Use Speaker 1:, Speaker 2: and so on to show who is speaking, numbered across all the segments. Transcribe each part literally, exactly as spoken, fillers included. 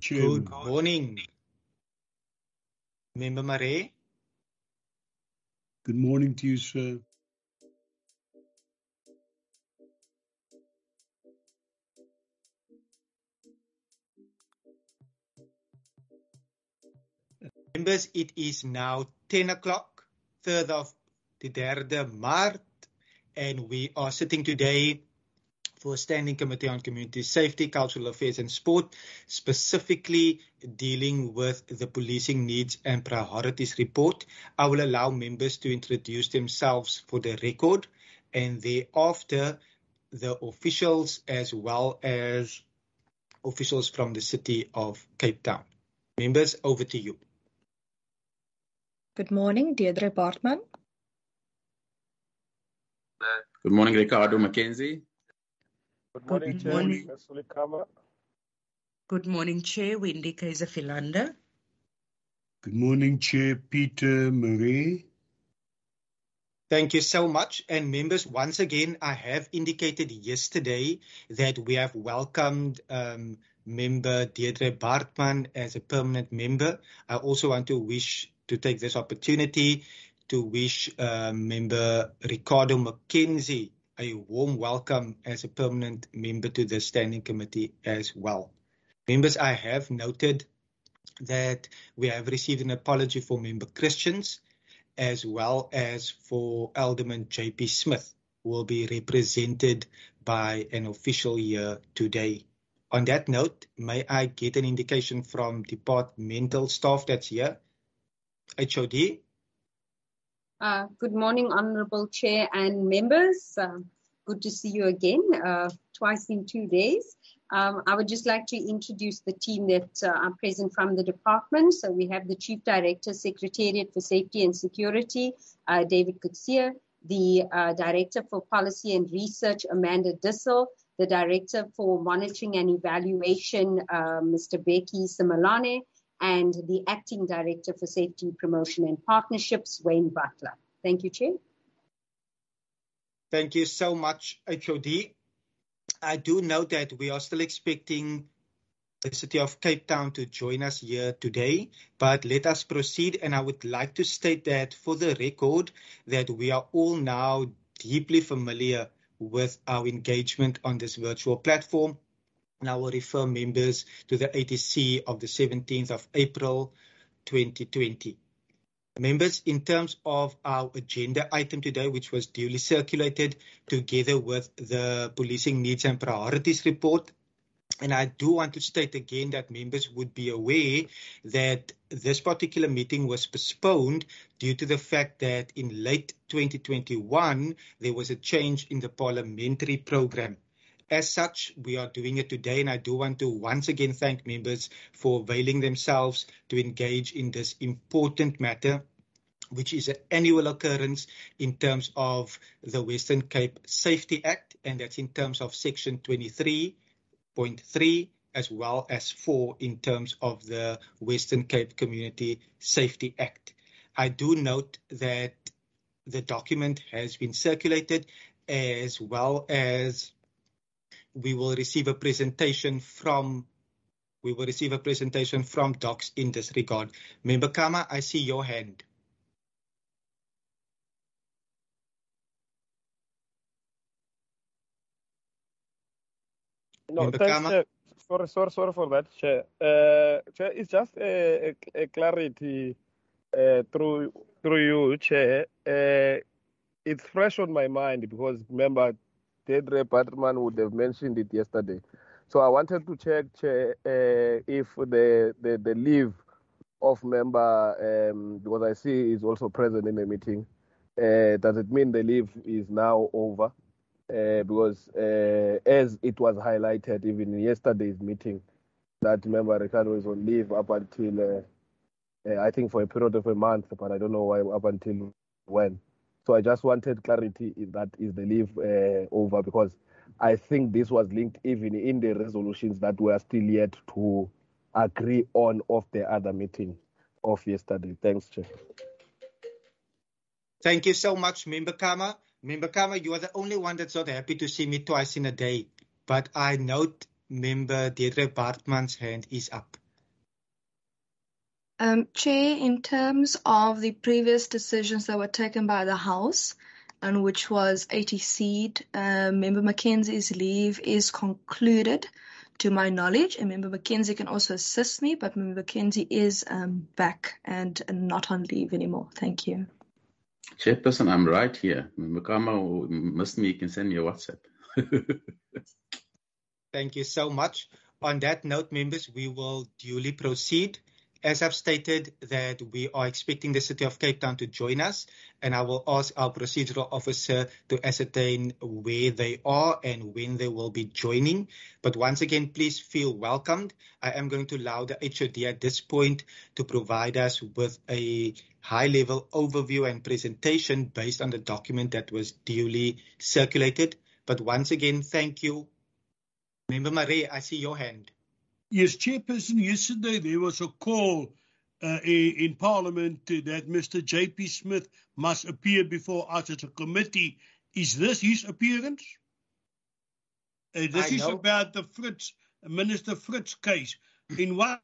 Speaker 1: Chairman.
Speaker 2: Good morning. Member Marais.
Speaker 1: Good morning to you, sir.
Speaker 2: Members, it is now ten o'clock, third of the derde Maart, and we are sitting today for a Standing Committee on Community Safety, Cultural Affairs and Sport, specifically dealing with the Policing Needs and Priorities report. I will allow members to introduce themselves for the record, and thereafter the officials as well as officials from the City of Cape Town. Members, over to you.
Speaker 3: Good morning, Deirdre Bartman.
Speaker 4: Good morning, Ricardo Mackenzie.
Speaker 5: Good morning,
Speaker 3: Good
Speaker 5: Chair.
Speaker 3: morning.
Speaker 5: Leslie Kama.
Speaker 3: Good morning, Chair Wendy Kaiser Philander.
Speaker 1: Good morning, Chair Peter Marais.
Speaker 2: Thank you so much. And members, once again, I have indicated yesterday that we have welcomed um, member Deirdre Bartman as a permanent member. I also want to wish to take this opportunity to wish uh, member Ricardo Mackenzie a warm welcome as a permanent member to the Standing Committee as well. Members, I have noted that we have received an apology for member Christians, as well as for Alderman J P Smith, who will be represented by an official here today. On that note, may I get an indication from departmental staff that's here? H O D?
Speaker 6: Uh, good morning, Honourable Chair and members. Uh, good to see you again, uh, twice in two days. Um, I would just like to introduce the team that uh, are present from the department. So we have the Chief Director, Secretariat for Safety and Security, uh, David Kutsia, the uh, Director for Policy and Research, Amanda Dissel, the Director for Monitoring and Evaluation, uh, Mister Becky Simalane, and the Acting Director for Safety, Promotion and Partnerships, Wayne Butler. Thank you, Chair.
Speaker 2: Thank you so much, H O D. I do note that we are still expecting the City of Cape Town to join us here today, but let us proceed. And I would like to state that for the record, that we are all now deeply familiar with our engagement on this virtual platform. And I will refer members to the A T C of the seventeenth of April, twenty twenty. Members, in terms of our agenda item today, which was duly circulated together with the Policing Needs and Priorities report, and I do want to state again that members would be aware that this particular meeting was postponed due to the fact that in late twenty twenty-one, there was a change in the parliamentary program. As such, we are doing it today, and I do want to once again thank members for availing themselves to engage in this important matter, which is an annual occurrence in terms of the Western Cape Safety Act, and that's in terms of Section twenty-three point three, as well as four in terms of the Western Cape Community Safety Act. I do note that the document has been circulated, as well as we will receive a presentation from we will receive a presentation from Docs in this regard. Member Kama, I see your hand.
Speaker 5: No,
Speaker 2: Member
Speaker 5: thanks,
Speaker 2: Kama?
Speaker 5: Chair. Sorry, sorry, sorry for that, Chair. Uh, Chair, it's just a, a, a clarity uh, through through you, Chair. Uh, it's fresh on my mind because remember, Deirdre Bartman would have mentioned it yesterday. So I wanted to check, Chair, uh, if the, the the leave of member, um, because I see is also present in the meeting. Uh, does it mean the leave is now over? Uh, because uh, as it was highlighted even in yesterday's meeting, that member Ricardo is on leave up until, uh, uh, I think for a period of a month, but I don't know why up until when. So I just wanted clarity if that is the leave uh, over, because I think this was linked even in the resolutions that were still yet to agree on of the other meeting of yesterday. Thanks, Chair.
Speaker 2: Thank you so much, Member Kama. Member Kama, you are the only one that's not happy to see me twice in a day. But I note Member Deirdre Bartman's hand is up.
Speaker 7: Um, Chair, in terms of the previous decisions that were taken by the House, and which was eighty seat, uh, Member Mackenzie's leave is concluded, to my knowledge, and Member Mackenzie can also assist me, but Member Mackenzie is um, back and not on leave anymore. Thank you.
Speaker 4: Chairperson, I'm right here. Member Kama missed me. You can send me a WhatsApp.
Speaker 2: Thank you so much. On that note, members, we will duly proceed. As I've stated, that we are expecting the City of Cape Town to join us, and I will ask our procedural officer to ascertain where they are and when they will be joining. But once again, please feel welcomed. I am going to allow the H O D at this point to provide us with a high-level overview and presentation based on the document that was duly circulated. But once again, thank you. Member Marais, I see your hand.
Speaker 1: Yes, Chairperson, yesterday there was a call uh, in Parliament that Mister J P Smith must appear before us as a committee. Is this his appearance? Uh, this
Speaker 2: I
Speaker 1: is
Speaker 2: know.
Speaker 1: about the Fritz, Minister Fritz case. In what?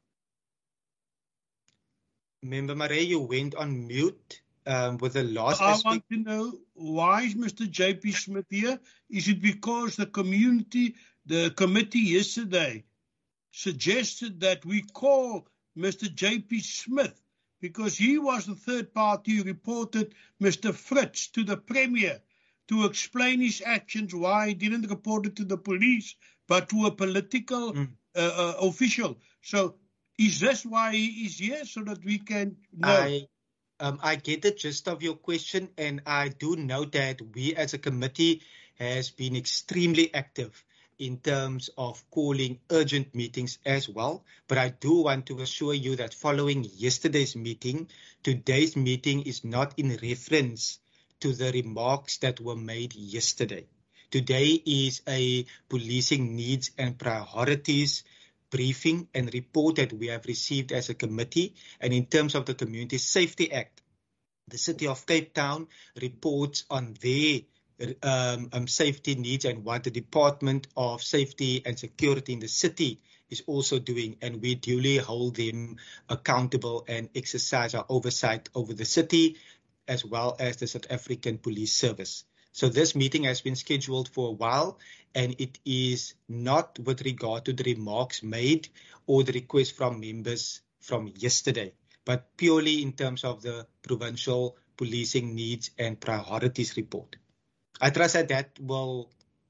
Speaker 2: Member Marais, you went on mute um, with the last
Speaker 1: I
Speaker 2: aspect.
Speaker 1: want to know, why is Mister J P Smith here? Is it because the community, the committee yesterday suggested that we call Mister J P Smith because he was the third party who reported Mister Fritz to the Premier to explain his actions, why he didn't report it to the police, but to a political mm. uh, uh, official. So is this why he is here, so that we can know?
Speaker 2: I, um, I get the gist of your question, and I do know that we as a committee has been extremely active in terms of calling urgent meetings as well. But I do want to assure you that following yesterday's meeting, today's meeting is not in reference to the remarks that were made yesterday. Today is a policing needs and priorities briefing and report that we have received as a committee. And in terms of the Community Safety Act, the City of Cape Town reports on their Um, um, safety needs and what the Department of Safety and Security in the city is also doing, and we duly hold them accountable and exercise our oversight over the city as well as the South African Police Service. So this meeting has been scheduled for a while, and it is not with regard to the remarks made or the request from members from yesterday, but purely in terms of the Provincial Policing Needs and Priorities report. I trust that that will,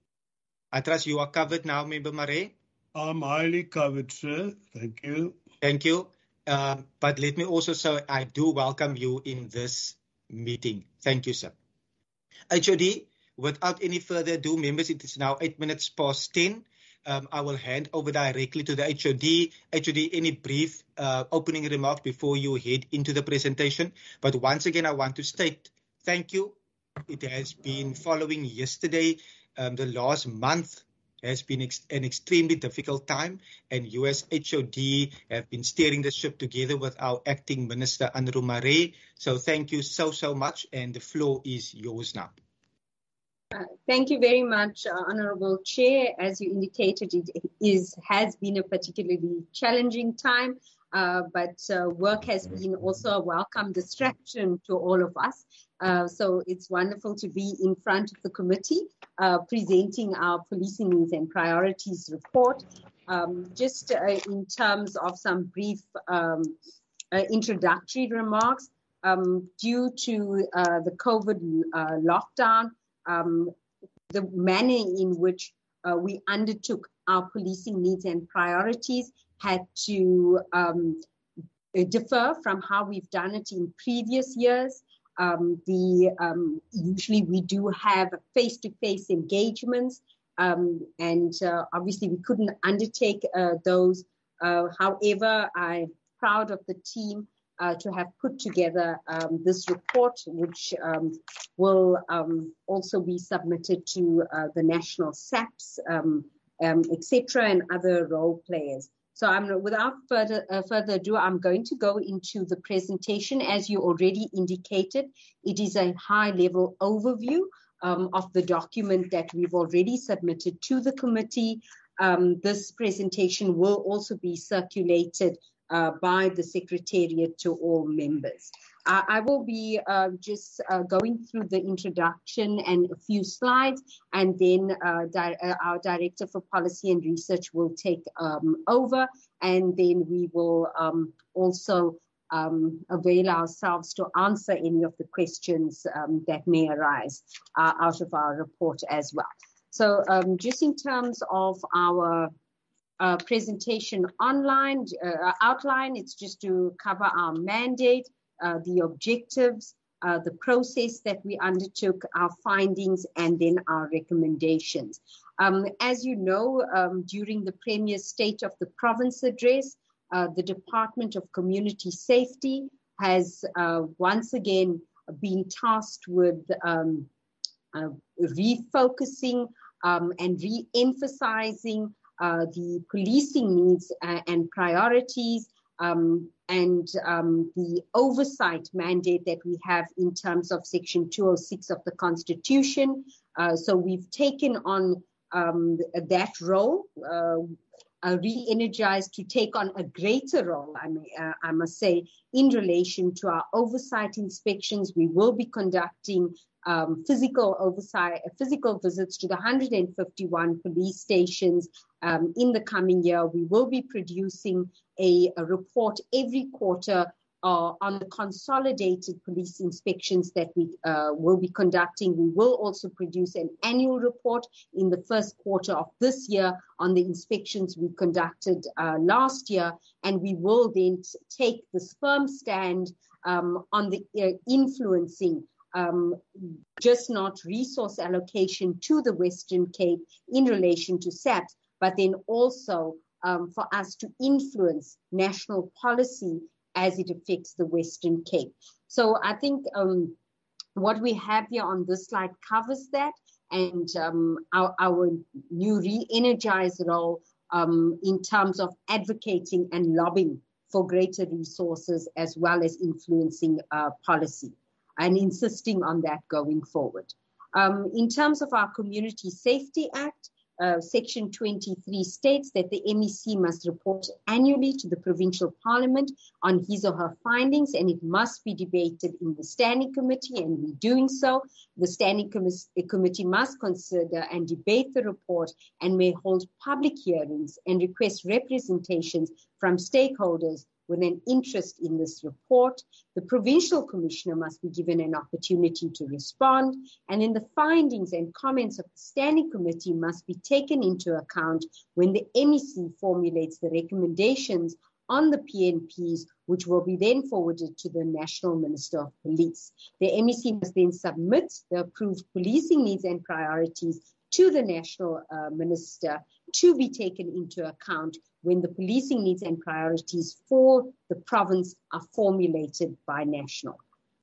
Speaker 2: I trust you are covered now, Member Marais.
Speaker 1: I'm highly covered, sir. Thank you.
Speaker 2: Thank you. Um, but let me also say, I do welcome you in this meeting. Thank you, sir. H O D, without any further ado, members, it is now eight minutes past ten. Um, I will hand over directly to the H O D. H O D, any brief uh, opening remarks before you head into the presentation? But once again, I want to state thank you. It has been following yesterday. Um, the last month has been ex an extremely difficult time, and U S H O D have been steering the ship together with our acting minister, Anru Marais. So thank you so, so much, and the floor is yours now.
Speaker 6: Uh, thank you very much, uh, Honourable Chair. As you indicated, it is has been a particularly challenging time, uh, but uh, work has been also a welcome distraction to all of us. Uh, so it's wonderful to be in front of the committee uh, presenting our policing needs and priorities report. Um, just uh, in terms of some brief um, uh, introductory remarks, um, due to uh, the COVID uh, lockdown, um, the manner in which uh, we undertook our policing needs and priorities had to um, differ from how we've done it in previous years. Um, the um, usually we do have face-to-face engagements, um, and uh, obviously we couldn't undertake uh, those. Uh, however, I'm proud of the team uh, to have put together um, this report, which um, will um, also be submitted to uh, the national S A Ps, um, um, et cetera, and other role players. So I'm, without further, uh, further ado, I'm going to go into the presentation. As you already indicated, it is a high-level overview um, of the document that we've already submitted to the committee. Um, this presentation will also be circulated uh, by the Secretariat to all members. Uh, I will be uh, just uh, going through the introduction and a few slides, and then uh, di uh, our Director for Policy and Research will take um, over, and then we will um, also um, avail ourselves to answer any of the questions um, that may arise uh, out of our report as well. So um, just in terms of our uh, presentation online uh, outline, it's just to cover our mandate, uh, the objectives, uh, the process that we undertook, our findings, and then our recommendations. Um, as you know, um, during the Premier's State of the Province address, uh, the Department of Community Safety has uh, once again been tasked with um, uh, refocusing um, and re-emphasizing uh, the policing needs uh, and priorities um, and um, the oversight mandate that we have in terms of Section two oh six of the Constitution. Uh, so we've taken on um, that role, uh, uh, re-energized to take on a greater role, I, may, uh, I must say, in relation to our oversight inspections. We will be conducting Um, physical oversight, physical visits to the one hundred fifty-one police stations um, in the coming year. We will be producing a, a report every quarter uh, on the consolidated police inspections that we uh, will be conducting. We will also produce an annual report in the first quarter of this year on the inspections we conducted uh, last year, and we will then take this firm stand um, on the uh, influencing Um, just not resource allocation to the Western Cape in relation to S A P S, but then also um, for us to influence national policy as it affects the Western Cape. So I think um, what we have here on this slide covers that, and um, our, our new re-energized role um, in terms of advocating and lobbying for greater resources as well as influencing uh, policy, and insisting on that going forward. Um, in terms of our Community Safety Act, uh, Section twenty-three states that the M E C must report annually to the Provincial Parliament on his or her findings, and it must be debated in the Standing Committee, and we're doing so. The Standing Com Committee must consider and debate the report and may hold public hearings and request representations from stakeholders with an interest in this report. The Provincial Commissioner must be given an opportunity to respond, and then the findings and comments of the Standing Committee must be taken into account when the M E C formulates the recommendations on the P N Ps, which will be then forwarded to the National Minister of Police. The M E C must then submit the approved policing needs and priorities to the National uh, Minister to be taken into account when the policing needs and priorities for the province are formulated by National.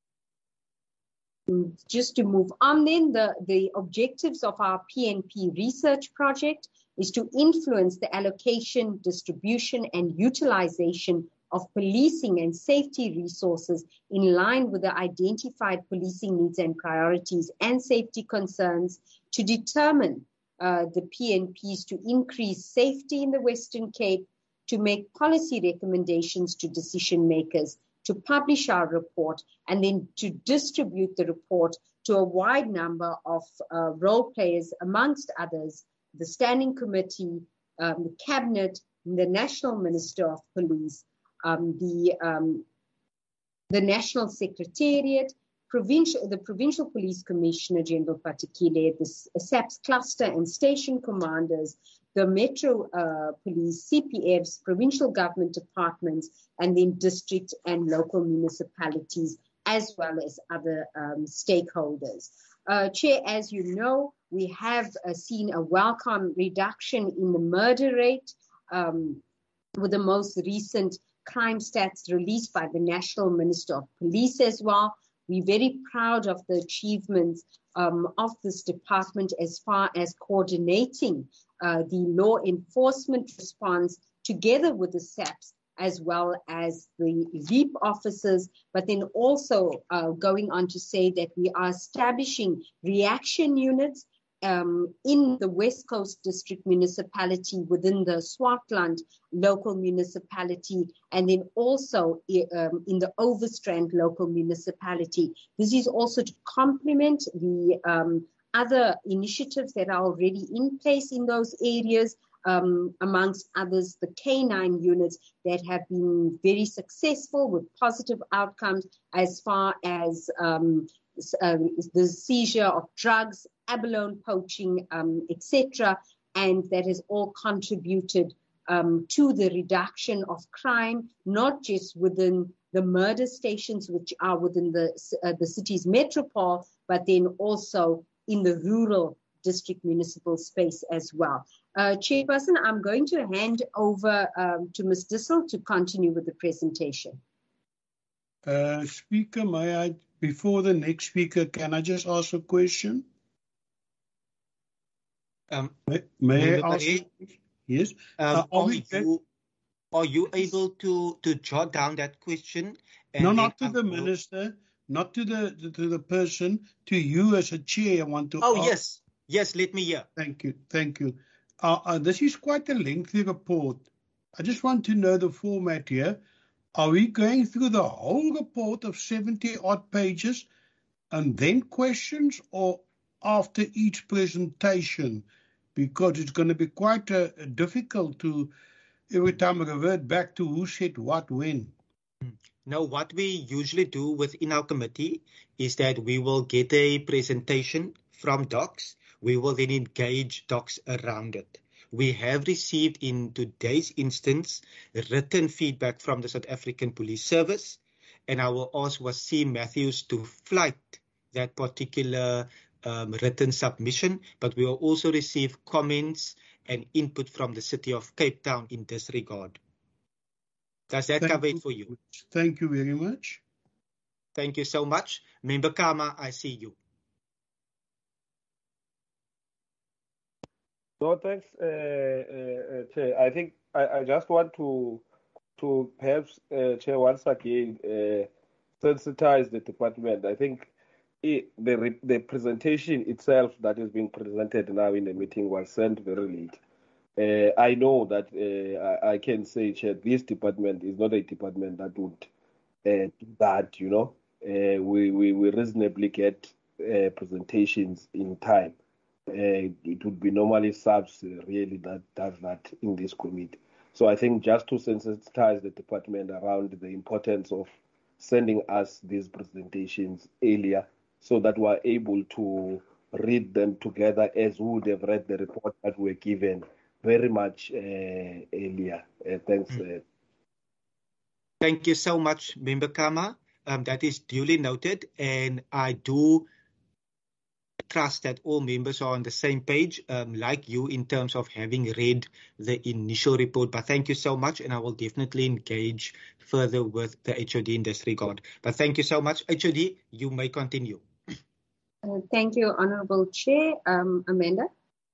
Speaker 6: Just to move on then, the, the objectives of our P N P research project is to influence the allocation, distribution, and utilization of policing and safety resources in line with the identified policing needs and priorities and safety concerns, to determine Uh, the P N Ps to increase safety in the Western Cape, to make policy recommendations to decision makers, to publish our report, and then to distribute the report to a wide number of uh, role players, amongst others, the Standing Committee, um, the Cabinet, the National Minister of Police, um, the, um, the National Secretariat, Provincial, the Provincial Police Commissioner General Patekile, the S A P S cluster and station commanders, the Metro uh, Police, C P Fs, provincial government departments, and then district and local municipalities, as well as other um, stakeholders. Uh, Chair, as you know, we have uh, seen a welcome reduction in the murder rate um, with the most recent crime stats released by the National Minister of Police as well. We're very proud of the achievements um, of this department as far as coordinating uh, the law enforcement response together with the S A P S as well as the LEAP officers, but then also uh, going on to say that we are establishing reaction units um, in the West Coast District Municipality within the Swartland local municipality, and then also um, in the Overstrand local municipality. This is also to complement the um, other initiatives that are already in place in those areas, um, amongst others, the K nine units that have been very successful with positive outcomes as far as um, um, the seizure of drugs, abalone poaching, um, et cetera, and that has all contributed um, to the reduction of crime, not just within the murder stations, which are within the, uh, the city's metropole, but then also in the rural district municipal space as well. Uh, Chairperson, I'm going to hand over um, to Miz Dissel to continue with the presentation.
Speaker 1: Uh, speaker, may I, before the next speaker, can I just ask a question?
Speaker 2: Um,
Speaker 1: May, may I ask?
Speaker 2: Barry,
Speaker 1: Yes.
Speaker 2: um,
Speaker 1: Uh, are,
Speaker 2: are,
Speaker 1: we,
Speaker 2: you, are you able to, to jot down that question? And
Speaker 1: no, not to
Speaker 2: I
Speaker 1: the
Speaker 2: will...
Speaker 1: minister, not to the to the person, to you as a chair. I want to
Speaker 2: Oh,
Speaker 1: ask.
Speaker 2: yes. Yes, let me hear.
Speaker 1: Thank you. Thank you. Uh, uh, this is quite a lengthy report. I just want to know the format here. Are we going through the whole report of seventy odd pages and then questions, or after each presentation? Because it's going to be quite uh, difficult to every time revert back to who said what when.
Speaker 2: Now, what we usually do within our committee is that we will get a presentation from docs. We will then engage docs around it. We have received in today's instance written feedback from the South African Police Service, and I will ask Wasim Matthews to flight that particular um, written submission, but we will also receive comments and input from the City of Cape Town in this regard. Does that
Speaker 1: Thank
Speaker 2: cover
Speaker 1: you.
Speaker 2: it for you?
Speaker 1: Thank you very much.
Speaker 2: Thank you so much. Member Kama, I see you.
Speaker 5: No, thanks, uh, uh, Chair. I think I, I just want to to perhaps, uh, Chair, once again, uh, sensitize the department. I think it, the the presentation itself that is being presented now in the meeting was sent very late. Uh, I know that uh, I, I can say, Chair, this department is not a department that would uh, do that, you know. Uh, we, we, we reasonably get uh, presentations in time. Uh, it would be normally subs uh, really that does that in this committee. So I think just to sensitize the department around the importance of sending us these presentations earlier so that we're able to read them together as we would have read the report that we're given very much uh, earlier. Uh, thanks. Uh.
Speaker 2: Thank you so much, Member Kama. Um, that is duly noted, and I do trust that all members are on the same page, um, like you, in terms of having read the initial report. But thank you so much, and I will definitely engage further with the H O D in this regard. But thank you so much. H O D, you may continue.
Speaker 6: Uh, thank you, Honourable Chair. Um, Amanda?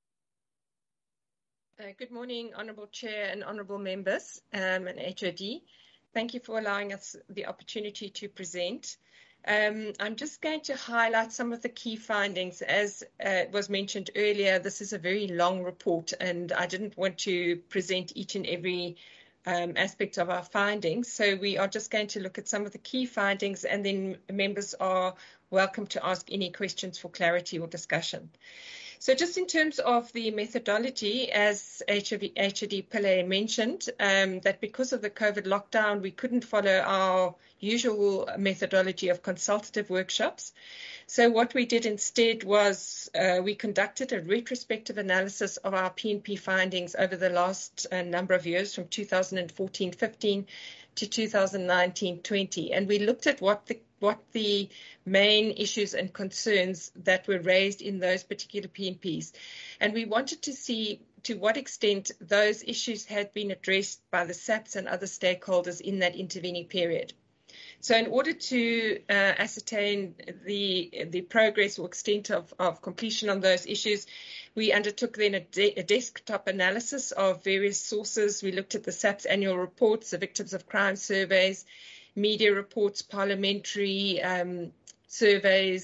Speaker 3: Uh, good morning, Honourable Chair and Honourable Members um, and H O D. Thank you for allowing us the opportunity to present. Um, I'm just going to highlight some of the key findings. As uh, was mentioned earlier, this is a very long report, and I didn't want to present each and every um, aspect of our findings. So we are just going to look at some of the key findings, and then members are welcome to ask any questions for clarity or discussion. So just in terms of the methodology, as H O D Pillay mentioned, um, that because of the COVID lockdown, we couldn't follow our usual methodology of consultative workshops. So what we did instead was uh, we conducted a retrospective analysis of our P N P findings over the last uh, number of years, from two thousand fourteen fifteen to two thousand nineteen twenty. And we looked at what the what the main issues and concerns that were raised in those particular P N Ps. And we wanted to see to what extent those issues had been addressed by the S A Ps and other stakeholders in that intervening period. So in order to uh, ascertain the the progress or extent of, of completion on those issues, we undertook then a, de a desktop analysis of various sources. We looked at the S A P's annual reports, the Victims of Crime surveys, media reports, parliamentary um, surveys,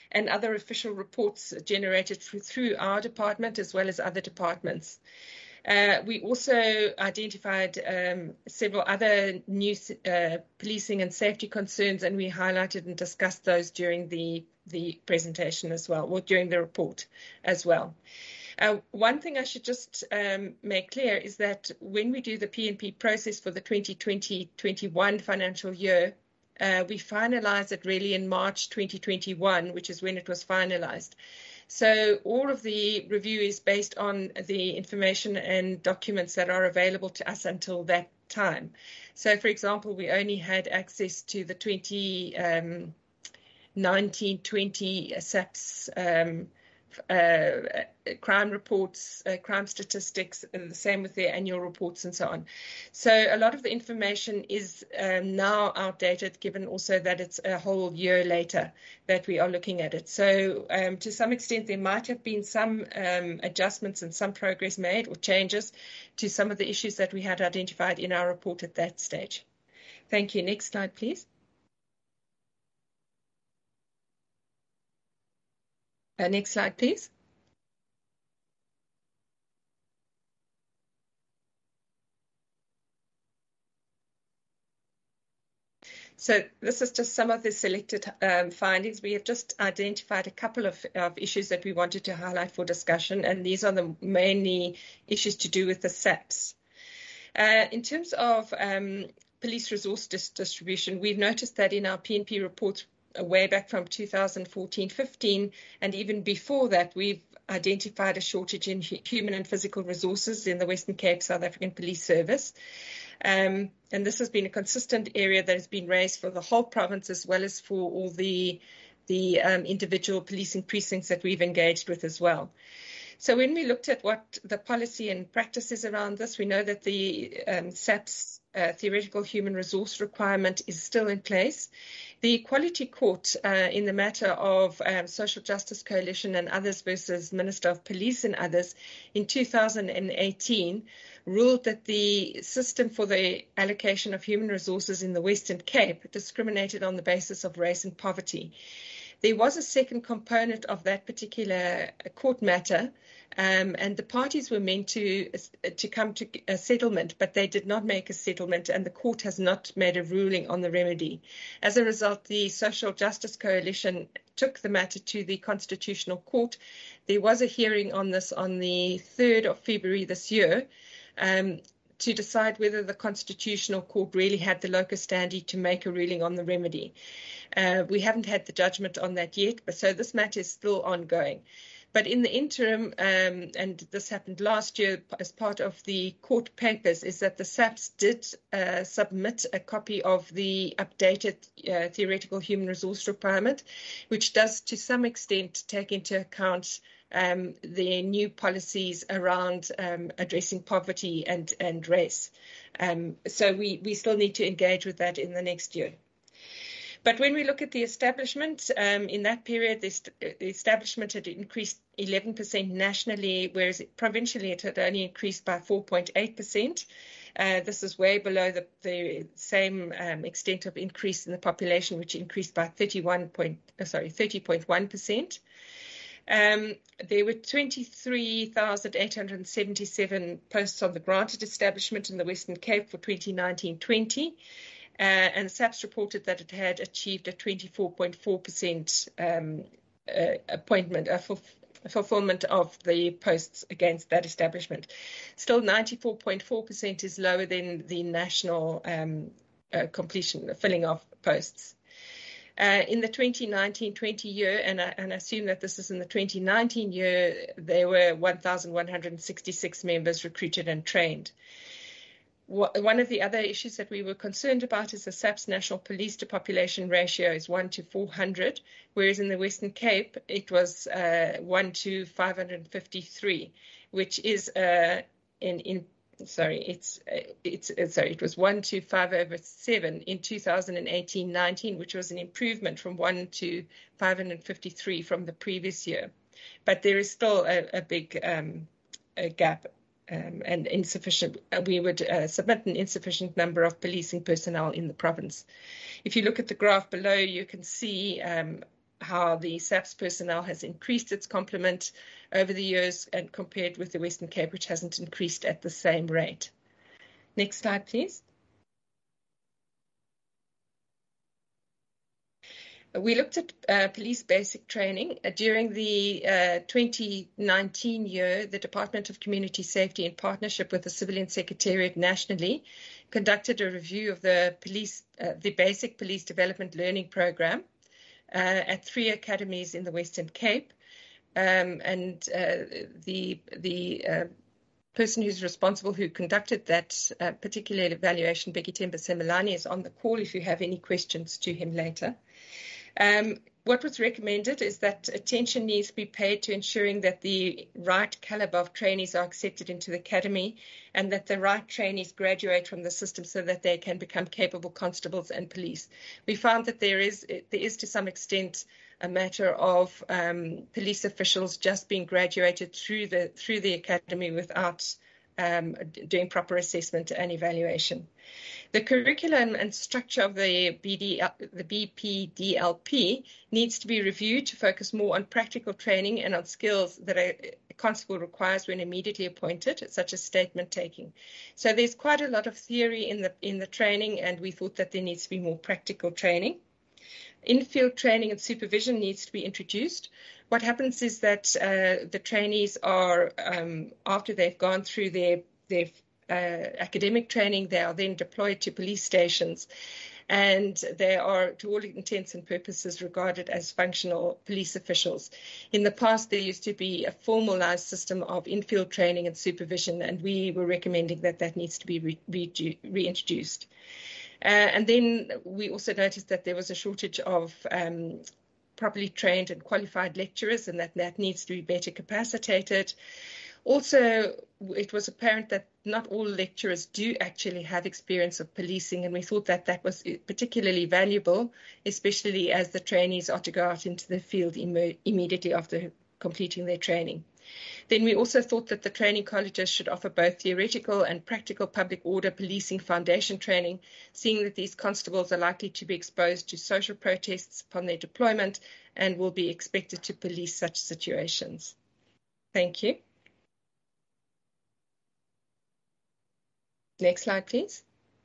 Speaker 3: and other official reports generated through, through our department as well as other departments. Uh, we also identified um, several other new uh, policing and safety concerns, and we highlighted and discussed those during the, the presentation as well, or during the report as well. Uh, one thing I should just um, make clear is that when we do the P N P process for the twenty twenty twenty-one financial year, uh, we finalize it really in March twenty twenty-one, which is when it was finalized. So all of the review is based on the information and documents that are available to us until that time. So, for example, we only had access to the twenty nineteen twenty S A P S um, uh, crime reports, uh, crime statistics, and the same with their annual reports and so on. So a lot of the information is um, now outdated, given also that it's a whole year later that we are looking at it. So um, to some extent, there might have been some um, adjustments and some progress made or changes to some of the issues that we had identified in our report at that stage. Thank you. Next slide, please. Uh, next slide, please. So this is just some of the selected um, findings. We have just identified a couple of, of issues that we wanted to highlight for discussion, and these are the mainly issues to do with the S A P S. Uh, in terms of um, police resource dis distribution, we've noticed that in our P N P reports way back from two thousand fourteen fifteen, and even before that, we've identified a shortage in human and physical resources in the Western Cape South African Police Service. Um, and this has been a consistent area that has been raised for the whole province, as well as for all the, the um, individual policing precincts that we've engaged with as well. So when we looked at what the policy and practices around this, we know that the um, S A P S uh, theoretical human resource requirement is still in place. The Equality Court, uh, in the matter of um, Social Justice Coalition and others versus Minister of Police and others, in two thousand eighteen, ruled that the system for the allocation of human resources in the Western Cape discriminated on the basis of race and poverty. There was a second component of that particular court matter, um, and the parties were meant to to come to a settlement, but they did not make a settlement, and the court has not made a ruling on the remedy. As a result, the Social Justice Coalition took the matter to the Constitutional Court. There was a hearing on this on the third of February this year, um, to decide whether the Constitutional Court really had the locus standi to make a ruling on the remedy. Uh, we haven't had the judgment on that yet, but so this matter is still ongoing. But in the interim, um, and this happened last year as part of the court papers, is that the S A P S did uh, submit a copy of the updated uh, theoretical human resource requirement, which does to some extent take into account um, the new policies around um, addressing poverty and, and race. Um, so we, we still need to engage with that in the next year. But when we look at the establishment, um, in that period, the, st the establishment had increased eleven percent nationally, whereas it, provincially it had only increased by four point eight percent. Uh, this is way below the, the same um, extent of increase in the population, which increased by thirty-one point, uh, sorry, thirty point one percent. Um, there were twenty-three thousand eight hundred seventy-seven posts on the granted establishment in the Western Cape for twenty nineteen twenty. Uh, and S A P S reported that it had achieved a twenty-four point four percent um, uh, appointment, uh, for, fulfillment of the posts against that establishment. Still, ninety-four point four percent is lower than the national um, uh, completion, filling of posts. Uh, in the twenty nineteen twenty year, and I, and I assume that this is in the twenty nineteen year, there were one thousand one hundred sixty-six members recruited and trained. One of the other issues that we were concerned about is the S A P S national police to population ratio is one to four hundred, whereas in the Western Cape it was uh, one to five hundred fifty-three, which is uh, in, in sorry, it's it's sorry, it was one to five over seven in two thousand eighteen nineteen, which was an improvement from one to five hundred fifty-three from the previous year, but there is still a, a big um, a gap. Um, and insufficient, we would uh, submit an insufficient number of policing personnel in the province. If you look at the graph below, you can see um, how the SAPS personnel has increased its complement over the years and compared with the Western Cape, which hasn't increased at the same rate. Next slide, please. We looked at uh, police basic training. Uh, during the uh, twenty nineteen year, the Department of Community Safety, in partnership with the Civilian Secretariat nationally, conducted a review of the police, uh, the basic police development learning program uh, at three academies in the Western Cape. Um, and uh, the, the uh, person who's responsible, who conducted that uh, particular evaluation, Becky Temba Semelani, is on the call if you have any questions to him later. Um, what was recommended is that attention needs to be paid to ensuring that the right caliber of trainees are accepted into the academy and that the right trainees graduate from the system so that they can become capable constables and police. We found that there is, there is to some extent a matter of um, police officials just being graduated through the, through the academy without um, doing proper assessment and evaluation. The curriculum and structure of the, B D, the B P D L P needs to be reviewed to focus more on practical training and on skills that a constable requires when immediately appointed, such as statement taking. So there's quite a lot of theory in the, in the training, and we thought that there needs to be more practical training. In-field training and supervision needs to be introduced. What happens is that uh, the trainees are, um, after they've gone through their, their Uh, academic training, they are then deployed to police stations, and they are, to all intents and purposes, regarded as functional police officials. In the past, there used to be a formalized system of in-field training and supervision, and we were recommending that that needs to be re re reintroduced. Uh, and then we also noticed that there was a shortage of um, properly trained and qualified lecturers, and that that needs to be better capacitated. Also, it was apparent that not all lecturers do actually have experience of policing, and we thought that that was particularly valuable, especially as the trainees are to go out into the field im immediately after completing their training. Then we also thought that the training colleges should offer both theoretical and practical public order policing foundation training, seeing that these constables are likely to be exposed to social protests upon their deployment and will be expected to police such situations. Thank you. Next slide, please.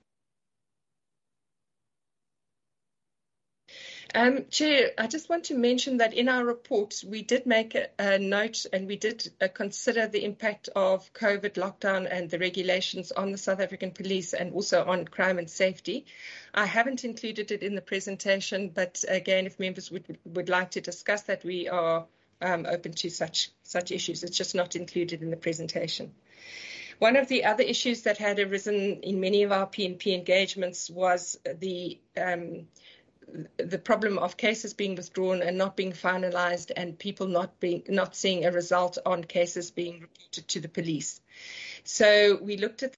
Speaker 3: Um, Chair, I just want to mention that in our report, we did make a, a note and we did uh, consider the impact of COVID lockdown and the regulations on the South African police and also on crime and safety. I haven't included it in the presentation, but again, if members would, would like to discuss that, we are um, open to such, such issues. It's just not included in the presentation. One of the other issues that had arisen in many of our P and P engagements was the um, the problem of cases being withdrawn and not being finalized, and people not being not seeing a result on cases being reported to the police. So we looked at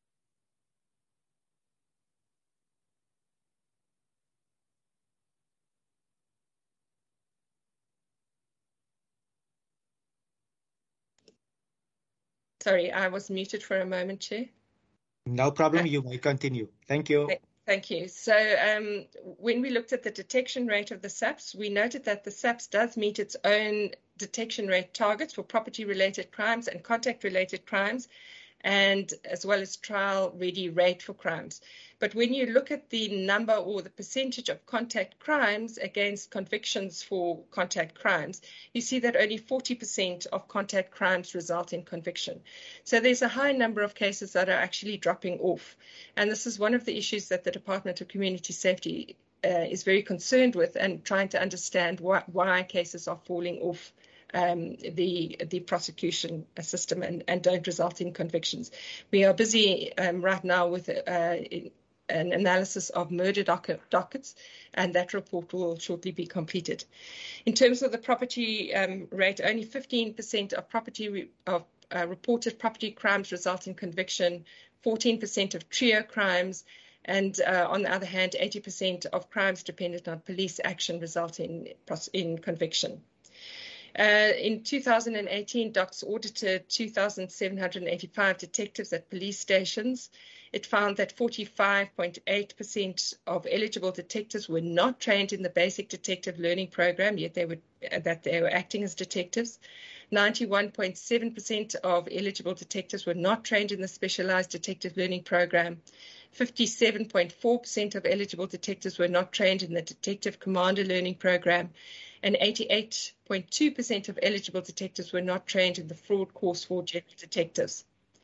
Speaker 3: Sorry, I was muted for a moment, Chair.
Speaker 2: No problem. You may continue. Thank you.
Speaker 3: Thank you. So um, when we looked at the detection rate of the SAPS, we noted that the SAPS does meet its own detection rate targets for property-related crimes and contact-related crimes, and as well as trial-ready rate for crimes. But when you look at the number or the percentage of contact crimes against convictions for contact crimes, you see that only forty percent of contact crimes result in conviction. So there's a high number of cases that are actually dropping off. And this is one of the issues that the Department of Community Safety uh, is very concerned with, and trying to understand why, why cases are falling off Um, the the prosecution system and, and don't result in convictions. We are busy um, right now with uh, an analysis of murder docket, dockets, and that report will shortly be completed. In terms of the property um, rate, only fifteen percent of property re of uh, reported property crimes result in conviction, fourteen percent of trio crimes, and uh, on the other hand, eighty percent of crimes dependent on police action result in, in conviction. Uh, in two thousand eighteen, D O C S audited two thousand seven hundred eighty-five detectives at police stations. It found that forty-five point eight percent of eligible detectives were not trained in the basic detective learning program, yet they were, uh, that they were acting as detectives. ninety-one point seven percent of eligible detectives were not trained in the specialized detective learning program. fifty-seven point four percent of eligible detectives were not trained in the detective commander learning program, and eighty-eight point two percent of eligible detectives were not trained in the fraud course for general detectives.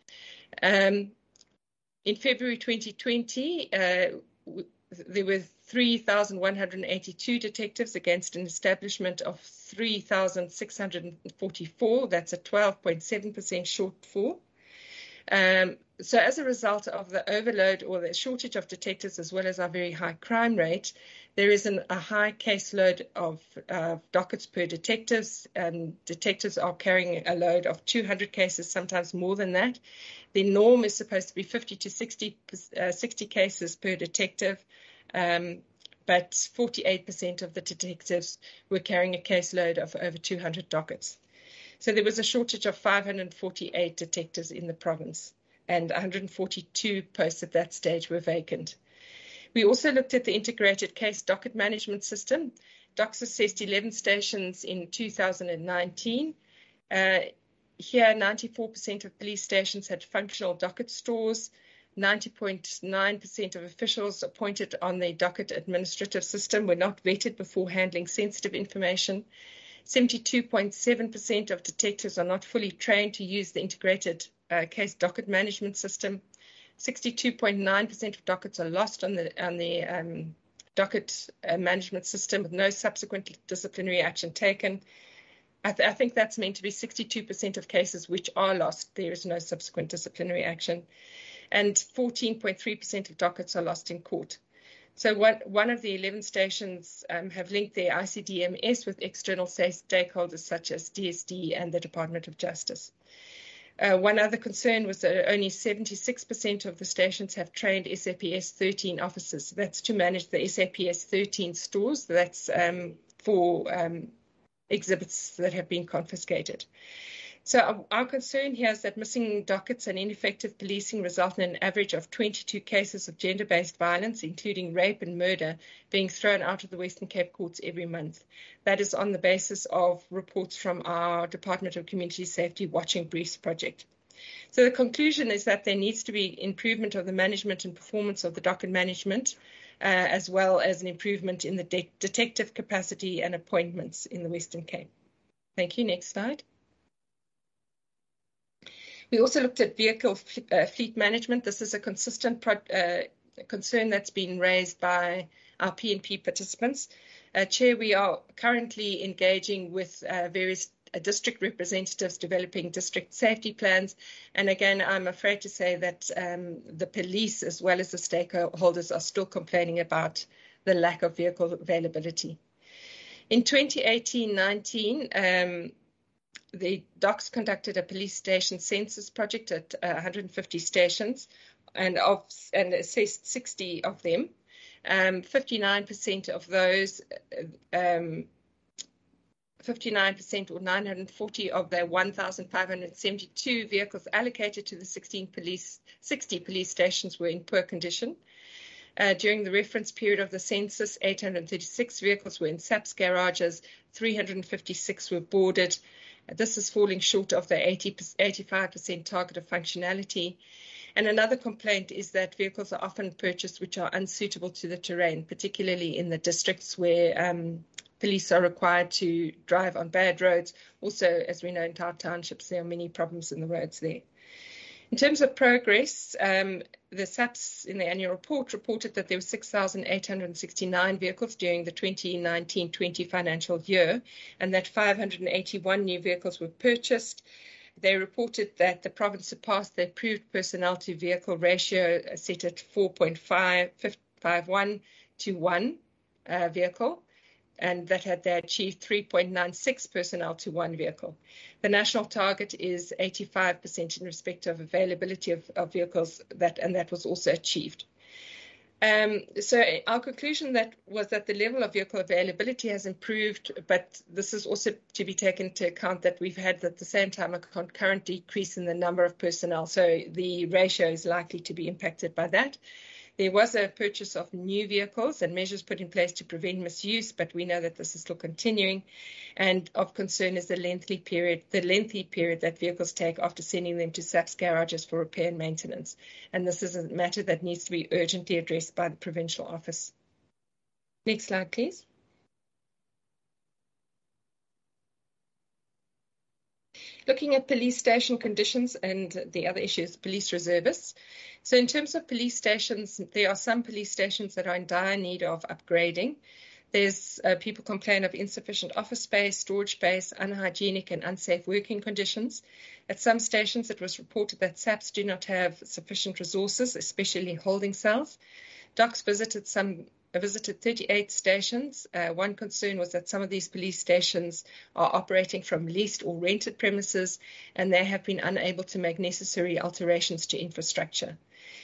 Speaker 3: Um, in February twenty twenty, uh, there were three thousand one hundred eighty-two detectives against an establishment of three thousand six hundred forty-four. That's a twelve point seven percent shortfall. Um, so as a result of the overload or the shortage of detectives, as well as our very high crime rate, there is an, a high caseload of uh, dockets per detectives. Um, detectives are carrying a load of two hundred cases, sometimes more than that. The norm is supposed to be fifty to sixty, uh, sixty cases per detective, um, but forty-eight percent of the detectives were carrying a caseload of over two hundred dockets. So there was a shortage of five hundred forty-eight detectives in the province, and one hundred forty-two posts at that stage were vacant. We also looked at the integrated case docket management system. D O C S assessed eleven stations in two thousand nineteen. Uh, here, ninety-four percent of police stations had functional docket stores. ninety point nine percent of officials appointed on the docket administrative system were not vetted before handling sensitive information. seventy-two point seven percent of detectives are not fully trained to use the integrated uh, case docket management system. sixty-two point nine percent of dockets are lost on the, on the um, docket uh, management system with no subsequent disciplinary action taken. I, th I think that's meant to be sixty-two percent of cases which are lost. There is no subsequent disciplinary action. And fourteen point three percent of dockets are lost in court. So one, one of the eleven stations um, have linked their I C D M S with external stakeholders such as D S D and the Department of Justice. Uh, one other concern was that only seventy-six percent of the stations have trained S A P S thirteen officers. That's to manage the S A P S thirteen stores. That's um, for um, exhibits that have been confiscated. So our, our concern here is that missing dockets and ineffective policing result in an average of twenty-two cases of gender-based violence, including rape and murder, being thrown out of the Western Cape courts every month. That is on the basis of reports from our Department of Community Safety Watching Briefs project. So the conclusion is that there needs to be improvement of the management and performance of the docket management, uh, as well as an improvement in the de detective capacity and appointments in the Western Cape. Thank you. Next slide. We also looked at vehicle uh, fleet management. This is a consistent pro uh, concern that's been raised by our P and P participants. Uh, Chair, we are currently engaging with uh, various uh, district representatives developing district safety plans. And again, I'm afraid to say that um, the police, as well as the stakeholders, are still complaining about the lack of vehicle availability. In twenty eighteen nineteen, um, the D O C S conducted a police station census project at uh, one hundred fifty stations and, of, and assessed sixty of them. Um, fifty-nine percent of those, um, fifty-nine percent or nine hundred forty of their one thousand five hundred seventy-two vehicles allocated to the sixteen police, sixty police stations were in poor condition. Uh, during the reference period of the census, eight hundred thirty-six vehicles were in S A P S garages, three hundred fifty-six were boarded. This is falling short of the eighty, eighty-five percent target of functionality. And another complaint is that vehicles are often purchased which are unsuitable to the terrain, particularly in the districts where um, police are required to drive on bad roads. Also, as we know, in our townships, there are many problems in the roads there. In terms of progress, um, the S A P S in the annual report reported that there were six thousand eight hundred sixty-nine vehicles during the twenty nineteen twenty financial year, and that five hundred eighty-one new vehicles were purchased. They reported that the province surpassed the approved personnel to vehicle ratio set at four point five one to one uh, vehicle, and that had they achieved three point nine six personnel to one vehicle. The national target is eighty-five percent in respect of availability of, of vehicles, that, and that was also achieved. Um, so our conclusion that was that the level of vehicle availability has improved, but this is also to be taken into account that we've had at the same time a concurrent decrease in the number of personnel. So the ratio is likely to be impacted by that. There was a purchase of new vehicles and measures put in place to prevent misuse, but we know that this is still continuing. And of concern is the lengthy period, the lengthy period that vehicles take after sending them to S A P S garages for repair and maintenance. And this is a matter that needs to be urgently addressed by the provincial office. Next slide, please. Looking at police station conditions and the other issues, police reservists. So in terms of police stations, there are some police stations that are in dire need of upgrading. There's uh, people complain of insufficient office space, storage space, unhygienic and unsafe working conditions. At some stations, it was reported that S A P S do not have sufficient resources, especially holding cells. D O C S visited some visited thirty-eight stations. Uh, one concern was that some of these police stations are operating from leased or rented premises, and they have been unable to make necessary alterations to infrastructure.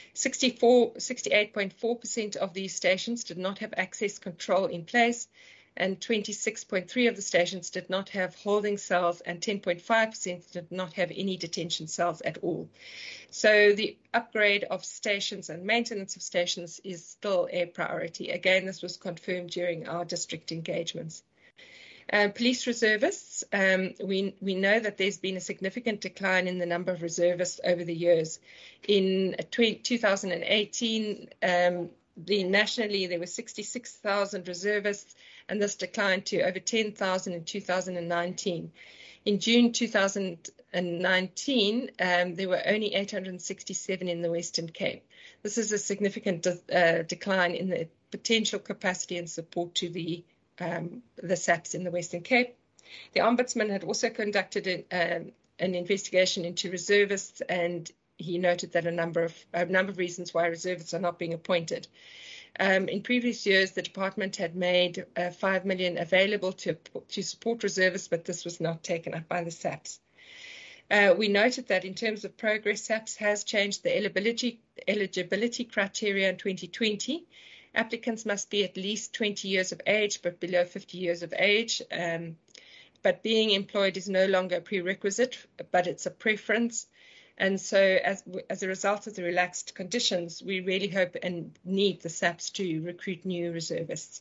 Speaker 3: sixty-eight point four percent of these stations did not have access control in place, and twenty-six point three percent of the stations did not have holding cells, and ten point five percent did not have any detention cells at all. So the upgrade of stations and maintenance of stations is still a priority. Again, this was confirmed during our district engagements. Uh, police reservists, um, we, we know that there's been a significant decline in the number of reservists over the years. In two thousand eighteen, um, the, nationally there were sixty-six thousand reservists, and this declined to over ten thousand in two thousand nineteen. In June two thousand nineteen, um, there were only eight hundred sixty-seven in the Western Cape. This is a significant uh, decline in the potential capacity and support to the Um, the S A P S in the Western Cape. The Ombudsman had also conducted an, um, an investigation into reservists, and he noted that a number of a number of reasons why reservists are not being appointed. Um, in previous years, the department had made uh, five million available to to support reservists, but this was not taken up by the S A P S. Uh, we noted that in terms of progress, S A P S has changed the eligibility eligibility criteria in twenty twenty. Applicants must be at least twenty years of age, but below fifty years of age. Um, but being employed is no longer a prerequisite, but it's a preference. And so as, as a result of the relaxed conditions, we really hope and need the S A P S to recruit new reservists.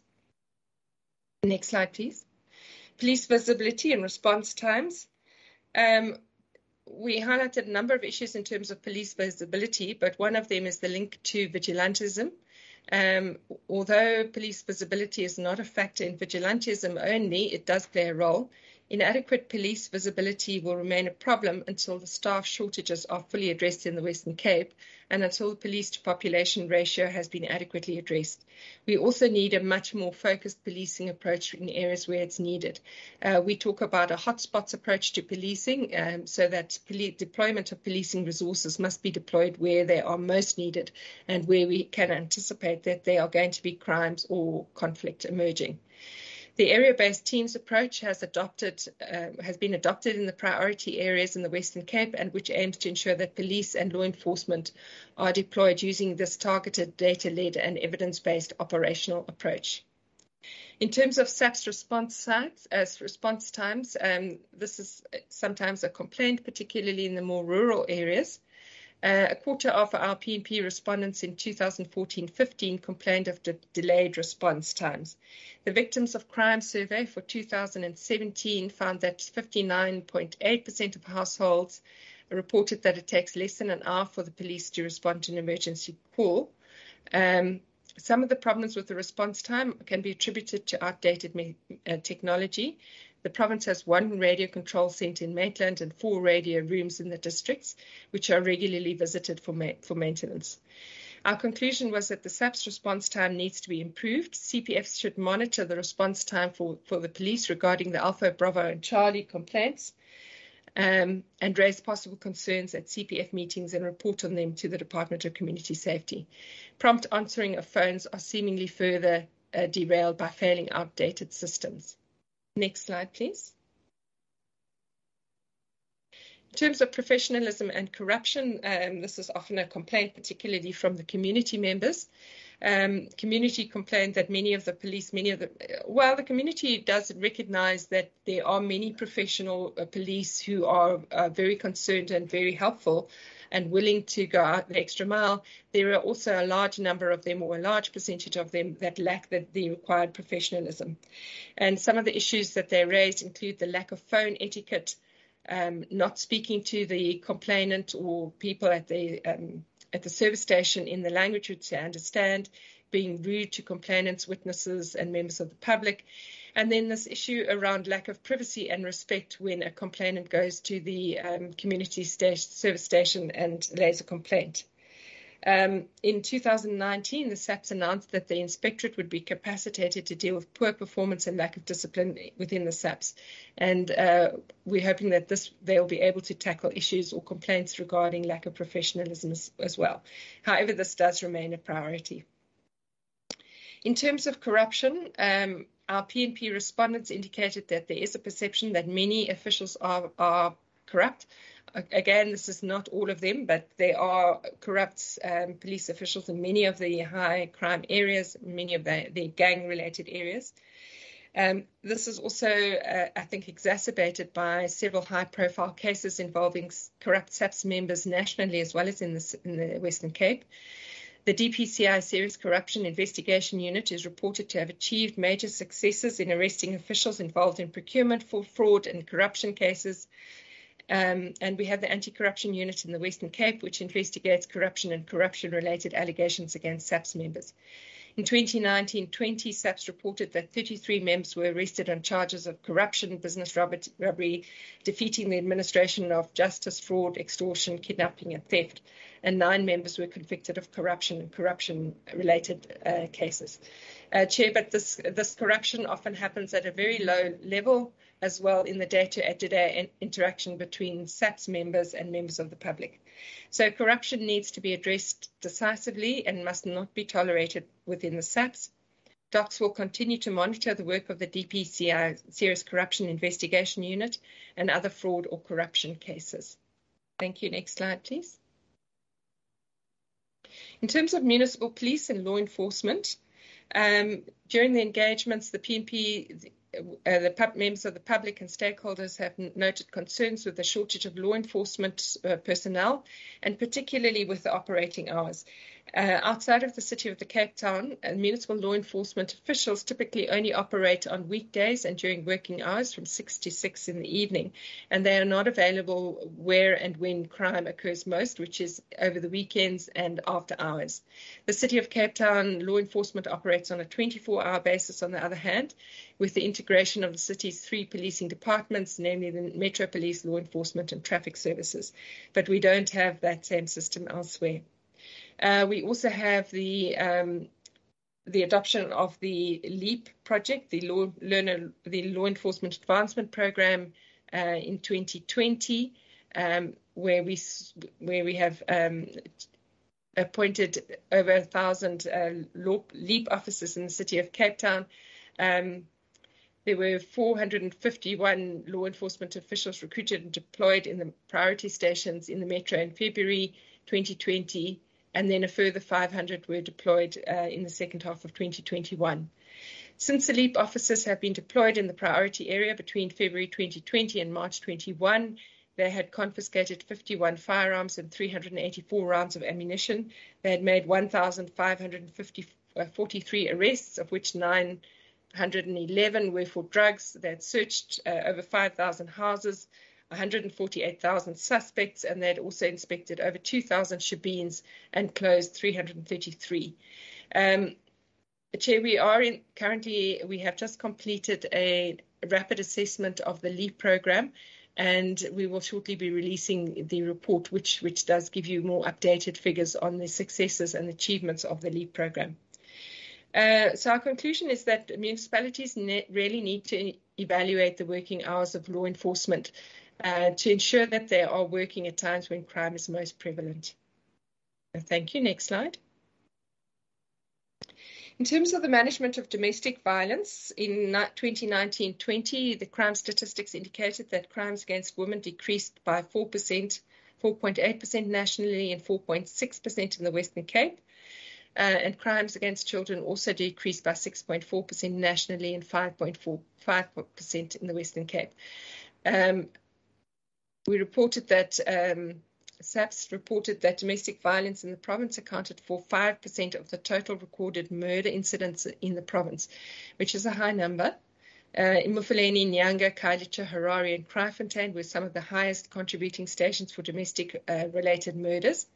Speaker 3: Next slide, please. Police visibility and response times. Um, we highlighted a number of issues in terms of police visibility, but one of them is the link to vigilantism. Um, although police visibility is not a factor in vigilantism only, it does play a role. Inadequate police visibility will remain a problem until the staff shortages are fully addressed in the Western Cape and until the police to population ratio has been adequately addressed. We also need a much more focused policing approach in areas where it's needed. Uh, we talk about a hotspots approach to policing, um, so that poli- deployment of policing resources must be deployed where they are most needed and where we can anticipate that there are going to be crimes or conflict emerging. The area-based teams approach has adopted, uh, has been adopted in the priority areas in the Western Cape, and which aims to ensure that police and law enforcement are deployed using this targeted, data-led and evidence-based operational approach. In terms of S A P S response sites, as response times, um, this is sometimes a complaint, particularly in the more rural areas. Uh, a quarter of our P and P respondents in two thousand fourteen fifteen complained of de delayed response times. The Victims of Crime survey for two thousand seventeen found that fifty-nine point eight percent of households reported that it takes less than an hour for the police to respond to an emergency call. Um, some of the problems with the response time can be attributed to outdated me uh, technology. The province has one radio control centre in Maitland and four radio rooms in the districts, which are regularly visited for, ma for maintenance. Our conclusion was that the S A P S response time needs to be improved. C P Fs should monitor the response time for, for the police regarding the Alpha, Bravo and Charlie complaints, um, and raise possible concerns at C P F meetings and report on them to the Department of Community Safety. Prompt answering of phones are seemingly further uh, derailed by failing outdated systems. Next slide, please. In terms of professionalism and corruption, um, this is often a complaint, particularly from the community members. Um, community complained that many of the police, many of the, well, the community does recognize that there are many professional uh, police who are uh, very concerned and very helpful and willing to go out the extra mile. There are also a large number of them, or a large percentage of them, that lack the, the required professionalism. And some of the issues that they raised include the lack of phone etiquette, um, not speaking to the complainant or people at the um, at the service station in the language which they understand, being rude to complainants, witnesses, and members of the public. And then this issue around lack of privacy and respect when a complainant goes to the um, community station, service station and lays a complaint. Um, in two thousand nineteen, the SAPS announced that the inspectorate would be capacitated to deal with poor performance and lack of discipline within the SAPS. And uh, we're hoping that this they'll be able to tackle issues or complaints regarding lack of professionalism as, as well. However, this does remain a priority. In terms of corruption, um, our P N P respondents indicated that there is a perception that many officials are, are corrupt. Again, this is not all of them, but there are corrupt um, police officials in many of the high crime areas, many of the, the gang-related areas. Um, this is also, uh, I think, exacerbated by several high-profile cases involving corrupt SAPS members nationally as well as in the, in the Western Cape. The D P C I Serious Corruption Investigation Unit is reported to have achieved major successes in arresting officials involved in procurement, for fraud and corruption cases. Um, and we have the Anti-Corruption Unit in the Western Cape, which investigates corruption and corruption-related allegations against SAPS members. In twenty nineteen twenty, SAPS reported that thirty-three members were arrested on charges of corruption, business robbery, defeating the administration of justice, fraud, extortion, kidnapping, and theft. And nine members were convicted of corruption and corruption-related uh, cases. Uh, Chair, but this, this corruption often happens at a very low level as well in the day-to-day interaction between SAPS members and members of the public. So corruption needs to be addressed decisively and must not be tolerated within the SAPS. D O C S will continue to monitor the work of the D P C I Serious Corruption Investigation Unit and other fraud or corruption cases. Thank you. Next slide, please. In terms of municipal police and law enforcement, um, during the engagements, the P N P, uh, the pub members of the public and stakeholders have noted concerns with the shortage of law enforcement uh, personnel, and particularly with the operating hours. Uh, outside of the city of the Cape Town, uh, municipal law enforcement officials typically only operate on weekdays and during working hours from six to six in the evening, and they are not available where and when crime occurs most, which is over the weekends and after hours. The city of Cape Town law enforcement operates on a twenty-four hour basis, on the other hand, with the integration of the city's three policing departments, namely the Metro Police, Law Enforcement and Traffic Services. But we don't have that same system elsewhere. Uh, we also have the um, the adoption of the LEAP project, the Law, Learner, the Law Enforcement Advancement Program, uh, in twenty twenty, um, where we where we have um, appointed over a thousand uh, law, LEAP officers in the city of Cape Town. Um, There were four hundred fifty-one law enforcement officials recruited and deployed in the priority stations in the Metro in February twenty twenty, and then a further five hundred were deployed uh, in the second half of twenty twenty-one. Since the LEAP officers have been deployed in the priority area between February twenty twenty and March twenty-one, they had confiscated fifty-one firearms and three hundred eighty-four rounds of ammunition. They had made one thousand five hundred forty-three arrests, of which nine hundred eleven were for drugs. They had searched uh, over five thousand houses, one hundred forty-eight thousand suspects, and they had also inspected over two thousand shebeens and closed three hundred thirty-three. Um, Chair, we are in, currently, we have just completed a rapid assessment of the LEAP program, and we will shortly be releasing the report, which, which does give you more updated figures on the successes and achievements of the LEAP program. Uh, so our conclusion is that municipalities ne- really need to evaluate the working hours of law enforcement uh, to ensure that they are working at times when crime is most prevalent. Thank you. Next slide. In terms of the management of domestic violence, in twenty nineteen twenty, the crime statistics indicated that crimes against women decreased by four percent, four point eight percent nationally and four point six percent in the Western Cape. uh, and crimes against children also decreased by six point four percent nationally and five point four five percent in the Western Cape. Um, we reported that um, SAPS reported that domestic violence in the province accounted for five percent of the total recorded murder incidents in the province, which is a high number. Uh, in Mufuleni, Nyanga, Khayelitsha, Harare, and Kraaifontein were some of the highest contributing stations for domestic-related uh, murders.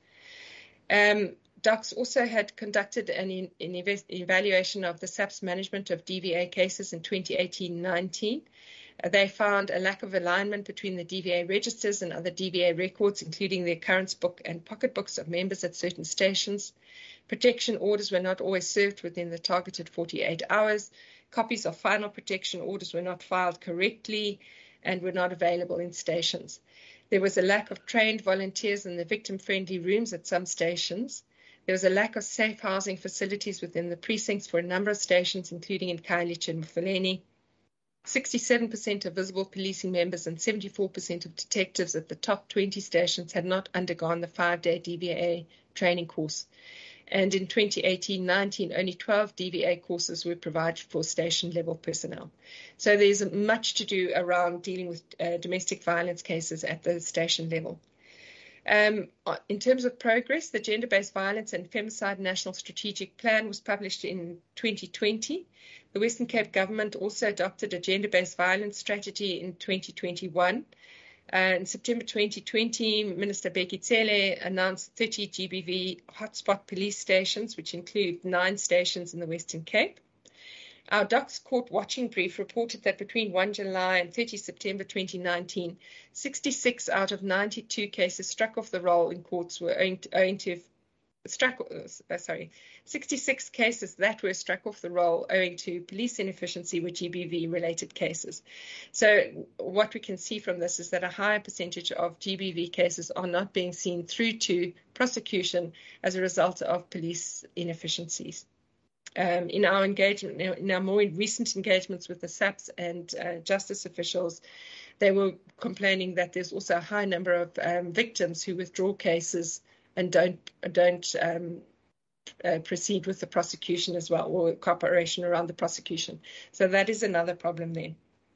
Speaker 3: Um, D O C S also had conducted an, in, an evaluation of the SAPS management of D V A cases in twenty eighteen nineteen. Uh, they found a lack of alignment between the D V A registers and other D V A records, including the occurrence book and pocketbooks of members at certain stations. Protection orders were not always served within the targeted forty-eight hours. Copies of final protection orders were not filed correctly and were not available in stations. There was a lack of trained volunteers in the victim-friendly rooms at some stations. There was a lack of safe housing facilities within the precincts for a number of stations, including in Khayelitsha and Mufuleni. sixty-seven percent of visible policing members and seventy-four percent of detectives at the top twenty stations had not undergone the five-day D V A training course. And in twenty eighteen nineteen, only twelve D V A courses were provided for station-level personnel. So there's much to do around dealing with uh, domestic violence cases at the station level. Um, in terms of progress, the Gender-Based Violence and Femicide National Strategic Plan was published in twenty twenty. The Western Cape Government also adopted a gender-based violence strategy in twenty twenty-one. Uh, in September twenty twenty, Minister Bheki Cele announced thirty G B V hotspot police stations, which include nine stations in the Western Cape. Our D O C S Court Watching Brief reported that between first July and thirtieth September twenty nineteen, sixty-six out of ninety-two cases struck off the roll in courts were owing to, owing to struck, uh, sorry, sixty-six cases that were struck off the roll owing to police inefficiency were G B V-related cases. So what we can see from this is that a higher percentage of G B V cases are not being seen through to prosecution as a result of police inefficiencies. Um, in our engagement, in our more recent engagements with the SAPS and uh, justice officials, they were complaining that there's also a high number of um, victims who withdraw cases and don't don't um, uh, proceed with the prosecution as well, or cooperation around the prosecution. So that is another problem there.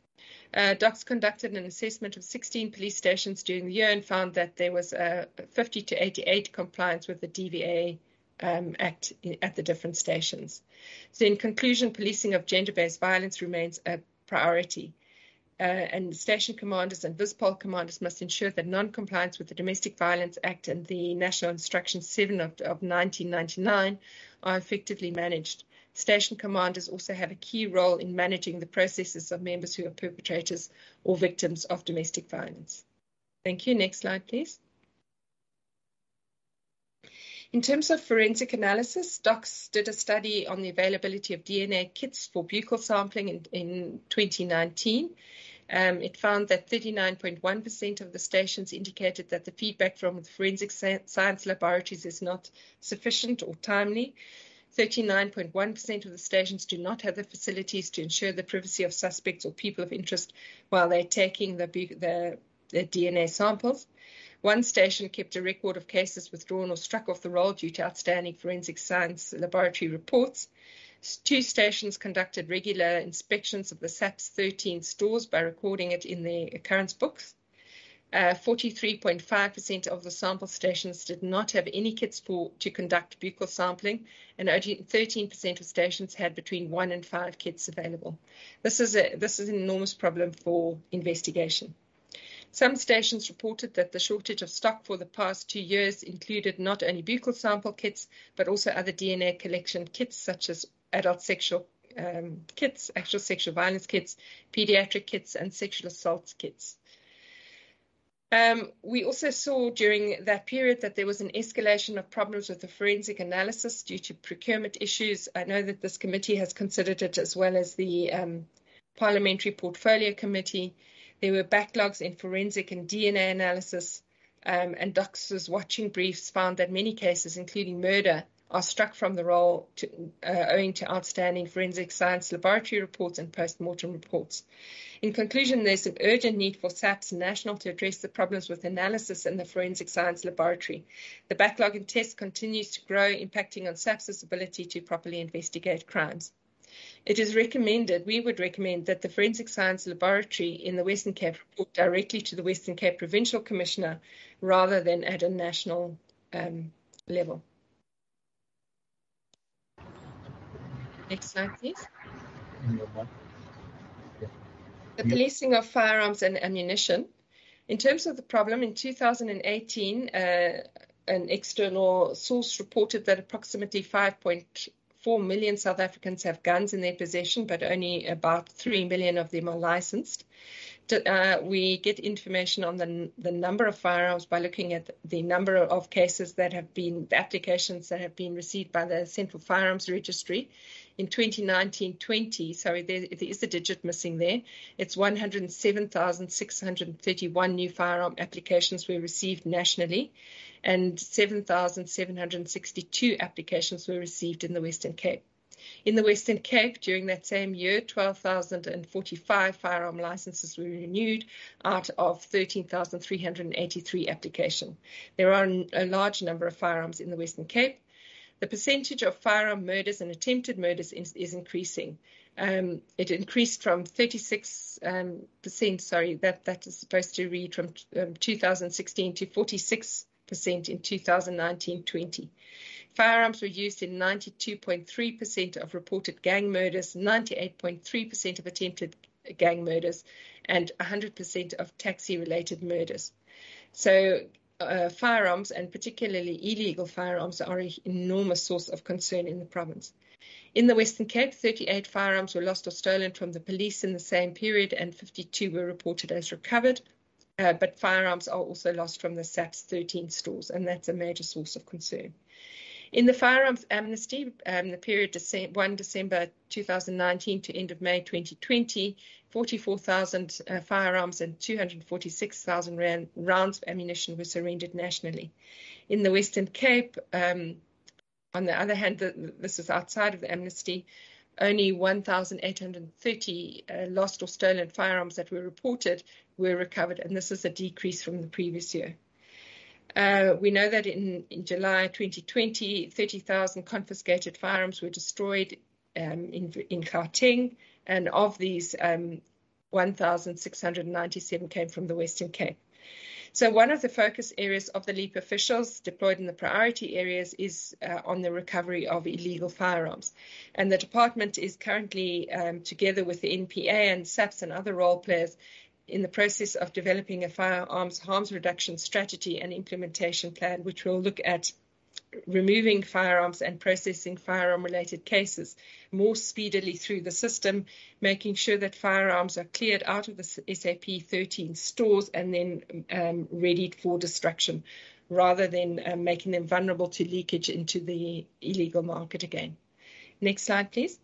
Speaker 3: Uh, D O C S conducted an assessment of sixteen police stations during the year and found that there was a fifty to eighty-eight compliance with the D V A um, Act at the different stations. So in conclusion, policing of gender-based violence remains a priority. Uh, and station commanders and VISPOL commanders must ensure that non-compliance with the Domestic Violence Act and the National Instruction seven of, of nineteen ninety-nine are effectively managed. Station commanders also have a key role in managing the processes of members who are perpetrators or victims of domestic violence. Thank you. Next slide, please. In terms of forensic analysis, D O C S did a study on the availability of D N A kits for buccal sampling in, in twenty nineteen. Um, it found that thirty-nine point one percent of the stations indicated that the feedback from the forensic science laboratories is not sufficient or timely. thirty-nine point one percent of the stations do not have the facilities to ensure the privacy of suspects or people of interest while they're taking the, the, the D N A samples. One station kept a record of cases withdrawn or struck off the roll due to outstanding forensic science laboratory reports. Two stations conducted regular inspections of the SAPS thirteen stores by recording it in their occurrence books. forty-three point five percent of the sample stations did not have any kits for, to conduct buccal sampling, and only thirteen percent of stations had between one and five kits available. This is, a, this is an enormous problem for investigation. Some stations reported that the shortage of stock for the past two years included not only buccal sample kits, but also other D N A collection kits such as adult sexual um, kits, actual sexual violence kits, pediatric kits, and sexual assault kits. Um, we also saw during that period that there was an escalation of problems with the forensic analysis due to procurement issues. I know that this committee has considered it as well as the um, Parliamentary Portfolio Committee. There were backlogs in forensic and D N A analysis, um, and D O C S's watching briefs found that many cases, including murder, are struck from the role to, uh, owing to outstanding forensic science laboratory reports and post-mortem reports. In conclusion, there's an urgent need for SAPS National to address the problems with analysis in the forensic science laboratory. The backlog in tests continues to grow, impacting on SAPS's ability to properly investigate crimes. It is recommended, we would recommend that the Forensic Science Laboratory in the Western Cape report directly to the Western Cape Provincial Commissioner rather than at a national um, level. Next slide, please. The policing of firearms and ammunition. In terms of the problem, in two thousand eighteen, uh, an external source reported that approximately five point four million South Africans have guns in their possession, but only about three million of them are licensed. Uh, we get information on the, the number of firearms by looking at the number of cases that have been, the applications that have been received by the Central Firearms Registry. In twenty nineteen twenty, sorry, there, there is a digit missing there. It's one hundred seven thousand six hundred thirty-one new firearm applications were received nationally, and seven thousand seven hundred sixty-two applications were received in the Western Cape. In the Western Cape, during that same year, twelve thousand forty-five firearm licenses were renewed out of thirteen thousand three hundred eighty-three applications. There are a large number of firearms in the Western Cape. The percentage of firearm murders and attempted murders is, is increasing. Um, it increased from thirty-six percent, um, sorry, that, that is supposed to read from um, two thousand sixteen to forty-six percent in two thousand nineteen twenty. Firearms were used in ninety-two point three percent of reported gang murders, ninety-eight point three percent of attempted gang murders, and one hundred percent of taxi-related murders. So uh, firearms, and particularly illegal firearms, are an enormous source of concern in the province. In the Western Cape, thirty-eight firearms were lost or stolen from the police in the same period, and fifty-two were reported as recovered. Uh, but firearms are also lost from the SAPS thirteen stores, and that's a major source of concern. In the firearms amnesty, um, the period Dece- first December two thousand nineteen to end of May twenty twenty, forty-four thousand uh, firearms and two hundred forty-six thousand round, rounds of ammunition were surrendered nationally. In the Western Cape, um, on the other hand, the, this is outside of the amnesty, only one thousand eight hundred thirty uh, lost or stolen firearms that were reported were recovered, and this is a decrease from the previous year. Uh, we know that in, in July twenty twenty, thirty thousand confiscated firearms were destroyed um, in, in Gauteng, and of these, um, one thousand six hundred ninety-seven came from the Western Cape. So one of the focus areas of the LEAP officials deployed in the priority areas is uh, on the recovery of illegal firearms. And the department is currently, um, together with the N P A and SAPS and other role players, in the process of developing a firearms harms reduction strategy and implementation plan, which will look at removing firearms and processing firearm-related cases more speedily through the system, making sure that firearms are cleared out of the S A P thirteen stores and then um, readied for destruction, rather than um, making them vulnerable to leakage into the illegal market again. Next slide, please.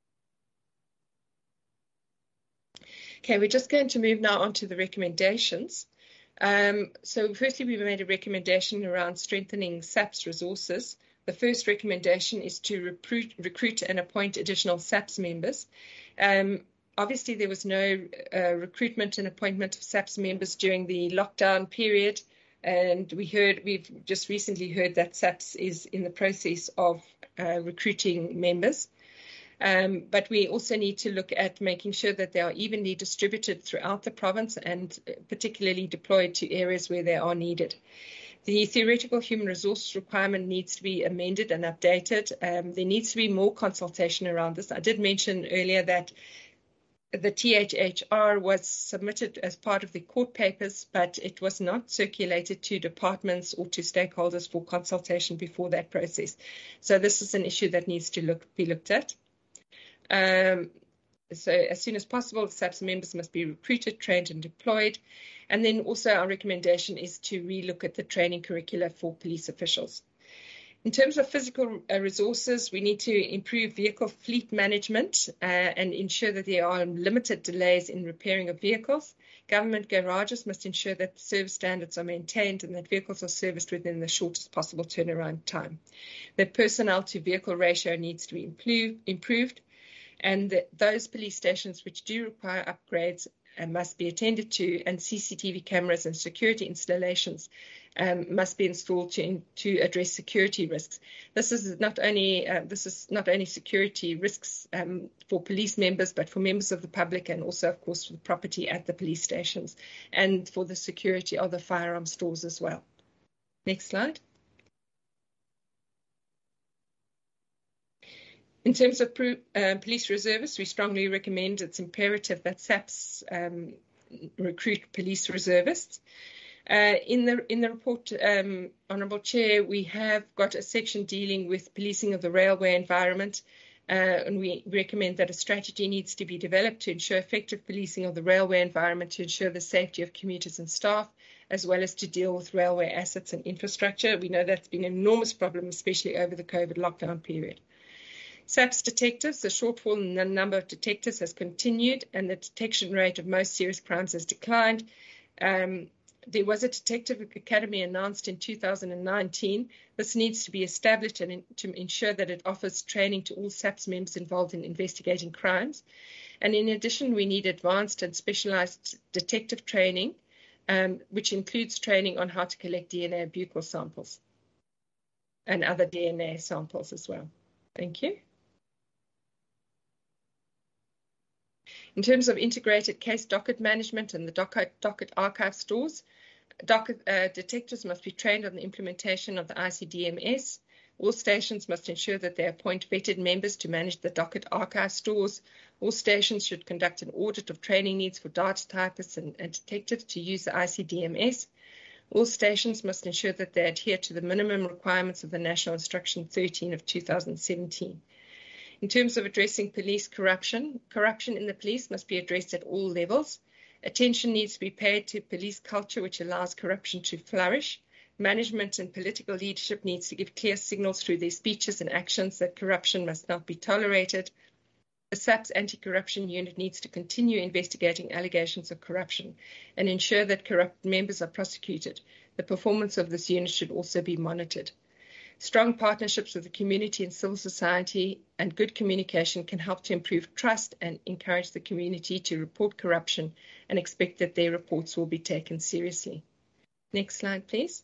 Speaker 3: Okay, we're just going to move now on to the recommendations. Um, so firstly, we made a recommendation around strengthening SAPS resources. The first recommendation is to recruit, recruit and appoint additional SAPS members. Um, obviously, there was no uh, recruitment and appointment of SAPS members during the lockdown period. And we heard, we've just recently heard that SAPS is in the process of uh, recruiting members. Um, but we also need to look at making sure that they are evenly distributed throughout the province and particularly deployed to areas where they are needed. The theoretical human resource requirement needs to be amended and updated. Um, there needs to be more consultation around this. I did mention earlier that the T H H R was submitted as part of the court papers, but it was not circulated to departments or to stakeholders for consultation before that process. So this is an issue that needs to look, be looked at. Um, so as soon as possible, the SAPS members must be recruited, trained and deployed. And then also our recommendation is to relook at the training curricula for police officials. In terms of physical uh, resources, we need to improve vehicle fleet management uh, and ensure that there are limited delays in repairing of vehicles. Government garages must ensure that service standards are maintained and that vehicles are serviced within the shortest possible turnaround time. The personnel to vehicle ratio needs to be improved, and that those police stations which do require upgrades uh, must be attended to, and C C T V cameras and security installations um, must be installed to, to address security risks. This is not only uh, this is not only security risks um, for police members, but for members of the public, and also, of course, for the property at the police stations and for the security of the firearm stores as well. Next slide. In terms of uh, police reservists, we strongly recommend, it's imperative that SAPS um, recruit police reservists. Uh, in the in the report, um, Honourable Chair, we have got a section dealing with policing of the railway environment, uh, and we recommend that a strategy needs to be developed to ensure effective policing of the railway environment to ensure the safety of commuters and staff, as well as to deal with railway assets and infrastructure. We know that's been an enormous problem, especially over the COVID lockdown period. SAPS detectives, the shortfall in the number of detectives has continued, and the detection rate of most serious crimes has declined. Um, there was a detective academy announced in two thousand nineteen. This needs to be established and in, to ensure that it offers training to all SAPS members involved in investigating crimes. And in addition, we need advanced and specialized detective training, um, which includes training on how to collect D N A buccal samples and other D N A samples as well. Thank you. In terms of integrated case docket management and the docket, docket archive stores, docket uh, detectives must be trained on the implementation of the I C D M S. All stations must ensure that they appoint vetted members to manage the docket archive stores. All stations should conduct an audit of training needs for data typists and, and detectives to use the I C D M S. All stations must ensure that they adhere to the minimum requirements of the National Instruction thirteen of two thousand seventeen. In terms of addressing police corruption, corruption in the police must be addressed at all levels. Attention needs to be paid to police culture, which allows corruption to flourish. Management and political leadership needs to give clear signals through their speeches and actions that corruption must not be tolerated. The SAPS anti-corruption unit needs to continue investigating allegations of corruption and ensure that corrupt members are prosecuted. The performance of this unit should also be monitored. Strong partnerships with the community and civil society and good communication can help to improve trust and encourage the community to report corruption and expect that their reports will be taken seriously. Next slide, please.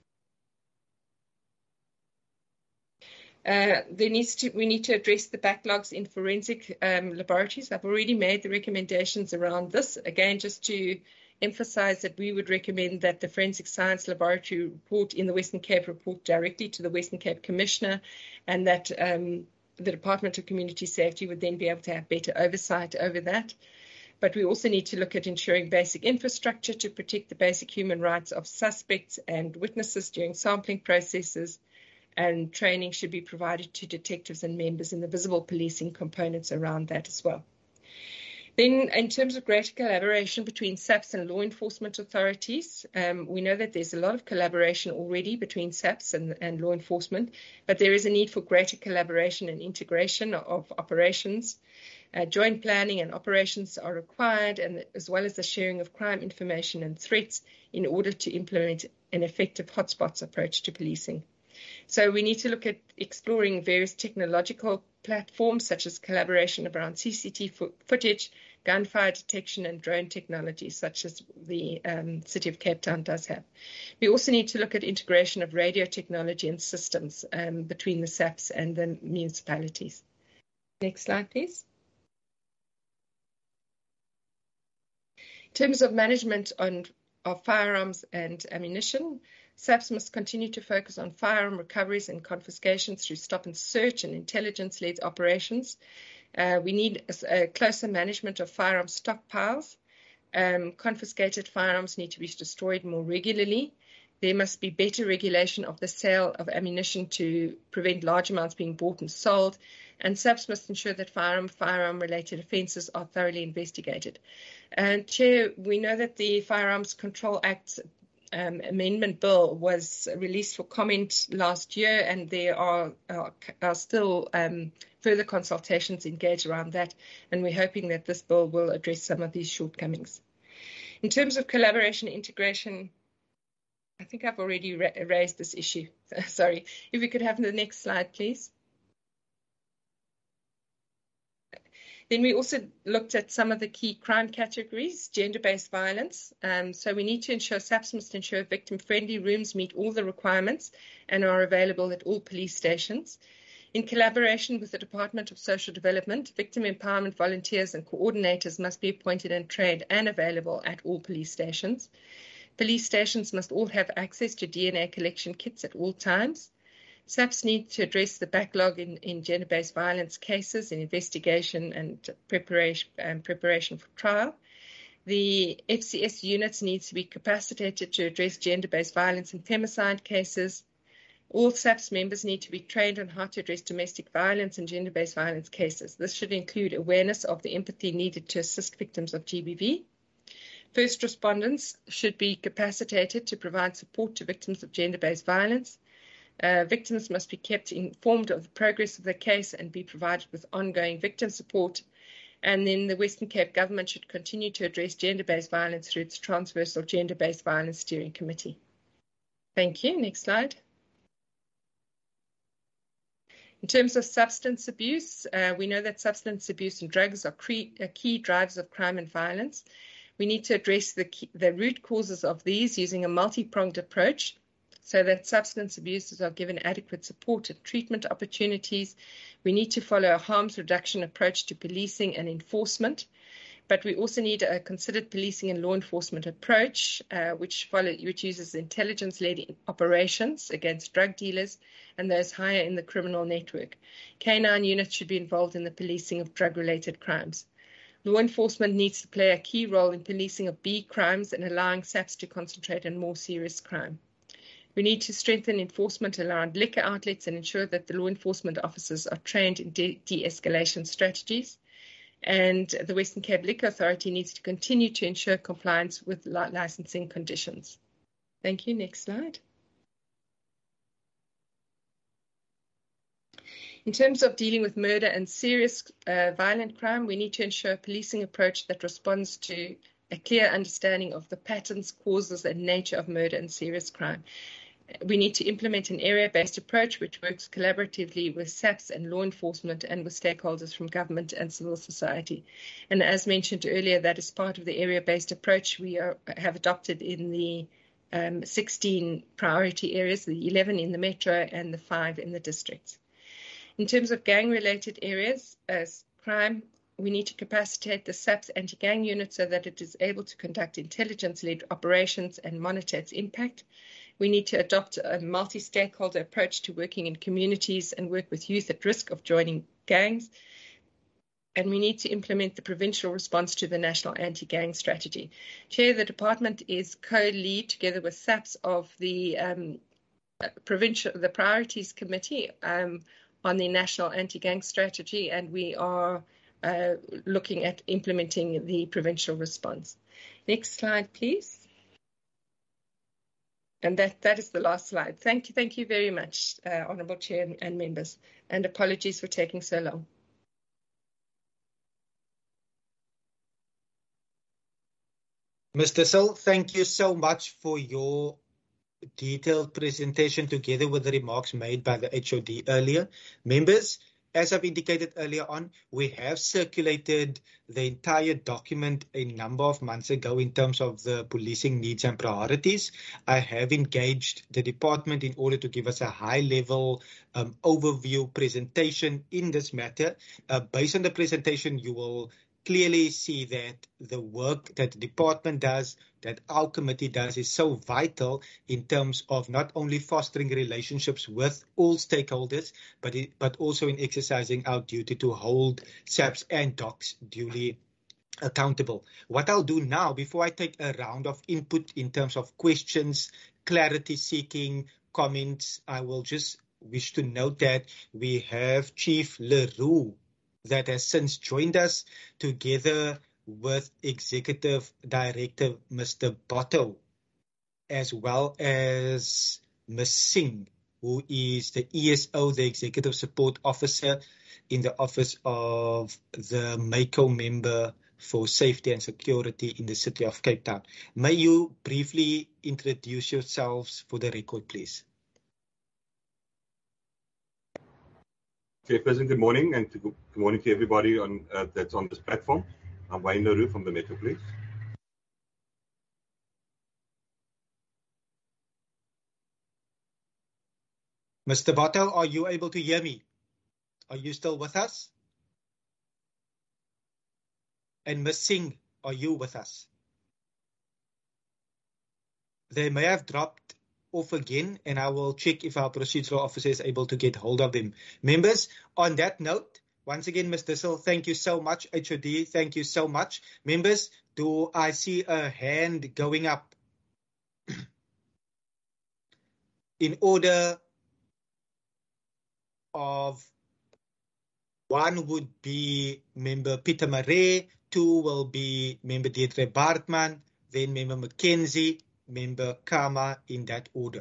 Speaker 3: Uh, there needs to, we need to address the backlogs in forensic um, laboratories. I've already made the recommendations around this. Again, just to emphasize that we would recommend that the Forensic Science Laboratory report in the Western Cape report directly to the Western Cape Commissioner, and that um, the Department of Community Safety would then be able to have better oversight over that. But we also need to look at ensuring basic infrastructure to protect the basic human rights of suspects and witnesses during sampling processes, and training should be provided to detectives and members in the visible policing components around that as well. Then, in terms of greater collaboration between SAPS and law enforcement authorities, um, we know that there's a lot of collaboration already between SAPS and, and law enforcement, but there is a need for greater collaboration and integration of operations. Uh, joint planning and operations are required, and as well as the sharing of crime information and threats in order to implement an effective hotspots approach to policing. So we need to look at exploring various technological platforms, such as collaboration around C C T V footage, gunfire detection, and drone technology, such as the um, City of Cape Town does have. We also need to look at integration of radio technology and systems um, between the SAPS and the municipalities. Next slide, please. In terms of management on, of firearms and ammunition, SAPS must continue to focus on firearm recoveries and confiscations through stop and search and intelligence-led operations. Uh, we need a, a closer management of firearm stockpiles. Um, confiscated firearms need to be destroyed more regularly. There must be better regulation of the sale of ammunition to prevent large amounts being bought and sold. And SAPS must ensure that firearm, firearm-related offences are thoroughly investigated. And Chair, we know that the Firearms Control Act Um, amendment bill was released for comment last year, and there are, are, are still um, further consultations engaged around that, and we're hoping that this bill will address some of these shortcomings. In terms of collaboration and integration, I think I've already ra raised this issue. Sorry. If we could have the next slide, please. Then we also looked at some of the key crime categories, gender-based violence. Um, so we need to ensure, SAPS must ensure victim-friendly rooms meet all the requirements and are available at all police stations. In collaboration with the Department of Social Development, victim empowerment volunteers and coordinators must be appointed and trained and available at all police stations. Police stations must all have access to D N A collection kits at all times. SAPS need to address the backlog in, in gender-based violence cases in investigation and preparation, um, preparation for trial. The F C S units need to be capacitated to address gender-based violence and femicide cases. All SAPS members need to be trained on how to address domestic violence and gender-based violence cases. This should include awareness of the empathy needed to assist victims of G B V. First responders should be capacitated to provide support to victims of gender-based violence. Uh, victims must be kept informed of the progress of the case and be provided with ongoing victim support. And then the Western Cape government should continue to address gender-based violence through its transversal gender-based violence steering committee. Thank you. Next slide. In terms of substance abuse, uh, we know that substance abuse and drugs are key drivers of crime and violence. We need to address the, key, the root causes of these using a multi-pronged approach, so that substance abusers are given adequate support and treatment opportunities. We need to follow a harms reduction approach to policing and enforcement, but we also need a considered policing and law enforcement approach, uh, which, follow, which uses intelligence-led operations against drug dealers and those higher in the criminal network. K nine units should be involved in the policing of drug-related crimes. Law enforcement needs to play a key role in policing of B crimes and allowing SAPS to concentrate on more serious crime. We need to strengthen enforcement around liquor outlets and ensure that the law enforcement officers are trained in de de-escalation strategies. And the Western Cape Liquor Authority needs to continue to ensure compliance with li licensing conditions. Thank you. Next slide. In terms of dealing with murder and serious uh, violent crime, we need to ensure a policing approach that responds to a clear understanding of the patterns, causes, and nature of murder and serious crime. We need to implement an area-based approach which works collaboratively with SAPS and law enforcement and with stakeholders from government and civil society. And as mentioned earlier, that is part of the area-based approach we are, have adopted in the um, sixteen priority areas, the eleven in the metro and the five in the districts. In terms of gang-related areas, as crime, we need to capacitate the SAPS anti-gang unit so that it is able to conduct intelligence-led operations and monitor its impact. We need to adopt a multi-stakeholder approach to working in communities and work with youth at risk of joining gangs. And we need to implement the provincial response to the National Anti-Gang Strategy. Chair, the department is co-lead together with SAPS of the um, provincial, the Priorities Committee um, on the National Anti-Gang Strategy, and we are uh, looking at implementing the provincial response. Next slide, please. And that, that is the last slide. Thank you, thank you very much, uh, Honourable Chair and, and members, and apologies for taking so long.
Speaker 2: Mister Sil, thank you so much for your detailed presentation together with the remarks made by the H O D earlier. Members, as I've indicated earlier on, we have circulated the entire document a number of months ago in terms of the policing needs and priorities. I have engaged the department in order to give us a high-level um, overview presentation in this matter. Uh, based on the presentation, you will clearly see that the work that the department does, that our committee does, is so vital in terms of not only fostering relationships with all stakeholders, but it, but also in exercising our duty to hold SAPS and D O C S duly accountable. What I'll do now, before I take a round of input in terms of questions, clarity seeking, comments, I will just wish to note that we have Chief Leroux that has since joined us, together with Executive Director Mister Botto, as well as Miz Singh, who is the E S O, the Executive Support Officer in the office of the MACO member, for safety and security in the city of Cape Town. May you briefly introduce yourselves for the record, please?
Speaker 8: Chairperson, good morning, and to, good morning to everybody on uh, that's on this platform. I'm Wayne Naru from the Metro Police.
Speaker 2: Mister Botto, are you able to hear me? Are you still with us? And Miz Singh, are you with us? They may have dropped off again, and I will check if our procedural officer is able to get hold of them. Members, on that note, once again, Miz Dissel, thank you so much. H O D, thank you so much. Members, do I see a hand going up? In order of one would be Member Peter Marais, two will be Member Deirdre Baartman, then Member Mackenzie, Member Kama, in that order.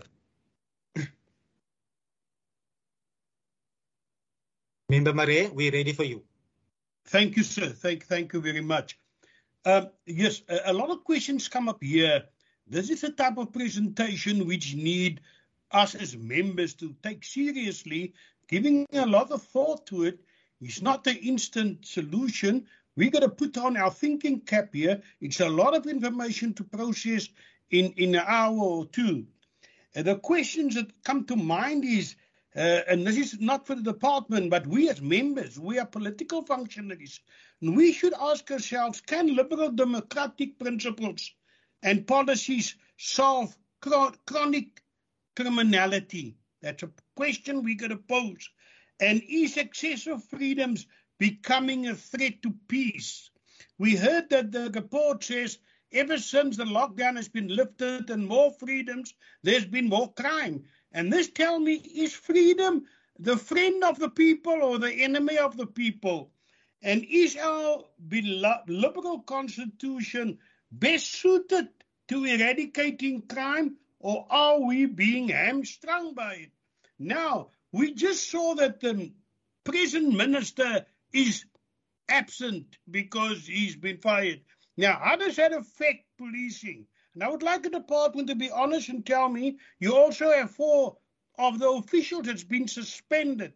Speaker 2: Member Marais, we're ready for you.
Speaker 1: Thank you, sir. Thank, thank you very much. Um, yes, a, a lot of questions come up here. This is a type of presentation which need us as members to take seriously, giving a lot of thought to it. It's not an instant solution. We've got to put on our thinking cap here. It's a lot of information to process in, in an hour or two. And the questions that come to mind is, uh, and this is not for the department, but we as members, we are political functionaries, and we should ask ourselves, can liberal democratic principles and policies solve chronic criminality? That's a question we got to pose. And is excessive freedoms becoming a threat to peace? We heard that the report says ever since the lockdown has been lifted and more freedoms, there's been more crime. And this tells me, is freedom the friend of the people or the enemy of the people? And is our liberal constitution best suited to eradicating crime, or are we being hamstrung by it? Now, we just saw that the present minister is absent because he's been fired. Now, how does that affect policing? And I would like the department to be honest and tell me, you also have four of the officials that's been suspended.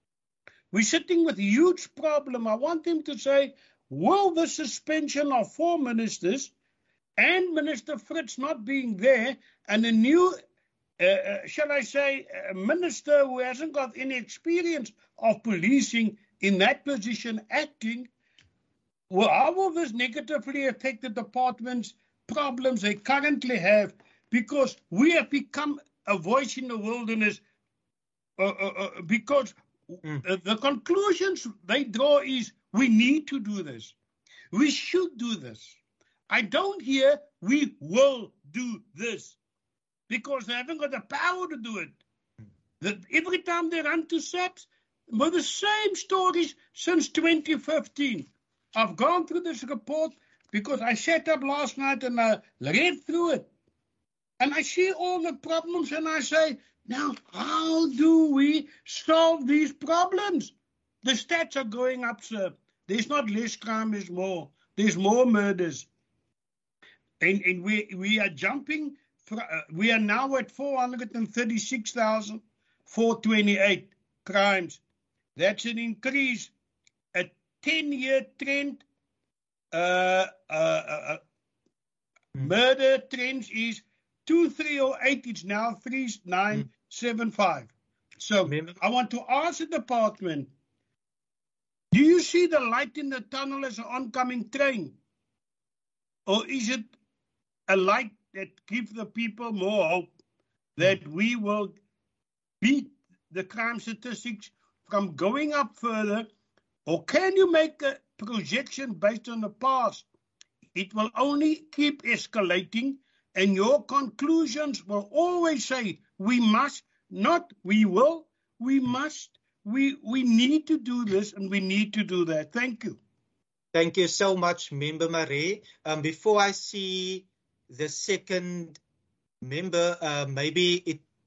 Speaker 1: We're sitting with a huge problem. I want them to say, will the suspension of four ministers and Minister Fritz not being there and a new, uh, uh, shall I say, a minister who hasn't got any experience of policing in that position acting, well, how will this negatively affect the department's problems they currently have? Because we have become a voice in the wilderness uh, uh, uh, because mm. uh, the conclusions they draw is we need to do this. We should do this. I don't hear we will do this because they haven't got the power to do it. That every time they run to S A Ps, with the same stories since twenty fifteen. I've gone through this report because I sat up last night and I read through it. And I see all the problems and I say, now, how do we solve these problems? The stats are going up, sir. There's not less crime, there's more. There's more murders. And, and we, we are jumping, for, uh, we are now at four hundred thirty-six thousand four hundred twenty-eight crimes. That's an increase, a ten-year trend. Uh, uh, uh, mm. Murder trends is two three oh eight, it's now three nine seven five. Mm. So Maybe. I want to ask the department, do you see the light in the tunnel as an oncoming train? Or is it a light that gives the people more hope that mm. we will beat the crime statistics from going up further? Or can you make a projection based on the past? It will only keep escalating, and your conclusions will always say, we must, not we will, we must, we, we need to do this, and we need to do that. Thank you.
Speaker 2: Thank you so much, Member Marais. Um, before I see the second member, uh, maybe it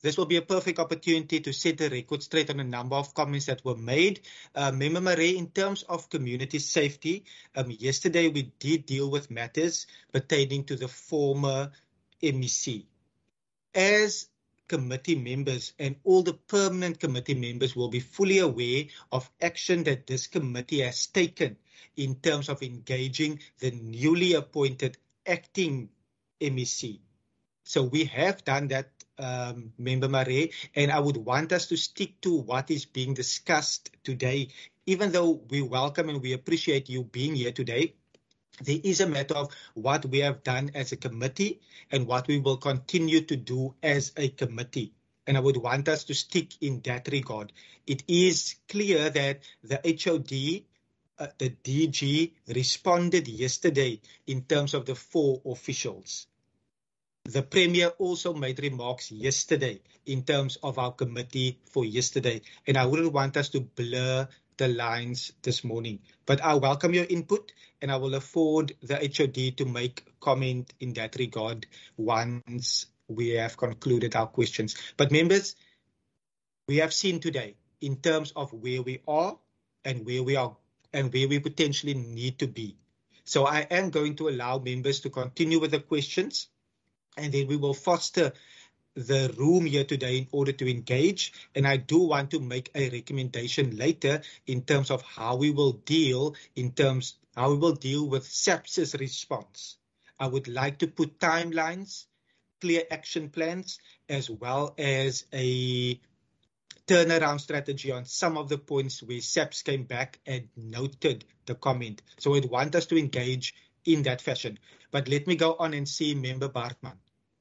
Speaker 2: this will be a perfect opportunity to set the record straight on a number of comments that were made. Uh, Member Marais, in terms of community safety, um, yesterday we did deal with matters pertaining to the former M E C. As committee members and all the permanent committee members will be fully aware of action that this committee has taken in terms of engaging the newly appointed acting M E C. So we have done that, um, Member Marais, and I would want us to stick to what is being discussed today. Even though we welcome and we appreciate you being here today, there is a matter of what we have done as a committee and what we will continue to do as a committee. And I would want us to stick in that regard. It is clear that the H O D, uh, the D G, responded yesterday in terms of the four officials. The Premier also made remarks yesterday in terms of our committee for yesterday. And I wouldn't want us to blur the lines this morning. But I welcome your input, and I will afford the H O D to make comment in that regard once we have concluded our questions. But members, we have seen today in terms of where we are and where we are and where we potentially need to be. So I am going to allow members to continue with the questions, and then we will foster the room here today in order to engage. And I do want to make a recommendation later in terms of how we will deal in terms how we will deal with SAPS's response. I would like to put timelines, clear action plans, as well as a turnaround strategy on some of the points where SAPS came back and noted the comment. So I'd want us to engage in that fashion. But let me go on and see Member Baartman.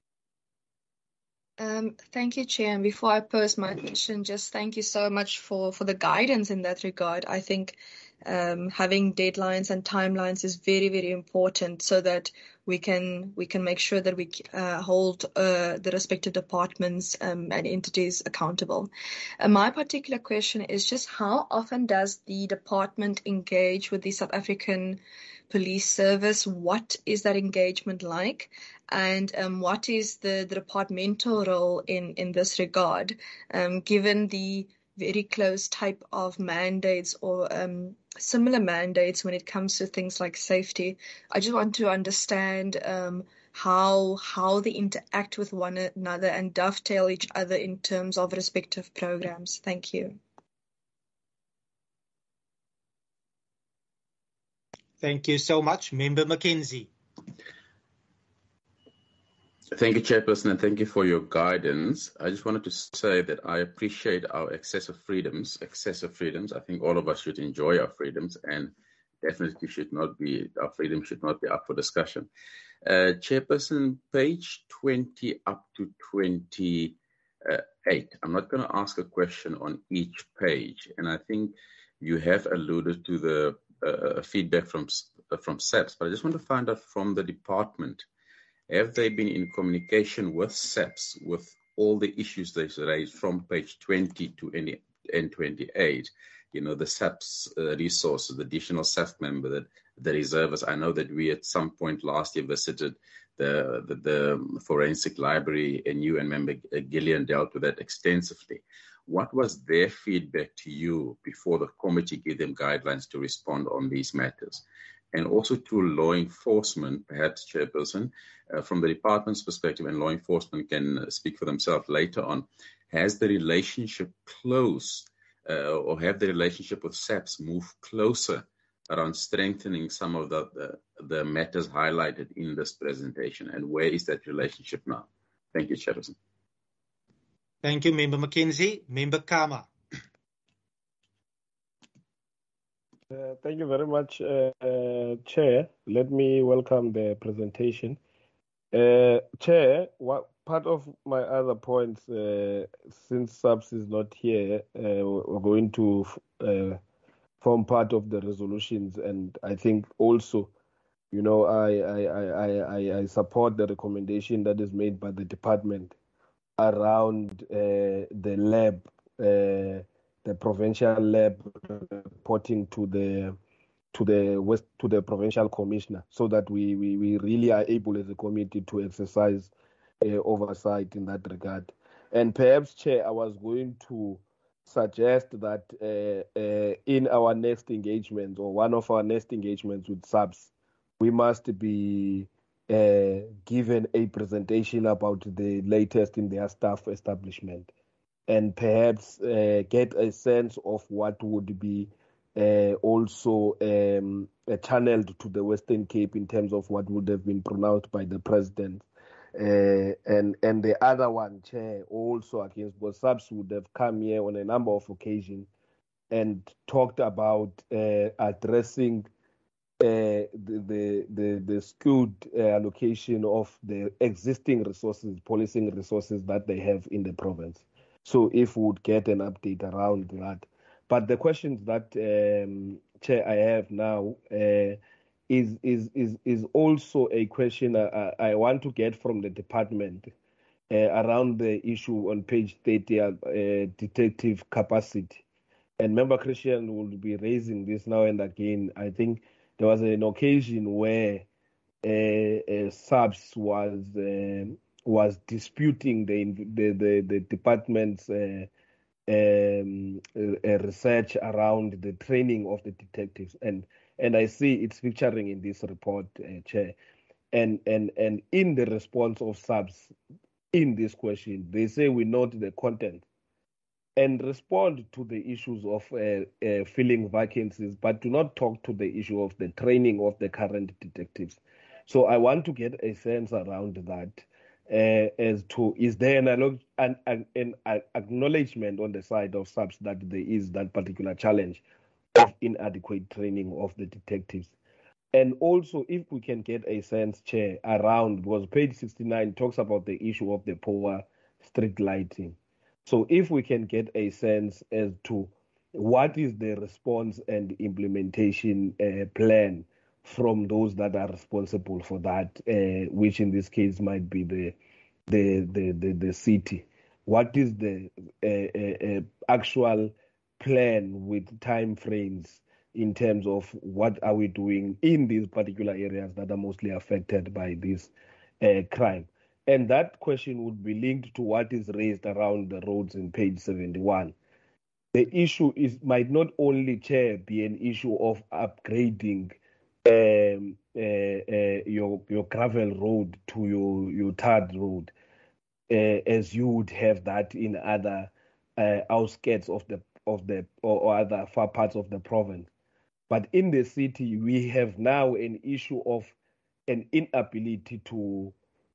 Speaker 7: Um, thank you, Chair. And before I pose my question, just thank you so much for, for the guidance in that regard. I think um, having deadlines and timelines is very, very important so that we can we can make sure that we uh, hold uh, the respective departments um, and entities accountable. Uh, my particular question is just how often does the department engage with the South African Police Service? What is that engagement like? And um, what is the, the departmental role in, in this regard, um, given the very close type of mandates or um, similar mandates when it comes to things like safety? I just want to understand um, how how they interact with one another and dovetail each other in terms of respective programs. Thank you.
Speaker 2: Thank you so much. Member Mackenzie.
Speaker 4: Thank you, Chairperson, and thank you for your guidance. I just wanted to say that I appreciate our excessive freedoms, excessive freedoms. I think all of us should enjoy our freedoms, and definitely should not be, our freedom should not be up for discussion. Uh, Chairperson, page twenty up to twenty-eight. I'm not going to ask a question on each page, and I think you have alluded to the uh, feedback from, uh, from SAPS, but I just want to find out from the department, have they been in communication with SAPS with all the issues they raised from page twenty to and twenty-eight? You know, the SAPS uh, resources, the additional SAF member, the, the reservists. I know that we at some point last year visited the, the, the forensic library, and you and member Gillian dealt with that extensively. What was their feedback to you before the committee gave them guidelines to respond on these matters? And also to law enforcement, perhaps, Chairperson, uh, from the department's perspective, and law enforcement can speak for themselves later on, has the relationship close uh, or have the relationship with SAPS moved closer around strengthening some of the, the, the matters highlighted in this presentation? And where is that relationship now? Thank you, Chairperson.
Speaker 2: Thank you, Member Mackenzie. Member Kama.
Speaker 5: Uh, thank you very much, uh, uh, Chair. Let me welcome the presentation. Uh, Chair, what part of my other points, uh, since SAPS is not here, uh, we're going to uh, form part of the resolutions, and I think also, you know, I I, I, I, I support the recommendation that is made by the department around uh, the lab, uh, the provincial lab reporting to the to the west to the provincial commissioner, so that we, we, we really are able as a committee to exercise uh, oversight in that regard. And perhaps, Chair, I was going to suggest that uh, uh, in our next engagement, or one of our next engagements with SAPS, we must be uh, given a presentation about the latest in their staff establishment, and perhaps uh, get a sense of what would be uh, also um, uh, channeled to the Western Cape in terms of what would have been pronounced by the president. Uh, and and the other one, Chair, also against both SAPS would have come here on a number of occasions and talked about uh, addressing uh, the, the the the skewed uh, allocation of the existing resources, policing resources that they have in the province. So if we would get an update around that. But the questions that um, Chair I have now uh, is is is is also a question I, I want to get from the department uh, around the issue on page thirty, uh, detective capacity. And Member Christian will be raising this now and again. I think there was an occasion where uh, uh, SAPS was uh, was disputing the the the, the department's uh, um, uh, research around the training of the detectives, and and I see it's featuring in this report, uh, Chair. And and and in the response of SAPS in this question, they say we note the content and respond to the issues of uh, uh, filling vacancies, but do not talk to the issue of the training of the current detectives. So I want to get a sense around that uh, as to, is there an, an, an, an acknowledgement on the side of SAPS that there is that particular challenge of inadequate training of the detectives? And also, if we can get a sense, Chair, around, because page sixty-nine talks about the issue of the poor street lighting. So if we can get a sense as to what is the response and implementation uh, plan from those that are responsible for that, uh, which in this case might be the the the the, the city. What is the uh, uh, uh, actual plan with time frames in terms of what are we doing in these particular areas that are mostly affected by this uh, crime? And that question would be linked to what is raised around the roads in page seventy-one. The issue is might not only, Chair, be an issue of upgrading um, uh, uh, your your gravel road to your your tarred road, uh, as you would have that in other uh, outskirts of the of the or, or other far parts of the province. But in the city, we have now an issue of an inability to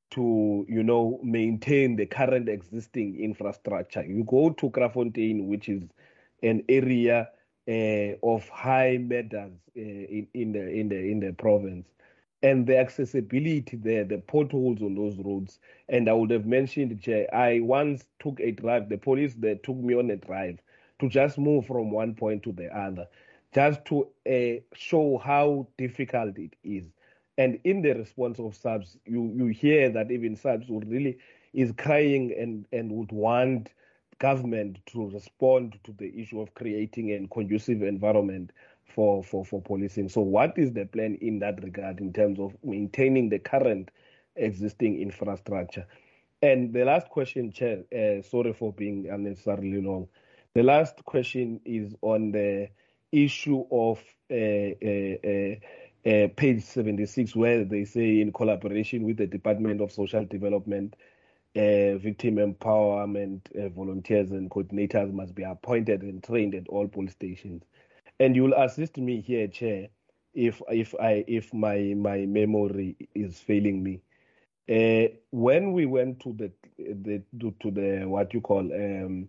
Speaker 5: to, you know, maintain the current existing infrastructure. You go to Krafontein, which is an area uh, of high meadows uh, in, in the in the in the province, and the accessibility there, the potholes on those roads. And I would have mentioned, Jay, I once took a drive. The police there took me on a drive to just move from one point to the other, just to uh, show how difficult it is. And in the response of SAPS, you, you hear that even SAPS would really is crying and, and would want government to respond to the issue of creating a conducive environment for, for, for policing. So what is the plan in that regard in terms of maintaining the current existing infrastructure? And the last question, Chair, uh, sorry for being unnecessarily long. The last question is on the issue of uh, uh, uh, Uh, page seventy-six, where they say in collaboration with the Department of Social Development, uh, victim empowerment uh, volunteers and coordinators must be appointed and trained at all police stations. And you'll assist me here, Chair, if if I if my my memory is failing me. Uh, when we went to the the to the what you call um,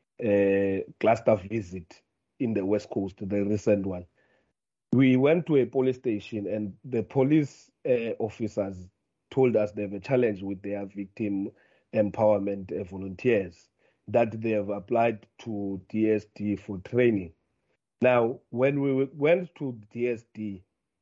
Speaker 5: uh, cluster visit in the West Coast, the recent one, we went to a police station and the police uh, officers told us they have a challenge with their victim empowerment uh, volunteers, that they have applied to D S D for training. Now, when we went to D S D,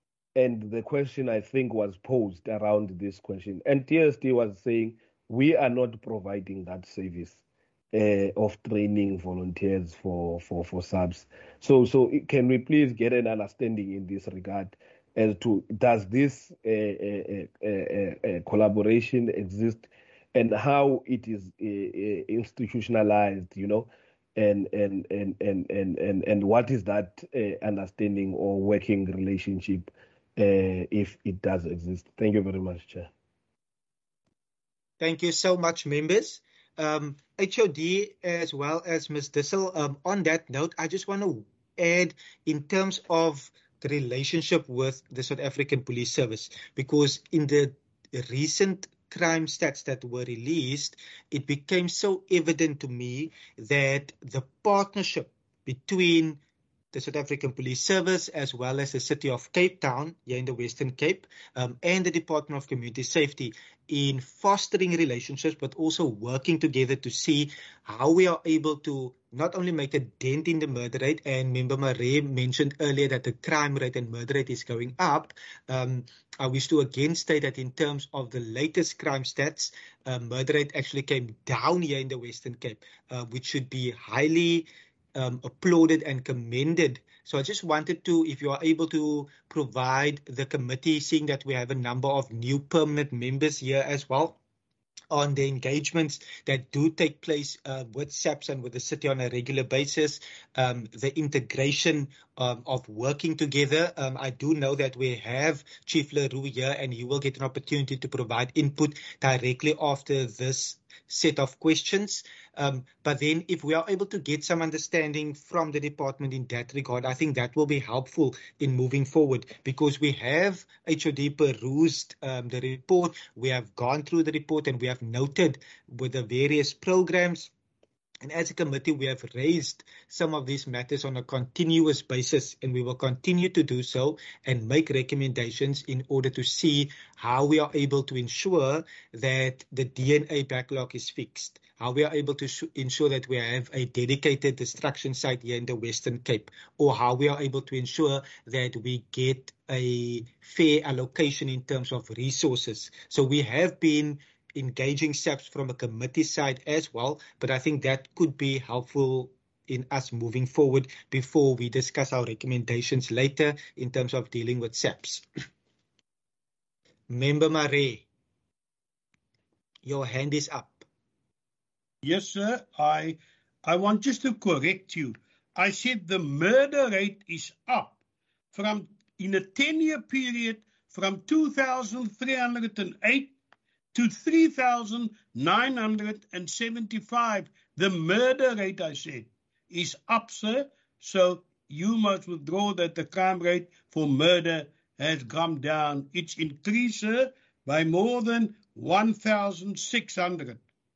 Speaker 5: and the question I think was posed around this question, and D S D was saying, we are not providing that service Uh, of training volunteers for, for, for SAPS. So, so can we please get an understanding in this regard as to, does this uh, uh, uh, uh, uh, collaboration exist and how it is uh, uh, institutionalized, you know, and and and and and and, and what is that uh, understanding or working relationship uh, if it does exist. Thank you very much, Chair.
Speaker 2: Thank you so much, members. Um, H O D as well as Miz Dissel. Um, on that note, I just want to add in terms of the relationship with the South African Police Service, because in the recent crime stats that were released, it became so evident to me that the partnership between the South African Police Service as well as the City of Cape Town here in the Western Cape um, and the Department of Community Safety in fostering relationships, but also working together to see how we are able to not only make a dent in the murder rate, and Member Marais mentioned earlier that the crime rate and murder rate is going up. Um, I wish to again state that in terms of the latest crime stats, uh, murder rate actually came down here in the Western Cape, uh, which should be highly Um, applauded and commended. So I just wanted to, if you are able to provide the committee, seeing that we have a number of new permanent members here as well, on the engagements that do take place uh, with SAPS and with the city on a regular basis, um, the integration um, of working together. Um, I do know that we have Chief Leroux here, and he will get an opportunity to provide input directly after this set of questions. Um, but then if we are able to get some understanding from the department in that regard, I think that will be helpful in moving forward, because we have H O D perused um, the report, we have gone through the report, and we have noted with the various programs. And as a committee, we have raised some of these matters on a continuous basis, and we will continue to do so and make recommendations in order to see how we are able to ensure that the D N A backlog is fixed, how we are able to ensure that we have a dedicated destruction site here in the Western Cape, or how we are able to ensure that we get a fair allocation in terms of resources. So we have been engaging SAPS from a committee side as well, but I think that could be helpful in us moving forward before we discuss our recommendations later in terms of dealing with SAPS. Member Marais, your hand is up.
Speaker 1: Yes, sir. I, I want just to correct you. I said the murder rate is up from, in a ten-year period, from two thousand three hundred eight to three thousand nine hundred seventy-five. The murder rate, I said, is up, sir. So you must withdraw that the crime rate for murder has come down. It's increased, sir, by more than one thousand six hundred.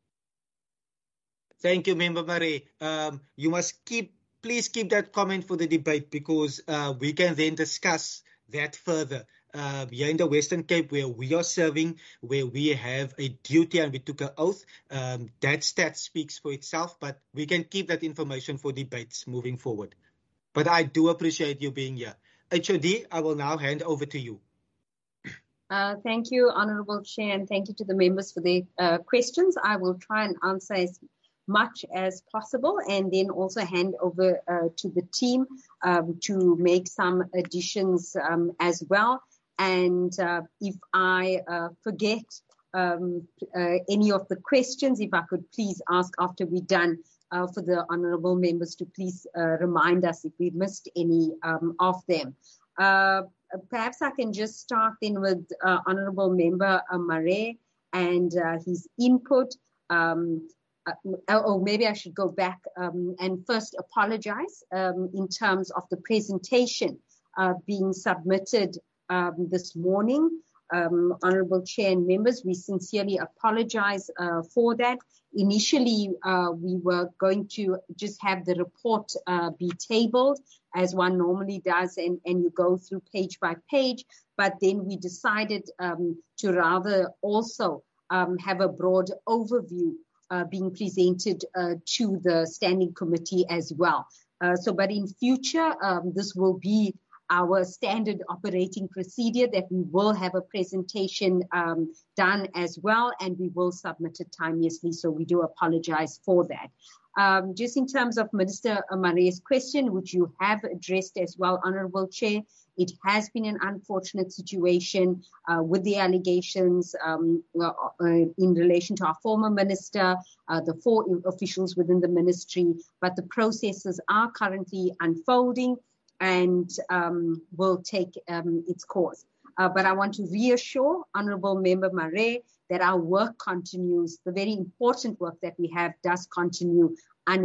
Speaker 2: Thank you, Member Marais. Um, you must keep, please keep that comment for the debate, because uh, we can then discuss that further. Uh, here in the Western Cape, where we are serving, where we have a duty and we took an oath, um, that stat speaks for itself, but we can keep that information for debates moving forward. But I do appreciate you being here. H O D, I will now hand over to you.
Speaker 6: Uh, thank you, Honourable Chair, and thank you to the members for their uh, questions. I will try and answer as much as possible, and then also hand over uh, to the team um, to make some additions um, as well. And uh, if I uh, forget um, uh, any of the questions, if I could please ask after we're done uh, for the honourable members to please uh, remind us if we missed any um, of them. Uh, perhaps I can just start then with uh, Honourable Member uh, Marais and uh, his input. Um, uh, or maybe I should go back um, and first apologize um, in terms of the presentation uh, being submitted Um, this morning. Um, Honourable Chair and members, we sincerely apologize uh, for that. Initially, uh, we were going to just have the report uh, be tabled as one normally does, and, and you go through page by page, but then we decided um, to rather also um, have a broad overview uh, being presented uh, to the standing committee as well. Uh, so, but in future, um, this will be our standard operating procedure, that we will have a presentation um, done as well, and we will submit it timeously. So we do apologize for that. Um, just in terms of Minister Marais' question, which you have addressed as well, Honourable Chair, It has been an unfortunate situation uh, with the allegations um, uh, in relation to our former minister, uh, the four officials within the ministry, but the processes are currently unfolding and um, will take um, its course. Uh, but I want to reassure Honourable Member Marais that our work continues. The very important work that we have does continue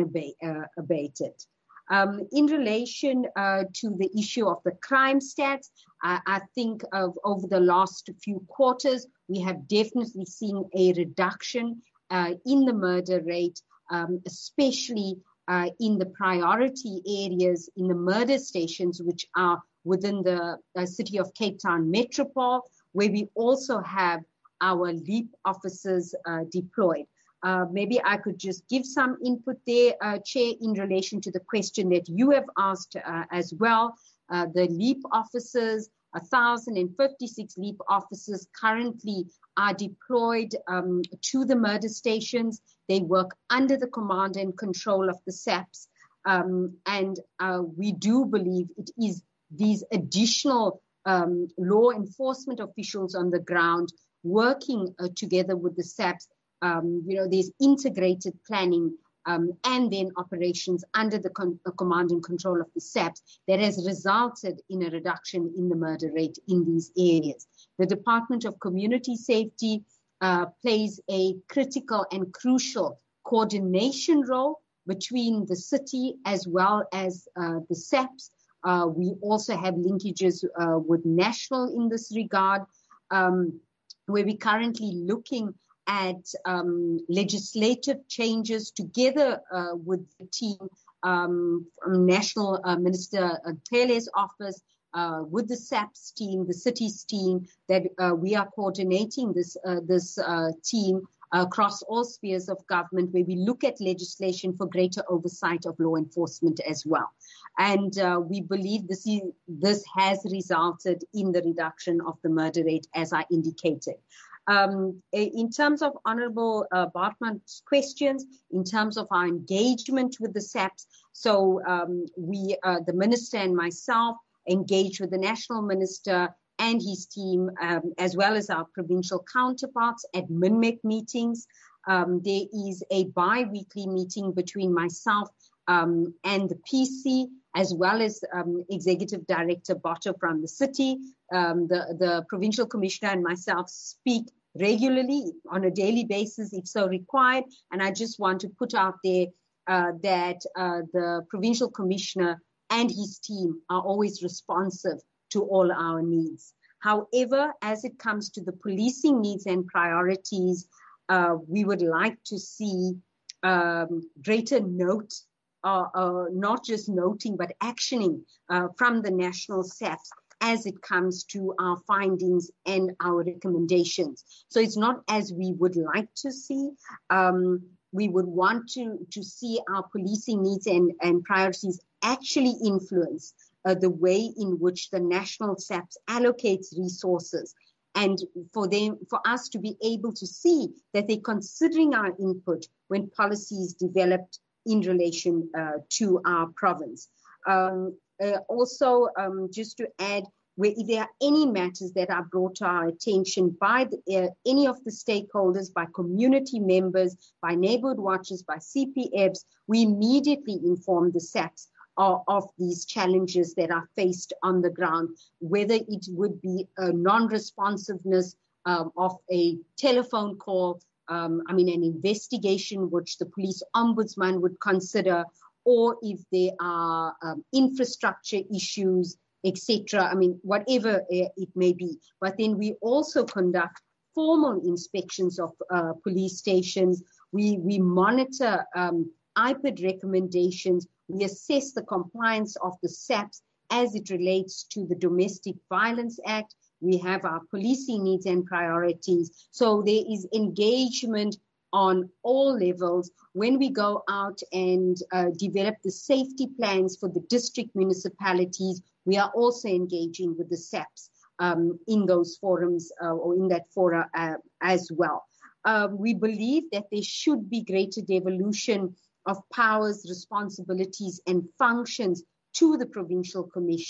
Speaker 6: unabated. Um, in relation uh, to the issue of the crime stats, uh, I think of over the last few quarters, we have definitely seen a reduction uh, in the murder rate, um, especially uh, in the priority areas, in the murder stations, which are within the uh, city of Cape Town Metropole, where we also have our LEAP officers uh, deployed. Uh, maybe I could just give some input there, uh, Chair, in relation to the question that you have asked uh, as well. Uh, the LEAP officers, one thousand fifty-six LEAP officers currently are deployed um, to the murder stations. They work under the command and control of the S A Ps. Um, and uh, we do believe it is these additional um, law enforcement officials on the ground working uh, together with the S A Ps. Um, you know, there's integrated planning um, and then operations under the con uh, command and control of the S A Ps that has resulted in a reduction in the murder rate in these areas. The Department of Community Safety uh, plays a critical and crucial coordination role between the city as well as uh, the S A Ps. Uh, we also have linkages uh, with national in this regard, um, where we're currently looking at um, legislative changes together uh, with the team um, from National uh, Minister Tele's office, uh, with the S A Ps team, the city's team, that uh, we are coordinating this, uh, this uh, team across all spheres of government, where we look at legislation for greater oversight of law enforcement as well. And uh, we believe this, is, this has resulted in the reduction of the murder rate, as I indicated. Um, in terms of Honourable uh, Bartman's questions, in terms of our engagement with the S A Ps, so um, we, uh, the Minister and myself, engage with the National Minister and his team, um, as well as our provincial counterparts at M I N M E C meetings. Um, there is a bi-weekly meeting between myself um, and the P C, as well as um, Executive Director Botto from the city. Um, the, the Provincial Commissioner and myself speak regularly on a daily basis if so required. And I just want to put out there uh, that uh, the Provincial Commissioner and his team are always responsive to all our needs. However, as it comes to the policing needs and priorities, uh, we would like to see um, greater note, uh, uh, not just noting, but actioning uh, from the national S A Ps as it comes to our findings and our recommendations. So it's not as we would like to see. Um, we would want to, to see our policing needs and, and priorities actually influence uh, the way in which the national S A Ps allocates resources, and for them, for us to be able to see that they're considering our input when policy is developed in relation uh, to our province. Um, uh, also, um, just to add, where if there are any matters that are brought to our attention by the, uh, any of the stakeholders, by community members, by neighborhood watchers, by C P Fs, we immediately inform the S A Ps of, of these challenges that are faced on the ground, whether it would be a non-responsiveness um, of a telephone call, um, I mean, an investigation which the police ombudsman would consider, or if there are um, infrastructure issues, et cetera. I mean, whatever it may be. But then we also conduct formal inspections of uh, police stations. We, we monitor um, I P I D recommendations. We assess the compliance of the S A Ps as it relates to the Domestic Violence Act. We have our policing needs and priorities. So there is engagement on all levels. When we go out and uh, develop the safety plans for the district municipalities, we are also engaging with the S A Ps um, in those forums uh, or in that fora uh, as well. Uh, we believe that there should be greater devolution of powers, responsibilities, and functions to the Provincial Commissioner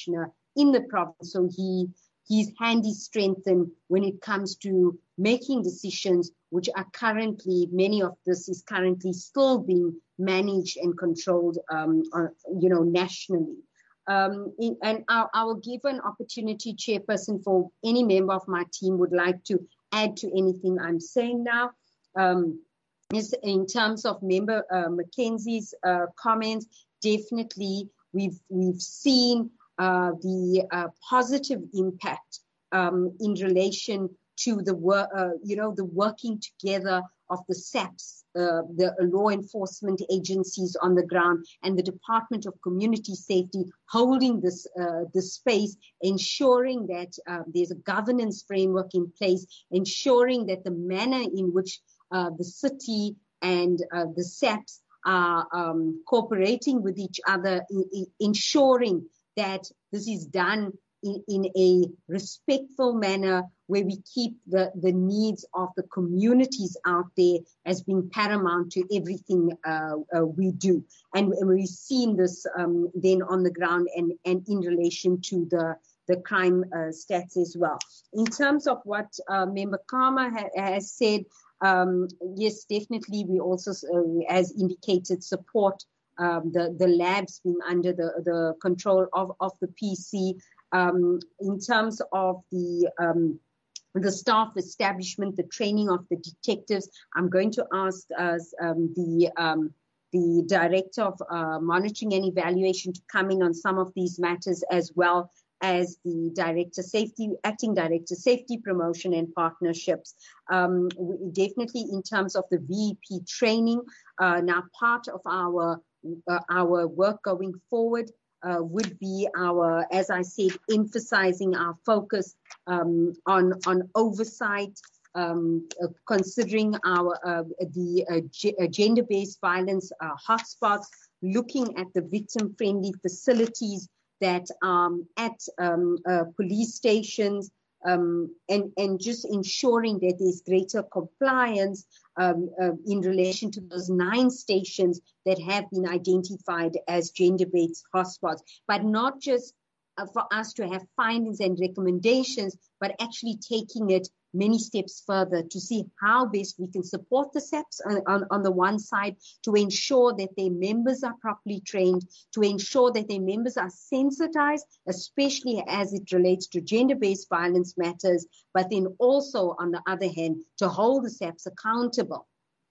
Speaker 6: in the province. So he his hand is strengthened when it comes to making decisions, which are currently, many of this is currently still being managed and controlled, um, uh, you know, nationally. Um, in, and I, I will give an opportunity, Chairperson, for any member of my team would like to add to anything I'm saying now. Um, is in terms of Member uh, Mackenzie's uh, comments, definitely we've we've seen uh, the uh, positive impact um, in relation to the work, uh, you know, the working together of the S A Ps, uh, the law enforcement agencies on the ground, and the Department of Community Safety holding this uh, this space, ensuring that uh, there's a governance framework in place, ensuring that the manner in which uh, the city and uh, the S A Ps are um, cooperating with each other, in, in ensuring that this is done in, in a respectful manner, where we keep the, the needs of the communities out there as being paramount to everything uh, uh, we do. And, and we've seen this um, then on the ground and, and in relation to the, the crime uh, stats as well. In terms of what uh, Member Karma ha has said, um, yes, definitely we also, uh, as indicated, support um, the, the labs being under the, the control of, of the P C. Um, in terms of the um, the staff establishment, the training of the detectives, I'm going to ask us um, the um, the director of uh, monitoring and evaluation to come in on some of these matters, as well as the director safety, acting director safety promotion and partnerships. Um, we, definitely in terms of the V E P training, uh, now part of our uh, our work going forward Uh, would be our, as I said, emphasizing our focus um, on on oversight, um, uh, considering our uh, the uh, gender-based violence uh, hotspots, looking at the victim-friendly facilities that um, at um, uh, police stations, um, and and just ensuring that there's greater compliance um, uh, in relation to those nine stations that have been identified as gender-based hotspots, but not just uh, for us to have findings and recommendations, but actually taking it many steps further to see how best we can support the S A Ps on, on, on the one side, to ensure that their members are properly trained, to ensure that their members are sensitized, especially as it relates to gender-based violence matters, but then also, on the other hand, to hold the S A Ps accountable,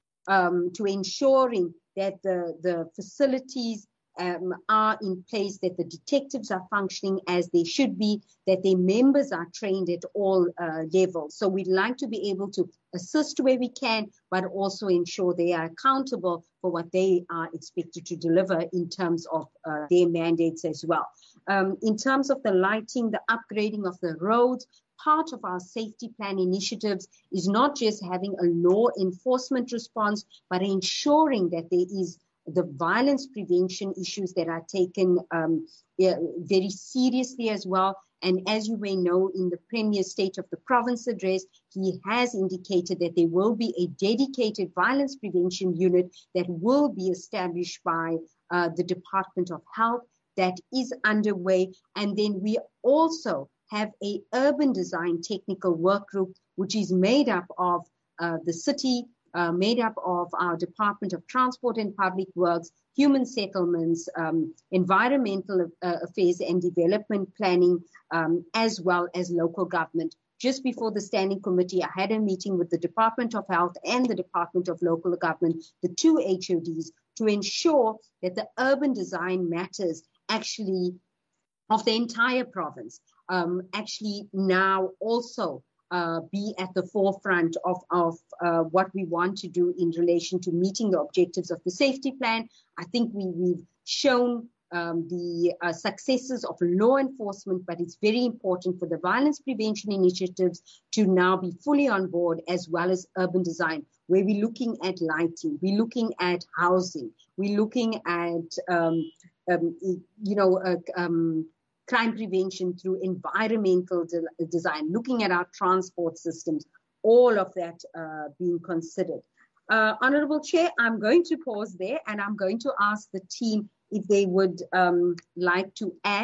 Speaker 6: um, to ensuring that the, the facilities Um, are in place, that the detectives are functioning as they should be, that their members are trained at all uh, levels. So we'd like to be able to assist where we can, but also ensure they are accountable for what they are expected to deliver in terms of uh, their mandates as well. Um, in terms of the lighting, the upgrading of the roads, part of our safety plan initiatives is not just having a law enforcement response, but ensuring that there is the violence prevention issues that are taken um, yeah, very seriously as well. And as you may know, in the Premier's State of the Province address, he has indicated that there will be a dedicated violence prevention unit that will be established by uh, the Department of Health. That is underway. And then we also have a urban design technical work group, which is made up of uh, the city, Uh, made up of our Department of Transport and Public Works, Human Settlements, um, Environmental uh, Affairs and Development Planning, um, as well as local government. Just before the Standing Committee, I had a meeting with the Department of Health and the Department of Local Government, the two H O Ds, to ensure that the urban design matters actually of the entire province um, actually now also Uh, be at the forefront of, of uh, what we want to do in relation to meeting the objectives of the safety plan. I think we, we've shown um, the uh, successes of law enforcement, but it's very important for the violence prevention initiatives to now be fully on board, as well as urban design, where we're looking at lighting, we're looking at housing, we're looking at, um, um, you know, uh, um, crime prevention through environmental de design, looking at our transport systems, all of that uh, being considered. Uh, Honourable Chair, I'm going to pause there, and I'm going to ask the team if they would um, like to add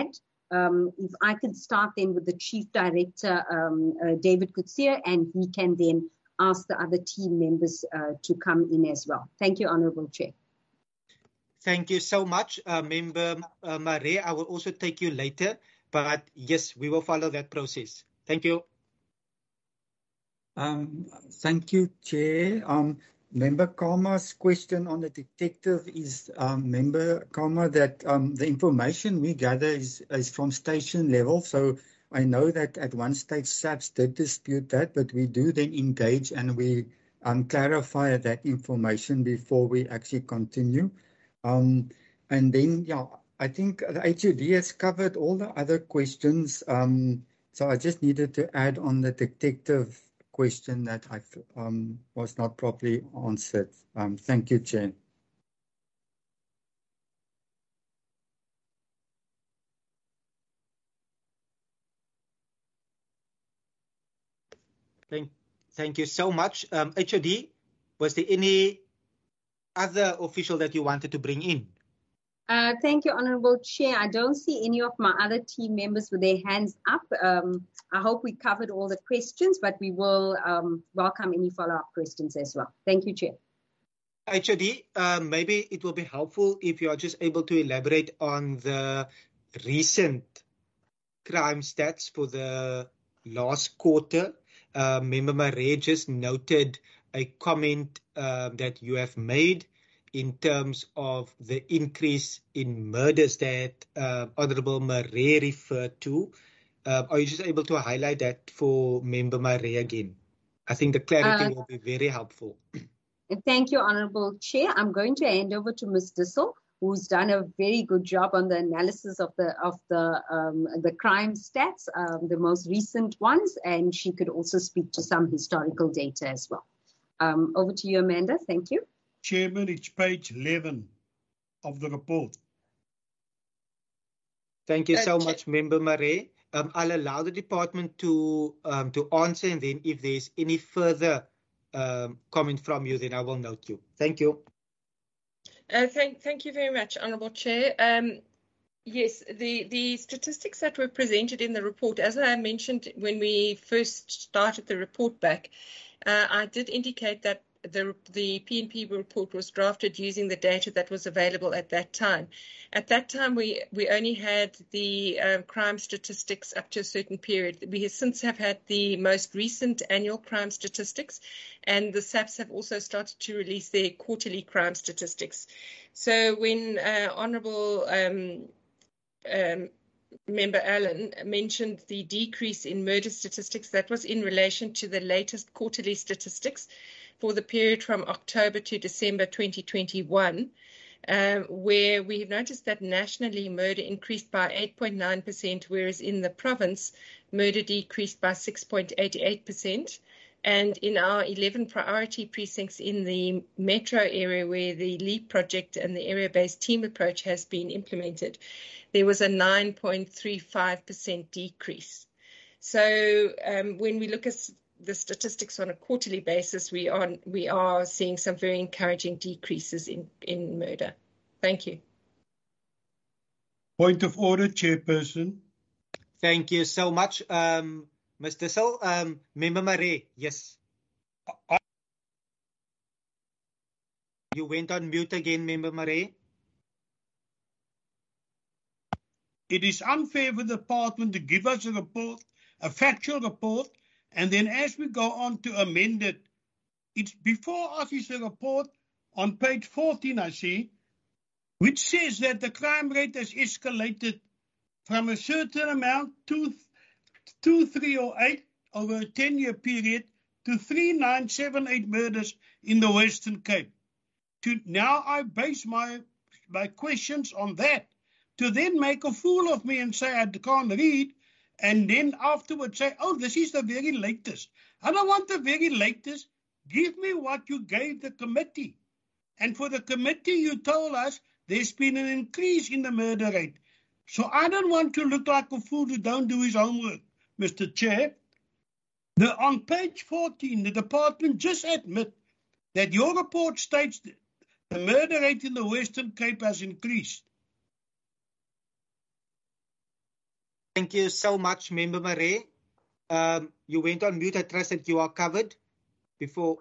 Speaker 6: um, if I could start then with the Chief Director, um, uh, David Coetzee, and he can then ask the other team members uh, to come in as well. Thank you, Honourable Chair.
Speaker 2: Thank you so much, uh, Member uh, Marais. I will also take you later, but yes, we will follow that process. Thank you.
Speaker 9: Um, thank you, Chair. Um, Member Kama's question on the detective is, um, Member Kama, that um, the information we gather is, is from station level. So I know that at one stage SAPS did dispute that, but we do then engage and we um, clarify that information before we actually continue. Um, and then, yeah, I think the H O D has covered all the other questions. Um, so I just needed to add on the detective question that I um, was not properly answered. Um, thank you, Chair.
Speaker 2: Thank, thank you so much. Um, H O D, was there any other official that you wanted to bring in?
Speaker 6: Uh, thank you, Honourable Chair. I don't see any of my other team members with their hands up. Um, I hope we covered all the questions, but we will um, welcome any follow-up questions as well. Thank you, Chair.
Speaker 2: H O D, uh, maybe it will be helpful if you are just able to elaborate on the recent crime stats for the last quarter. Uh, Member Marais just noted a comment uh, that you have made in terms of the increase in murders that uh, Honourable Marais referred to. Uh, are you just able to highlight that for Member Marais again? I think the clarity uh, will be very helpful.
Speaker 6: Thank you, Honourable Chair. I'm going to hand over to Miz Dissel, who's done a very good job on the analysis of the of the um, the crime stats, um, the most recent ones, and she could also speak to some historical data as well. Um, over to you, Amanda. Thank you.
Speaker 1: Chairman, it's page eleven of the report.
Speaker 2: Thank you so much, Member Marais. Um, I'll allow the department to um, to answer, and then if there's any further um, comment from you, then I will note you. Thank you.
Speaker 3: Uh, thank, thank you very much, Honourable Chair. Um, yes, the, the statistics that were presented in the report, as I mentioned when we first started the report back, uh, I did indicate that the, the P N P report was drafted using the data that was available at that time. At that time, we, we only had the um, crime statistics up to a certain period. We have since have had the most recent annual crime statistics, and the SAPS have also started to release their quarterly crime statistics. So when uh, Honourable um, um, Member Allen mentioned the decrease in murder statistics, that was in relation to the latest quarterly statistics for the period from October to December twenty twenty-one, um, where we have noticed that nationally murder increased by eight point nine percent, whereas in the province, murder decreased by six point eight eight percent. And in our eleven priority precincts in the metro area where the LEAP project and the area-based team approach has been implemented, there was a nine point three five percent decrease. So um, when we look at the statistics on a quarterly basis, we are we are seeing some very encouraging decreases in, in murder. Thank you.
Speaker 1: Point of order, Chairperson.
Speaker 2: Thank you so much, um, Mister Dissel. Um, Member Marais, yes.
Speaker 1: I
Speaker 2: you went on mute again, Member Marais.
Speaker 1: It is unfair for the department to give us a report, a factual report, and then as we go on to amend it, it's before us is a report on page fourteen, I see, which says that the crime rate has escalated from a certain amount, two, two three oh eight over a ten-year period, to three nine seven eight murders in the Western Cape. To, now I base my, my questions on that, to then make a fool of me and say I can't read, and then afterwards say, oh, this is the very latest. I don't want the very latest. Give me what you gave the committee. And for the committee, you told us there's been an increase in the murder rate. So I don't want to look like a fool who don't do his homework, Mister Chair. The, on page fourteen, the department just admit that your report states that the murder rate in the Western Cape has increased.
Speaker 2: Thank you so much, Member Marais. Um, you went on mute. I trust that you are covered before.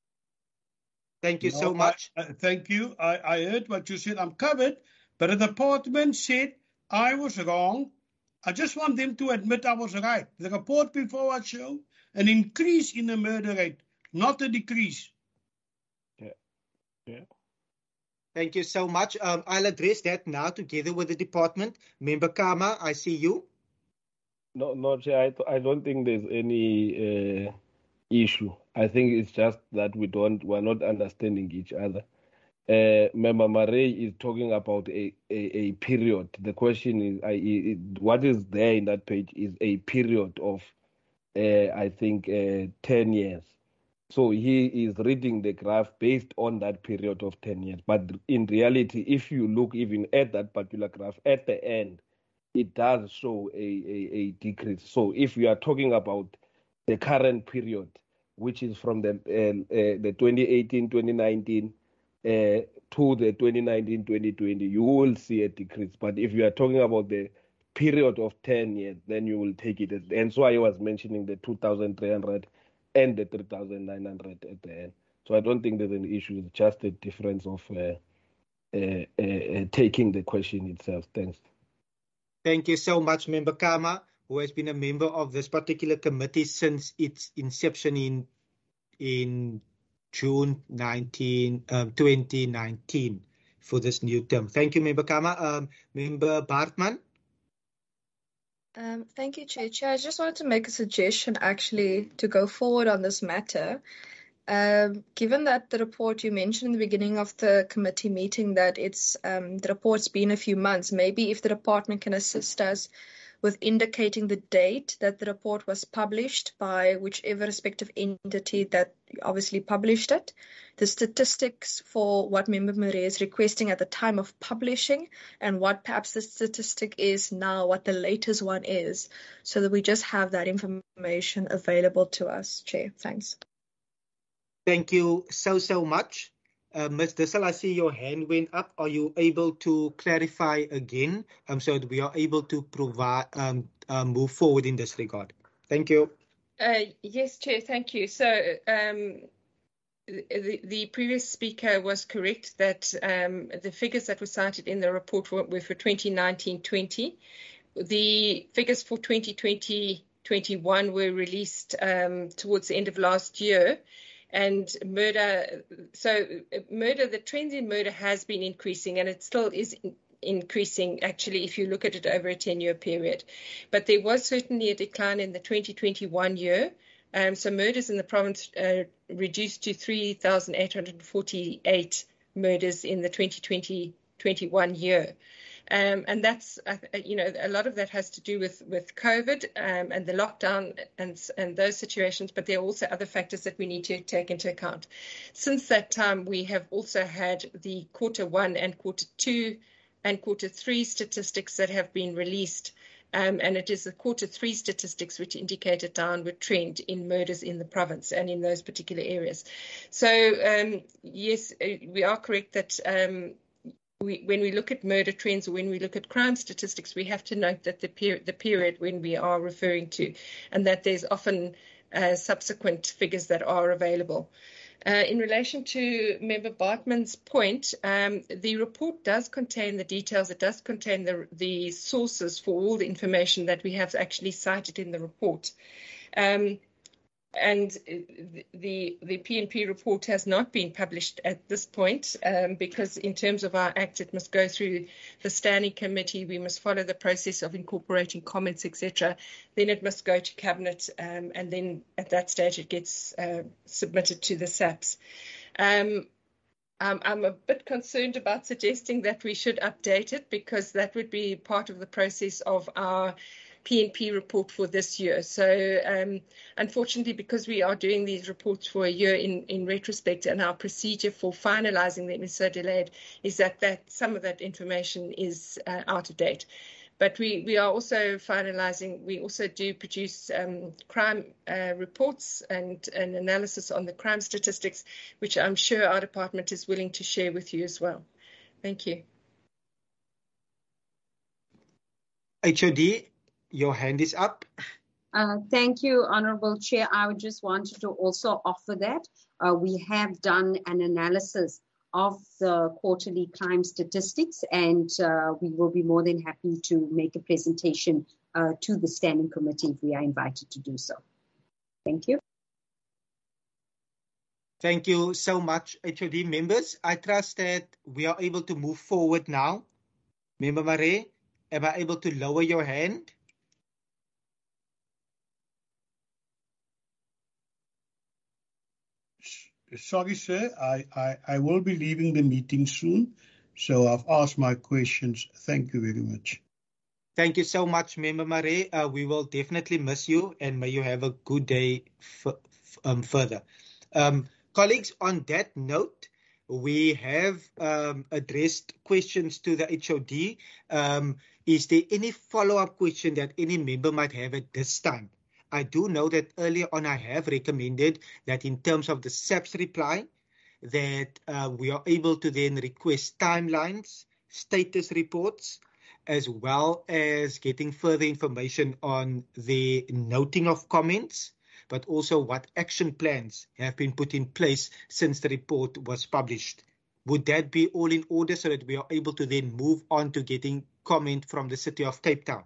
Speaker 2: Thank you
Speaker 1: No,
Speaker 2: so much.
Speaker 1: I, uh, thank you. I, I heard what you said. I'm covered. But the department said I was wrong. I just want them to admit I was right. The report before us showed an increase in the murder rate, not a decrease.
Speaker 5: Yeah. Yeah.
Speaker 2: Thank you so much. Um, I'll address that now together with the department. Member Kama, I see you.
Speaker 5: No, no, Chair, I, th- I don't think there's any uh, issue. I think it's just that we don't, we're not understanding each other. Uh, Member Marais is talking about a, a, a period. The question is, I, it, what is there in that page is a period of, uh, I think, uh, ten years. So he is reading the graph based on that period of ten years. But in reality, if you look even at that particular graph, at the end, it does show a, a, a decrease. So if we are talking about the current period, which is from the uh, uh, the twenty eighteen twenty nineteen uh, to the twenty nineteen twenty twenty, you will see a decrease. But if you are talking about the period of ten years, then you will take it. And so I was mentioning the two thousand three hundred and the three thousand nine hundred at the end. So I don't think there's an issue. It's just a difference of uh, uh, uh, uh, taking the question itself. Thanks.
Speaker 2: Thank you so much, Member Kama, who has been a member of this particular committee since its inception in in June nineteen, um, twenty nineteen for this new term. Thank you, Member Kama. Um, Member Bartman.
Speaker 7: Um, thank you, Chair. Chair, I just wanted to make a suggestion actually to go forward on this matter. Um, given that the report you mentioned in the beginning of the committee meeting that it's um, the report's been a few months, maybe if the department can assist us with indicating the date that the report was published by whichever respective entity that obviously published it, the statistics for what Member Marais is requesting at the time of publishing, and what perhaps the statistic is now, what the latest one is, so that we just have that information available to us, Chair. Thanks.
Speaker 2: Thank you so, so much. Uh, Miz Dissel, I see your hand went up. Are you able to clarify again um, so that we are able to provide um, uh, move forward in this regard? Thank you.
Speaker 3: Uh, yes, Chair, thank you. So um, the, the previous speaker was correct that um, the figures that were cited in the report were, were for twenty nineteen twenty. The figures for twenty twenty twenty-one were released um, towards the end of last year. And murder, so murder, the trend in murder has been increasing, and it still is in, increasing, actually, if you look at it over a ten-year period. But there was certainly a decline in the twenty twenty-one year. Um, so murders in the province uh, reduced to three thousand eight hundred forty-eight murders in the twenty twenty twenty-one year. Um, and that's, uh, you know, a lot of that has to do with, with COVID um, and the lockdown and, and those situations, but there are also other factors that we need to take into account. Since that time, we have also had the quarter one and quarter two and quarter three statistics that have been released. Um, and it is the quarter three statistics which indicate a downward trend in murders in the province and in those particular areas. So, um, yes, we are correct that um, We, when we look at murder trends or when we look at crime statistics, we have to note that the, per the period when we are referring to, and that there's often uh, subsequent figures that are available. Uh, in relation to Member Bartman's point, um, the report does contain the details. It does contain the, the sources for all the information that we have actually cited in the report. Um, And the the P N P report has not been published at this point um, because in terms of our act, it must go through the standing committee. We must follow the process of incorporating comments, et cetera. Then it must go to cabinet, um, and then at that stage it gets uh, submitted to the S A P S. Um, Um, I'm a bit concerned about suggesting that we should update it because that would be part of the process of our P N P report for this year. So um, unfortunately, because we are doing these reports for a year in, in retrospect and our procedure for finalizing them is so delayed, is that, that some of that information is uh, out of date. But we, we are also finalizing, we also do produce um, crime uh, reports and an analysis on the crime statistics, which I'm sure our department is willing to share with you as well. Thank you.
Speaker 2: H O D, your hand is up.
Speaker 6: Uh, thank you, Honourable Chair. I would just wanted to also offer that uh, we have done an analysis of the quarterly crime statistics, and uh, we will be more than happy to make a presentation uh, to the Standing Committee if we are invited to do so. Thank you.
Speaker 2: Thank you so much, H O D members. I trust that we are able to move forward now. Member Marais, am I able to lower your hand?
Speaker 1: Sorry, sir. I, I, I will be leaving the meeting soon, so I've asked my questions. Thank you very much.
Speaker 2: Thank you so much, Member Marais. Uh, we will definitely miss you, and may you have a good day um, further. Um, colleagues, on that note, we have um, addressed questions to the H O D. Um, is there any follow-up question that any member might have at this time? I do know that earlier on I have recommended that in terms of the S A P's reply, that uh, we are able to then request timelines, status reports, as well as getting further information on the noting of comments, but also what action plans have been put in place since the report was published. Would that be all in order so that we are able to then move on to getting comment from the City of Cape Town?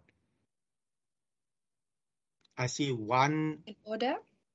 Speaker 2: I see one.
Speaker 7: In order.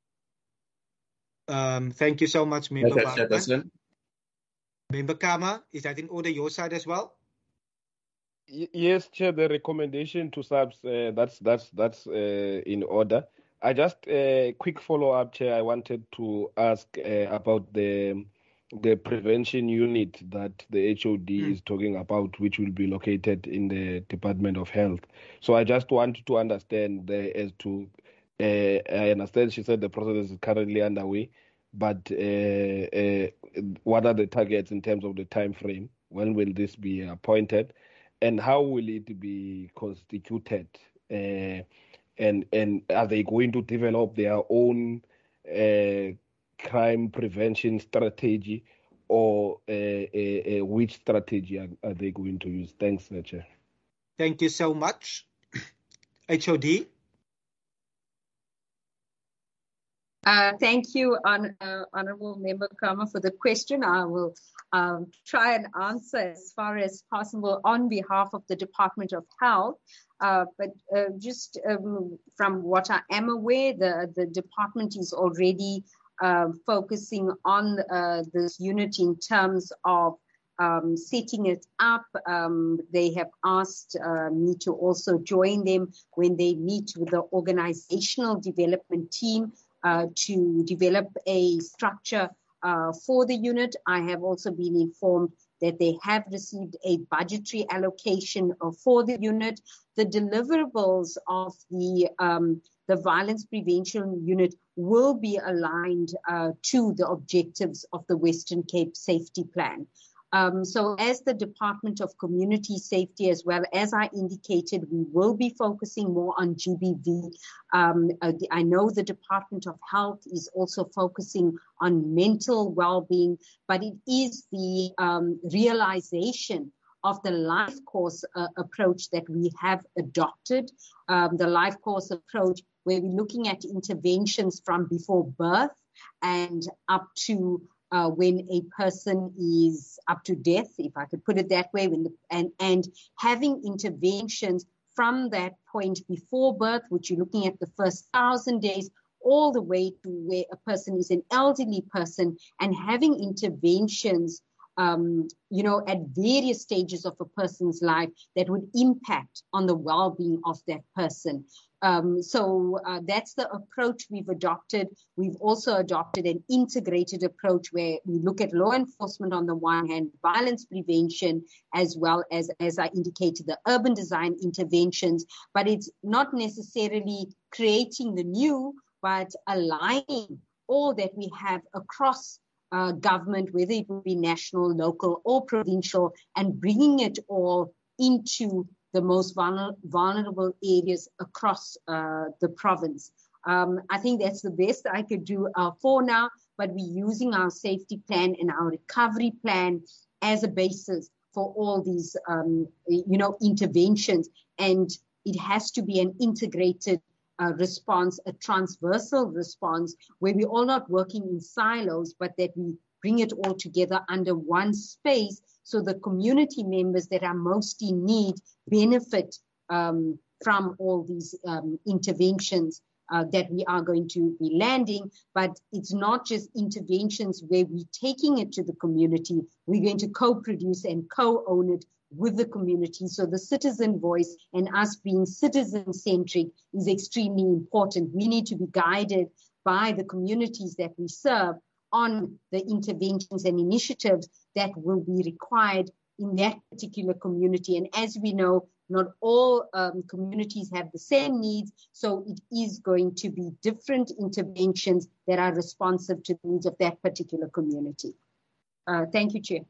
Speaker 2: Um, thank you so much, Member
Speaker 4: Okay,
Speaker 2: Bachmann. Member Kama, is that in order your side as well?
Speaker 5: Y yes, Chair. The recommendation to S A Ps, uh, that's that's that's uh, in order. I just a uh, quick follow up, Chair. I wanted to ask uh, about the the prevention unit that the H O D mm. is talking about, which will be located in the Department of Health. So I just wanted to understand the, as to, uh, I understand she said the process is currently underway, but uh, uh, what are the targets in terms of the time frame? When will this be appointed? And how will it be constituted? Uh, and, and are they going to develop their own uh, crime prevention strategy, or uh, uh, uh, which strategy are, are they going to use? Thanks, Chair.
Speaker 2: Thank you so much. H O D.
Speaker 6: Uh, thank you, on, uh, Honourable Member Kama, for the question. I will um, try and answer as far as possible on behalf of the Department of Health. Uh, but uh, just um, from what I am aware, the, the department is already uh, focusing on uh, this unit in terms of um, setting it up. Um, they have asked uh, me to also join them when they meet with the organizational development team Uh, to develop a structure uh, for the unit. I have also been informed that they have received a budgetary allocation uh, for the unit. The deliverables of the, um, the violence prevention unit will be aligned uh, to the objectives of the Western Cape Safety Plan. Um, so as the Department of Community Safety, as well as I indicated, we will be focusing more on G B V. Um, uh, I know the Department of Health is also focusing on mental well-being, but it is the um, realization of the life course uh, approach that we have adopted, um, the life course approach where we're looking at interventions from before birth and up to Uh, when a person is up to death, if I could put it that way, when the, and, and having interventions from that point before birth, which you're looking at the first thousand days, all the way to where a person is an elderly person, and having interventions, um, you know, at various stages of a person's life that would impact on the well-being of that person. Um, so uh, that's the approach we've adopted. We've also adopted an integrated approach where we look at law enforcement on the one hand, violence prevention, as well as, as I indicated, the urban design interventions. But it's not necessarily creating the new, but aligning all that we have across uh, government, whether it would be national, local, or provincial, and bringing it all into the most vulner vulnerable areas across uh, the province. Um, I think that's the best I could do uh, for now, but we're using our safety plan and our recovery plan as a basis for all these, um, you know, interventions. And it has to be an integrated uh, response, a transversal response, where we're all not working in silos, but that we bring it all together under one space so the community members that are most in need benefit um, from all these um, interventions uh, that we are going to be landing. But it's not just interventions where we're taking it to the community. We're going to co-produce and co-own it with the community. So the citizen voice and us being citizen-centric is extremely important. We need to be guided by the communities that we serve on the interventions and initiatives that will be required in that particular community. And as we know, not all um, communities have the same needs, so it is going to be different interventions that are responsive to the needs of that particular community. Uh, thank you, Chair.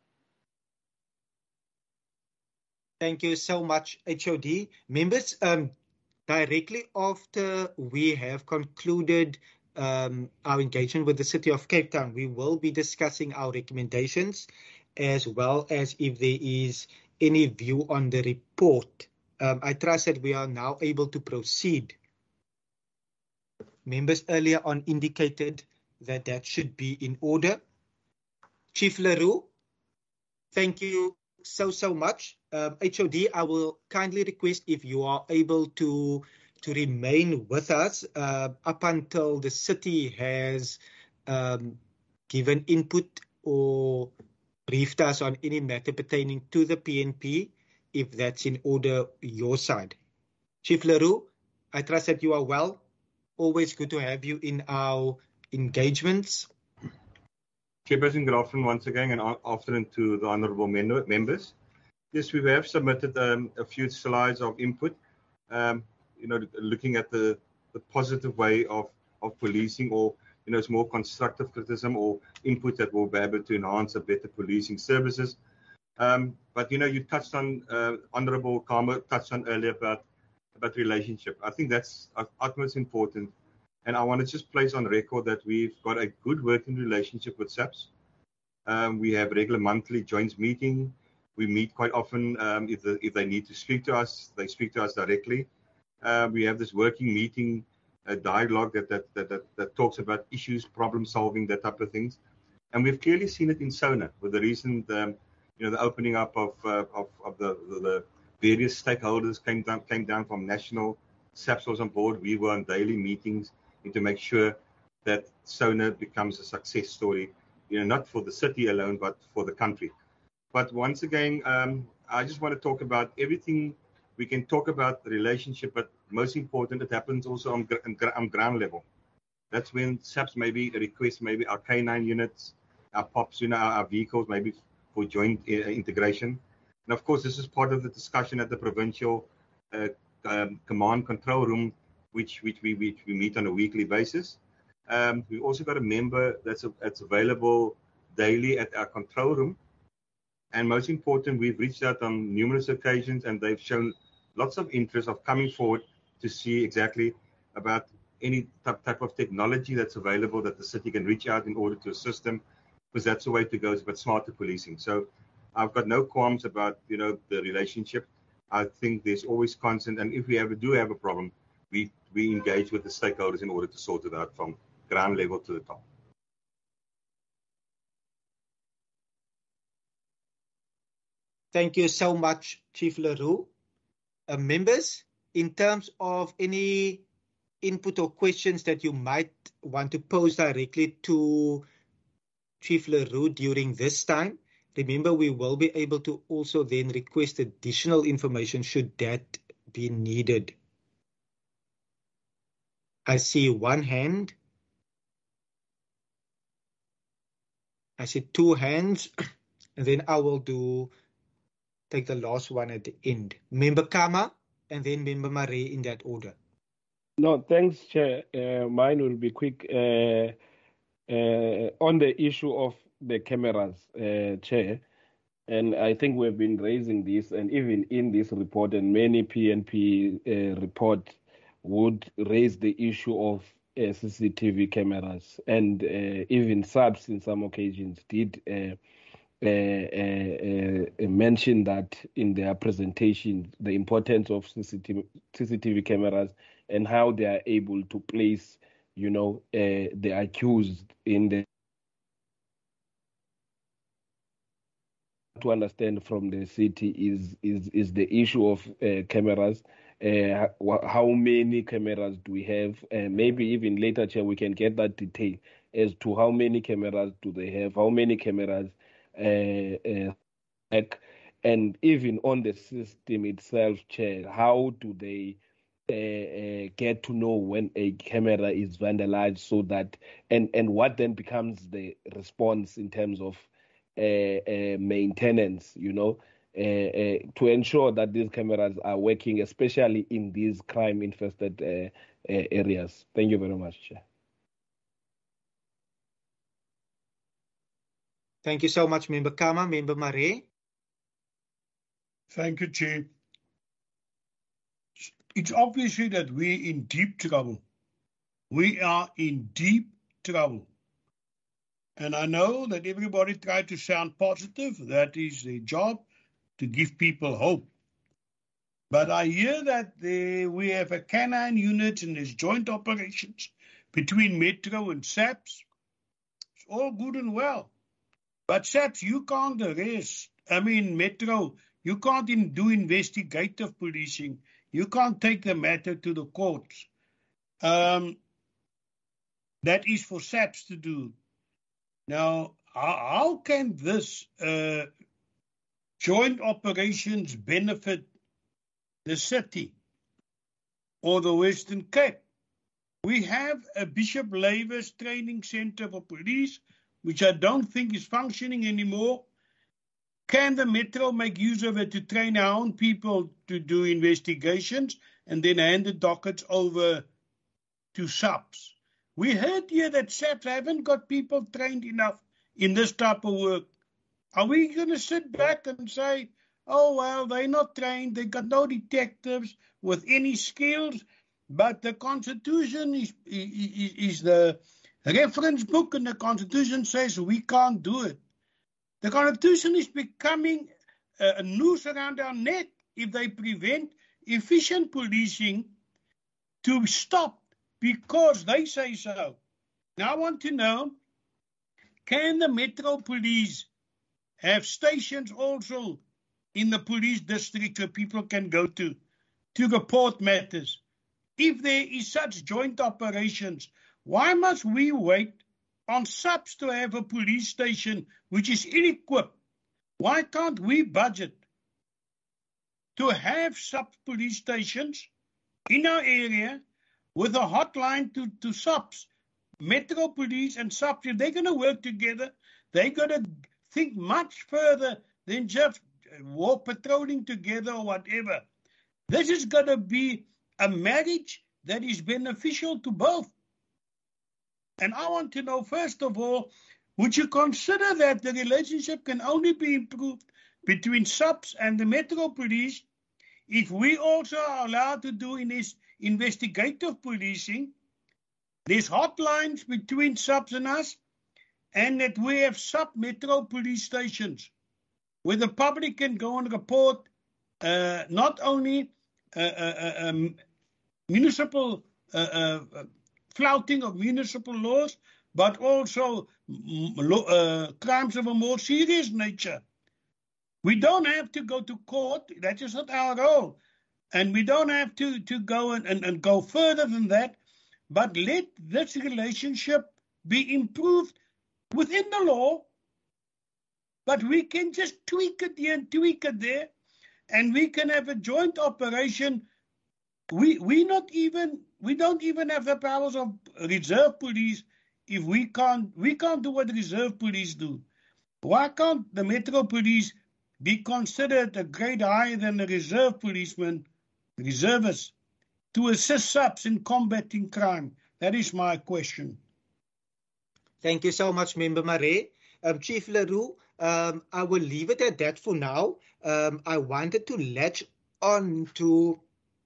Speaker 2: Thank you so much, H O D. Members, um, directly after we have concluded um, our engagement with the City of Cape Town, we will be discussing our recommendations as well as if there is any view on the report. Um, I trust that we are now able to proceed. Members earlier on indicated that that should be in order. Chief Leroux, thank you so, so much. Um, H O D, I will kindly request if you are able to, to remain with us uh, up until the city has um, given input or briefed us on any matter pertaining to the P N P, if that's in order your side. Chief Leroux, I trust that you are well. Always good to have you in our engagements.
Speaker 8: Chairperson, good afternoon once again, and afternoon to the honourable members. Yes, we have submitted um, a few slides of input, um, you know, looking at the, the positive way of, of policing, or, you know, it's more constructive criticism or input that will be able to enhance a better policing services. Um, but, you know, you touched on, uh, Honourable Khama touched on earlier about, about relationship. I think that's of utmost important. And I want to just place on record that we've got a good working relationship with SAPS. Um, we have regular monthly joint meeting. We meet quite often. Um, if, the, if they need to speak to us, they speak to us directly. Uh, we have this working meeting, a dialogue that that, that that that talks about issues, problem solving, that type of things. And we've clearly seen it in SONA with the recent, um, you know, the opening up of uh, of, of the, the, the various stakeholders came down came down from national. SAPS was on board. We were on daily meetings to make sure that SONA becomes a success story, you know, not for the city alone, but for the country. But once again, um, I just want to talk about everything. We can talk about the relationship, but most important, it happens also on, on ground level. That's when SAPS maybe request maybe our K nine units, our POPs, you know, our, our vehicles, maybe for joint uh, integration. And of course, this is part of the discussion at the provincial uh, um, command control room, which which we which we meet on a weekly basis. Um, we've also got a member that's a, that's available daily at our control room. And most important, we've reached out on numerous occasions, and they've shown lots of interest of coming forward to see exactly about any type, type of technology that's available that the city can reach out in order to assist them, because that's the way to go, but smarter policing. So I've got no qualms about, you know, the relationship. I think there's always constant, and if we ever do have a problem, we we engage with the stakeholders in order to sort it out from ground level to the top.
Speaker 2: Thank you so much, Chief Leroux. Uh, members, in terms of any input or questions that you might want to pose directly to Chief Leroux during this time, remember we will be able to also then request additional information should that be needed. I see one hand. I see two hands, and then I will do take the last one at the end. Member Khama, and then Member Marais in that order.
Speaker 5: No, thanks, Chair. Uh, mine will be quick. Uh, uh, on the issue of the cameras, uh, Chair, and I think we've been raising this, and even in this report, and many P N P uh, report would raise the issue of uh, C C T V cameras, and uh, even SAPS in some occasions did uh, uh, uh, uh, mentioned that in their presentation, the importance of C C T V, C C T V cameras and how they are able to place, you know, uh, the accused in the to understand from the city is is is the issue of uh, cameras. Uh, how many cameras do we have? Uh, maybe even later, Chair, we can get that detail as to how many cameras do they have, how many cameras, uh, uh, and even on the system itself, Chair, how do they uh, uh, get to know when a camera is vandalized, so that and and what then becomes the response in terms of Uh, uh, maintenance, you know, uh, uh, to ensure that these cameras are working, especially in these crime-infested uh, uh, areas. Thank you very much, Chair.
Speaker 2: Thank you so much, Member Kama. Member Marais.
Speaker 1: Thank you, Chair. It's obviously that we're in deep trouble. We are in deep trouble. And I know that everybody tried to sound positive. That is their job, to give people hope. But I hear that they, we have a canine unit and there's joint operations between Metro and SAPS. It's all good and well. But SAPS, you can't arrest. I mean, Metro, you can't in, do investigative policing. You can't take the matter to the courts. Um, that is for SAPS to do. Now, how, how can this uh, joint operations benefit the city or the Western Cape? We have a Bishop Lavis training center for police, which I don't think is functioning anymore. Can the Metro make use of it to train our own people to do investigations and then hand the dockets over to SAPS? We heard here that SAPS haven't got people trained enough in this type of work. Are we going to sit back and say, oh, well, they're not trained, they got no detectives with any skills, but the Constitution is, is, is the reference book, and the Constitution says we can't do it. The Constitution is becoming a noose around our neck if they prevent efficient policing to stop because they say so. Now I want to know, can the Metro Police have stations also in the police district where people can go to, to report matters? If there is such joint operations, why must we wait on SAPS to have a police station which is ill-equipped? Why can't we budget to have SAPS police stations in our area with a hotline to, to SAPS? Metro Police and SAPS, if they're going to work together, they're going to think much further than just war patrolling together or whatever. This is going to be a marriage that is beneficial to both. And I want to know, first of all, would you consider that the relationship can only be improved between SAPS and the Metro Police if we also are allowed to do in this investigative policing? There's hotlines between SAPS and us, and that we have sub-Metro police stations where the public can go and report uh, not only uh, uh, um, municipal uh, uh, flouting of municipal laws, but also uh, crimes of a more serious nature. We don't have to go to court. That is not our role. And we don't have to, to go and, and, and go further than that. But let this relationship be improved within the law. But we can just tweak it here and tweak it there. And we can have a joint operation. We we not even we don't even have the powers of reserve police if we can't we can't do what reserve police do. Why can't the Metro Police be considered a grade higher than the reserve policemen, reservists, to assist SAPS in combating crime? That is my question.
Speaker 2: Thank you so much, Member Marais. Um, Chief Leroux, um, I will leave it at that for now. Um, I wanted to latch on to,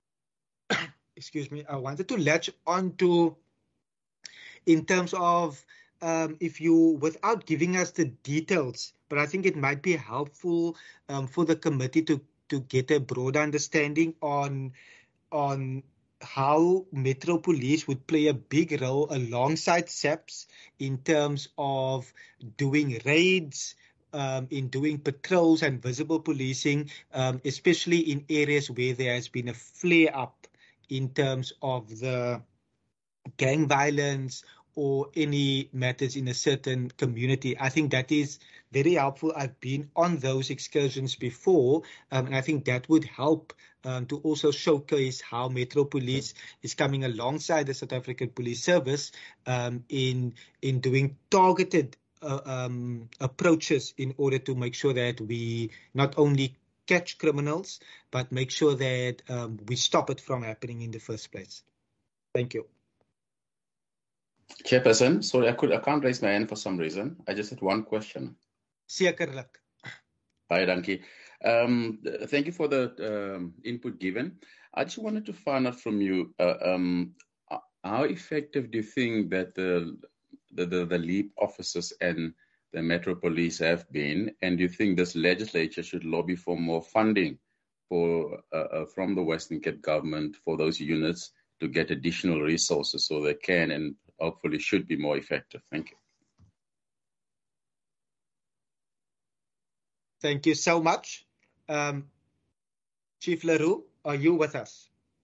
Speaker 2: excuse me, I wanted to latch on to, in terms of, um, if you, without giving us the details but I think it might be helpful um, for the committee to, to get a broad understanding on, on how Metro Police would play a big role alongside SAPS in terms of doing raids, um, in doing patrols and visible policing, um, especially in areas where there has been a flare-up in terms of the gang violence or any matters in a certain community. I think that is very helpful. I've been on those excursions before, um, and I think that would help um, to also showcase how Metro Police is coming alongside the South African Police Service um, in in doing targeted uh, um, approaches in order to make sure that we not only catch criminals, but make sure that um, we stop it from happening in the first place. Thank you.
Speaker 4: Chairperson, sorry, I could I can't raise my hand for some reason. I just had one question.
Speaker 2: Sekerlik.
Speaker 4: Baie dankie. Um, thank you for the um, input given. I just wanted to find out from you, uh, um, how effective do you think that the the, the the LEAP officers and the Metro Police have been, and do you think this legislature should lobby for more funding for uh, uh, from the Western Cape government for those units to get additional resources so they can and hopefully should be more effective? Thank you.
Speaker 2: Thank you so much. Um, Chief Leroux, are you with us?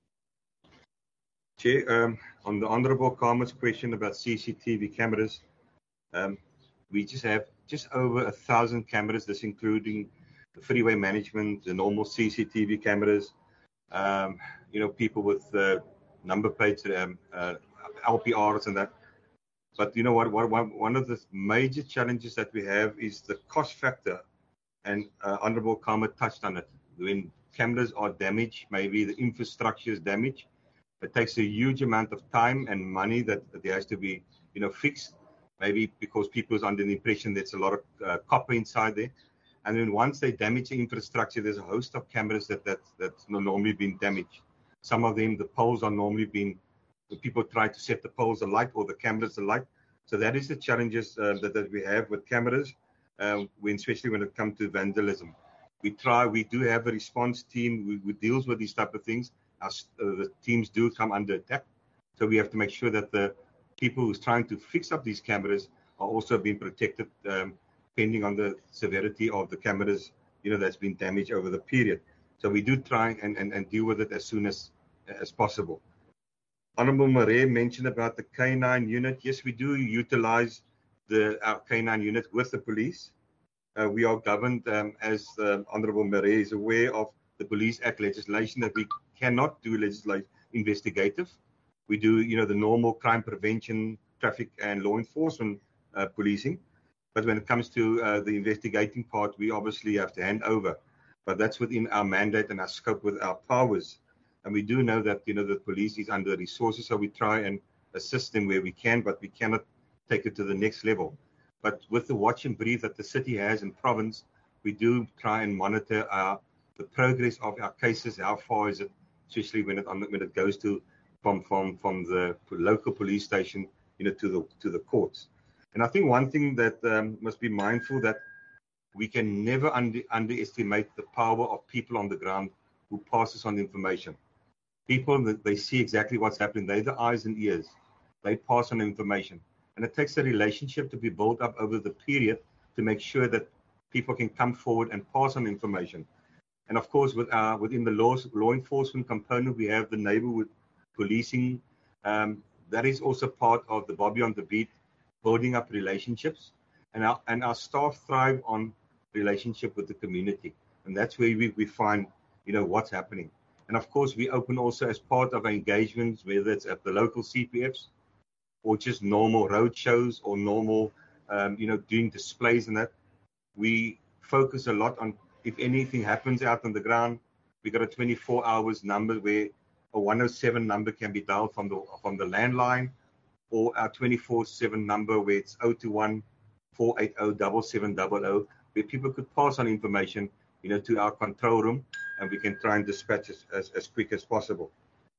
Speaker 8: Chair, um, on the Honourable Karma's question about C C T V cameras, um, we just have just over a thousand cameras, this including the freeway management, the normal C C T V cameras, um, you know, people with uh, number plates, um, uh, L P Rs and that. But you know what, what, one of the major challenges that we have is the cost factor, and uh, Honourable Karma touched on it. When cameras are damaged, maybe the infrastructure is damaged, it takes a huge amount of time and money that, that there has to be, you know, fixed, maybe because people are under the impression there's a lot of uh, copper inside there. And then once they damage the infrastructure, there's a host of cameras that, that, that's normally been damaged. Some of them, the poles are normally being, the people try to set the poles alight or the cameras alight. So that is the challenges uh, that, that we have with cameras, uh, when, especially when it comes to vandalism. We try, we do have a response team who deals with these type of things. Our, uh, the teams do come under attack. So we have to make sure that the people who's trying to fix up these cameras are also being protected, um, depending on the severity of the cameras, you know, that's been damaged over the period. So we do try and, and, and deal with it as soon as, as possible. Honourable Marais mentioned about the K nine unit. Yes, we do utilize the our K nine unit with the police. Uh, we are governed, um, as uh, Honourable Marais is aware of, the Police Act legislation that we cannot do legislative investigative. We do, you know, the normal crime prevention, traffic and law enforcement uh, policing. But when it comes to uh, the investigating part, we obviously have to hand over. But that's within our mandate and our scope with our powers. And we do know that, you know, the police is under resources, so we try and assist them where we can, but we cannot take it to the next level. But with the watch and brief that the city has in province, we do try and monitor our, the progress of our cases. How far is it, especially when it, when it goes to from, from, from the local police station, you know, to the, to the courts. And I think one thing that um, must be mindful that we can never under, underestimate the power of people on the ground who passes on information. People, they see exactly what's happening. They're the eyes and ears. They pass on information. And it takes a relationship to be built up over the period to make sure that people can come forward and pass on information. And of course, with our, within the law, law enforcement component, we have the neighborhood policing. Um, that is also part of the Bobby on the Beat, building up relationships. And our, and our staff thrive on relationship with the community. And that's where we, we find, you know, what's happening. And of course, we open also as part of our engagements, whether it's at the local C P Fs or just normal road shows or normal, um, you know, doing displays and that. We focus a lot on if anything happens out on the ground, we got a twenty-four hours number where a one oh seven number can be dialed from the from the landline, or our twenty-four seven number where it's zero two one, four eight zero, seven seven zero zero, where people could pass on information, you know, to our control room, and we can try and dispatch as, as, as quick as possible.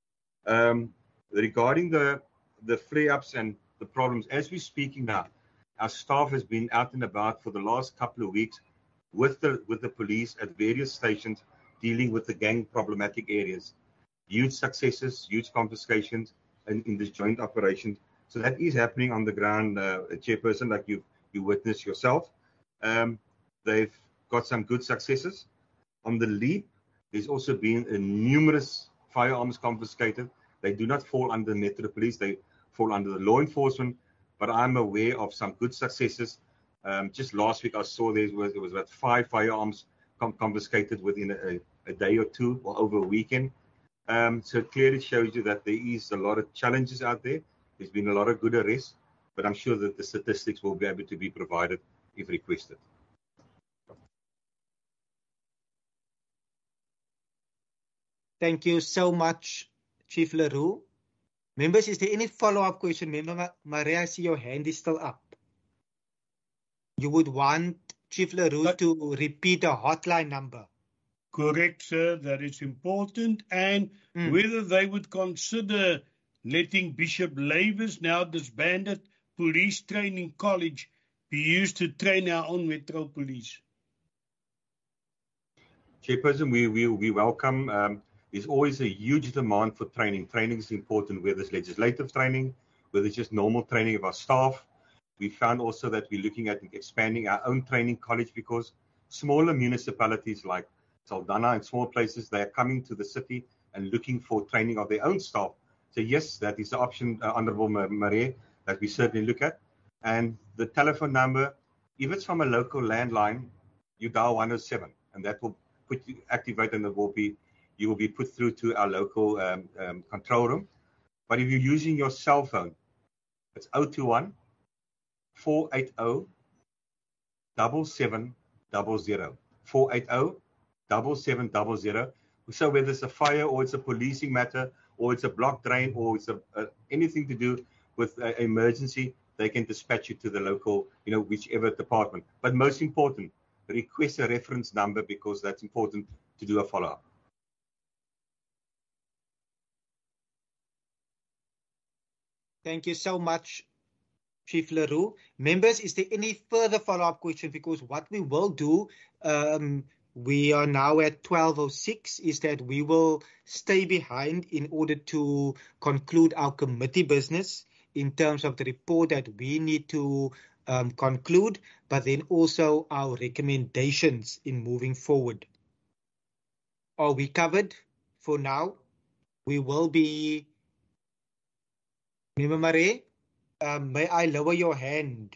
Speaker 8: Um, regarding the the flare-ups and the problems, as we're speaking now, Our staff has been out and about for the last couple of weeks with the with the police at various stations dealing with the gang problematic areas. Huge successes, huge confiscations in, in this joint operation. So that is happening on the ground, uh, Chairperson, like you you witnessed yourself. Um, they've got some good successes. On the leap, there's also been uh, numerous firearms confiscated. They do not fall under the Metro Police, they fall under the law enforcement, but I'm aware of some good successes. Um, just last week I saw there was, there was about five firearms com- confiscated within a, a day or two or over a weekend. Um, so it clearly shows you that there is a lot of challenges out there. There's been a lot of good arrests, but I'm sure that the statistics will be able to be provided if requested.
Speaker 2: Thank you so much, Chief Leroux. Members, is there any follow-up question? Member Maria, I see your hand is still up. You would want Chief Leroux but, to repeat a hotline number.
Speaker 1: Correct, sir. That is important. And mm. whether they would consider letting Bishop Lavis, now disbanded Police Training College, be used to train our own Metro Police.
Speaker 8: Chairperson, we, we, we welcome. Um, there's always a huge demand for training. Training is important, whether it's legislative training, whether it's just normal training of our staff. We found also that we're looking at expanding our own training college because smaller municipalities like Saldanha and small places, they are coming to the city and looking for training of their own staff. So yes, that is the option, uh, Honourable Marie, that we certainly look at. And the telephone number, if it's from a local landline, you dial one oh seven, and that will put you activate, and it will be you will be put through to our local um, um, control room. But if you're using your cell phone, it's oh two one, four eight oh, seven seven zero zero. four eight oh, seven seven zero zero. So whether it's a fire or it's a policing matter or it's a block drain or it's a, a, anything to do with an emergency, they can dispatch you to the local, you know, whichever department. But most important, request a reference number because that's important to do a follow-up.
Speaker 2: Thank you so much, Chief Leroux. Members, is there any further follow-up question? Because what we will do, um, we are now at twelve oh six, is that we will stay behind in order to conclude our committee business in terms of the report that we need to um, conclude, but then also our recommendations in moving forward. Are we covered for now? We will be... Member Marie, um, may I lower your hand?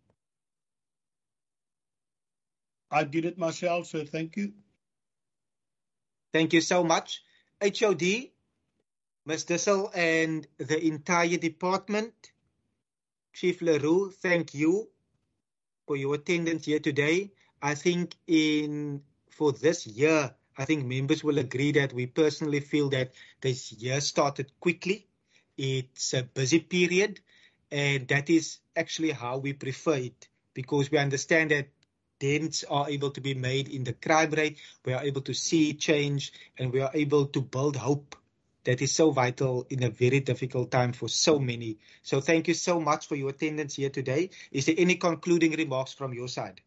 Speaker 1: I did it myself, sir. Thank you.
Speaker 2: Thank you so much. H O D, Miz Dissel and the entire department, Chief Leroux, thank you for your attendance here today. I think in for this year, I think members will agree that we personally feel that this year started quickly. It's a busy period, and that is actually how we prefer it, because we understand that dents are able to be made in the crime rate, we are able to see change, and we are able to build hope. That is so vital in a very difficult time for so many. So thank you so much for your attendance here today. Is there any concluding remarks from your side?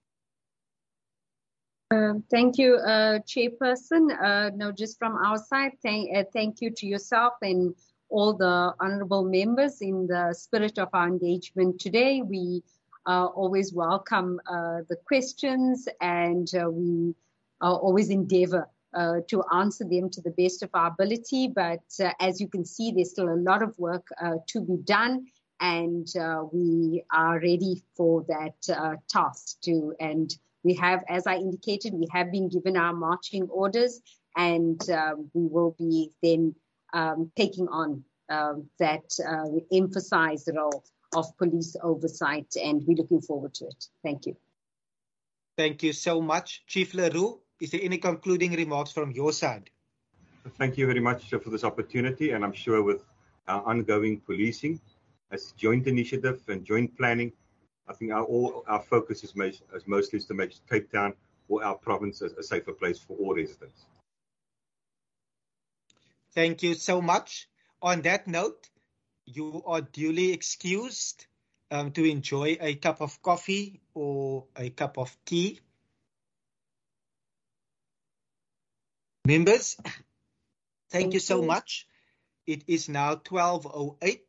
Speaker 6: Uh, thank you, uh, Chairperson. Uh, no, just from our side, thank, uh, thank you to yourself and all the honourable members. In the spirit of our engagement today, we uh, always welcome uh, the questions, and uh, we uh, always endeavour uh, to answer them to the best of our ability. But uh, as you can see, there's still a lot of work uh, to be done, and uh, we are ready for that uh, task to. And we have, as I indicated, we have been given our marching orders, and uh, we will be then Um, taking on uh, that uh, emphasize the role of police oversight, and we're looking forward to it. Thank you.
Speaker 2: Thank you so much. Chief Leroux, is there any concluding remarks from your side?
Speaker 8: Thank you very much for this opportunity, and I'm sure with our ongoing policing as joint initiative and joint planning, I think our, all our focus is, most, is mostly is to make Cape Town or our province a, a safer place for all residents.
Speaker 2: Thank you so much. On that note, you are duly excused. um, to enjoy a cup of coffee or a cup of tea. Members, thank, thank you so you. much. It is now twelve oh eight.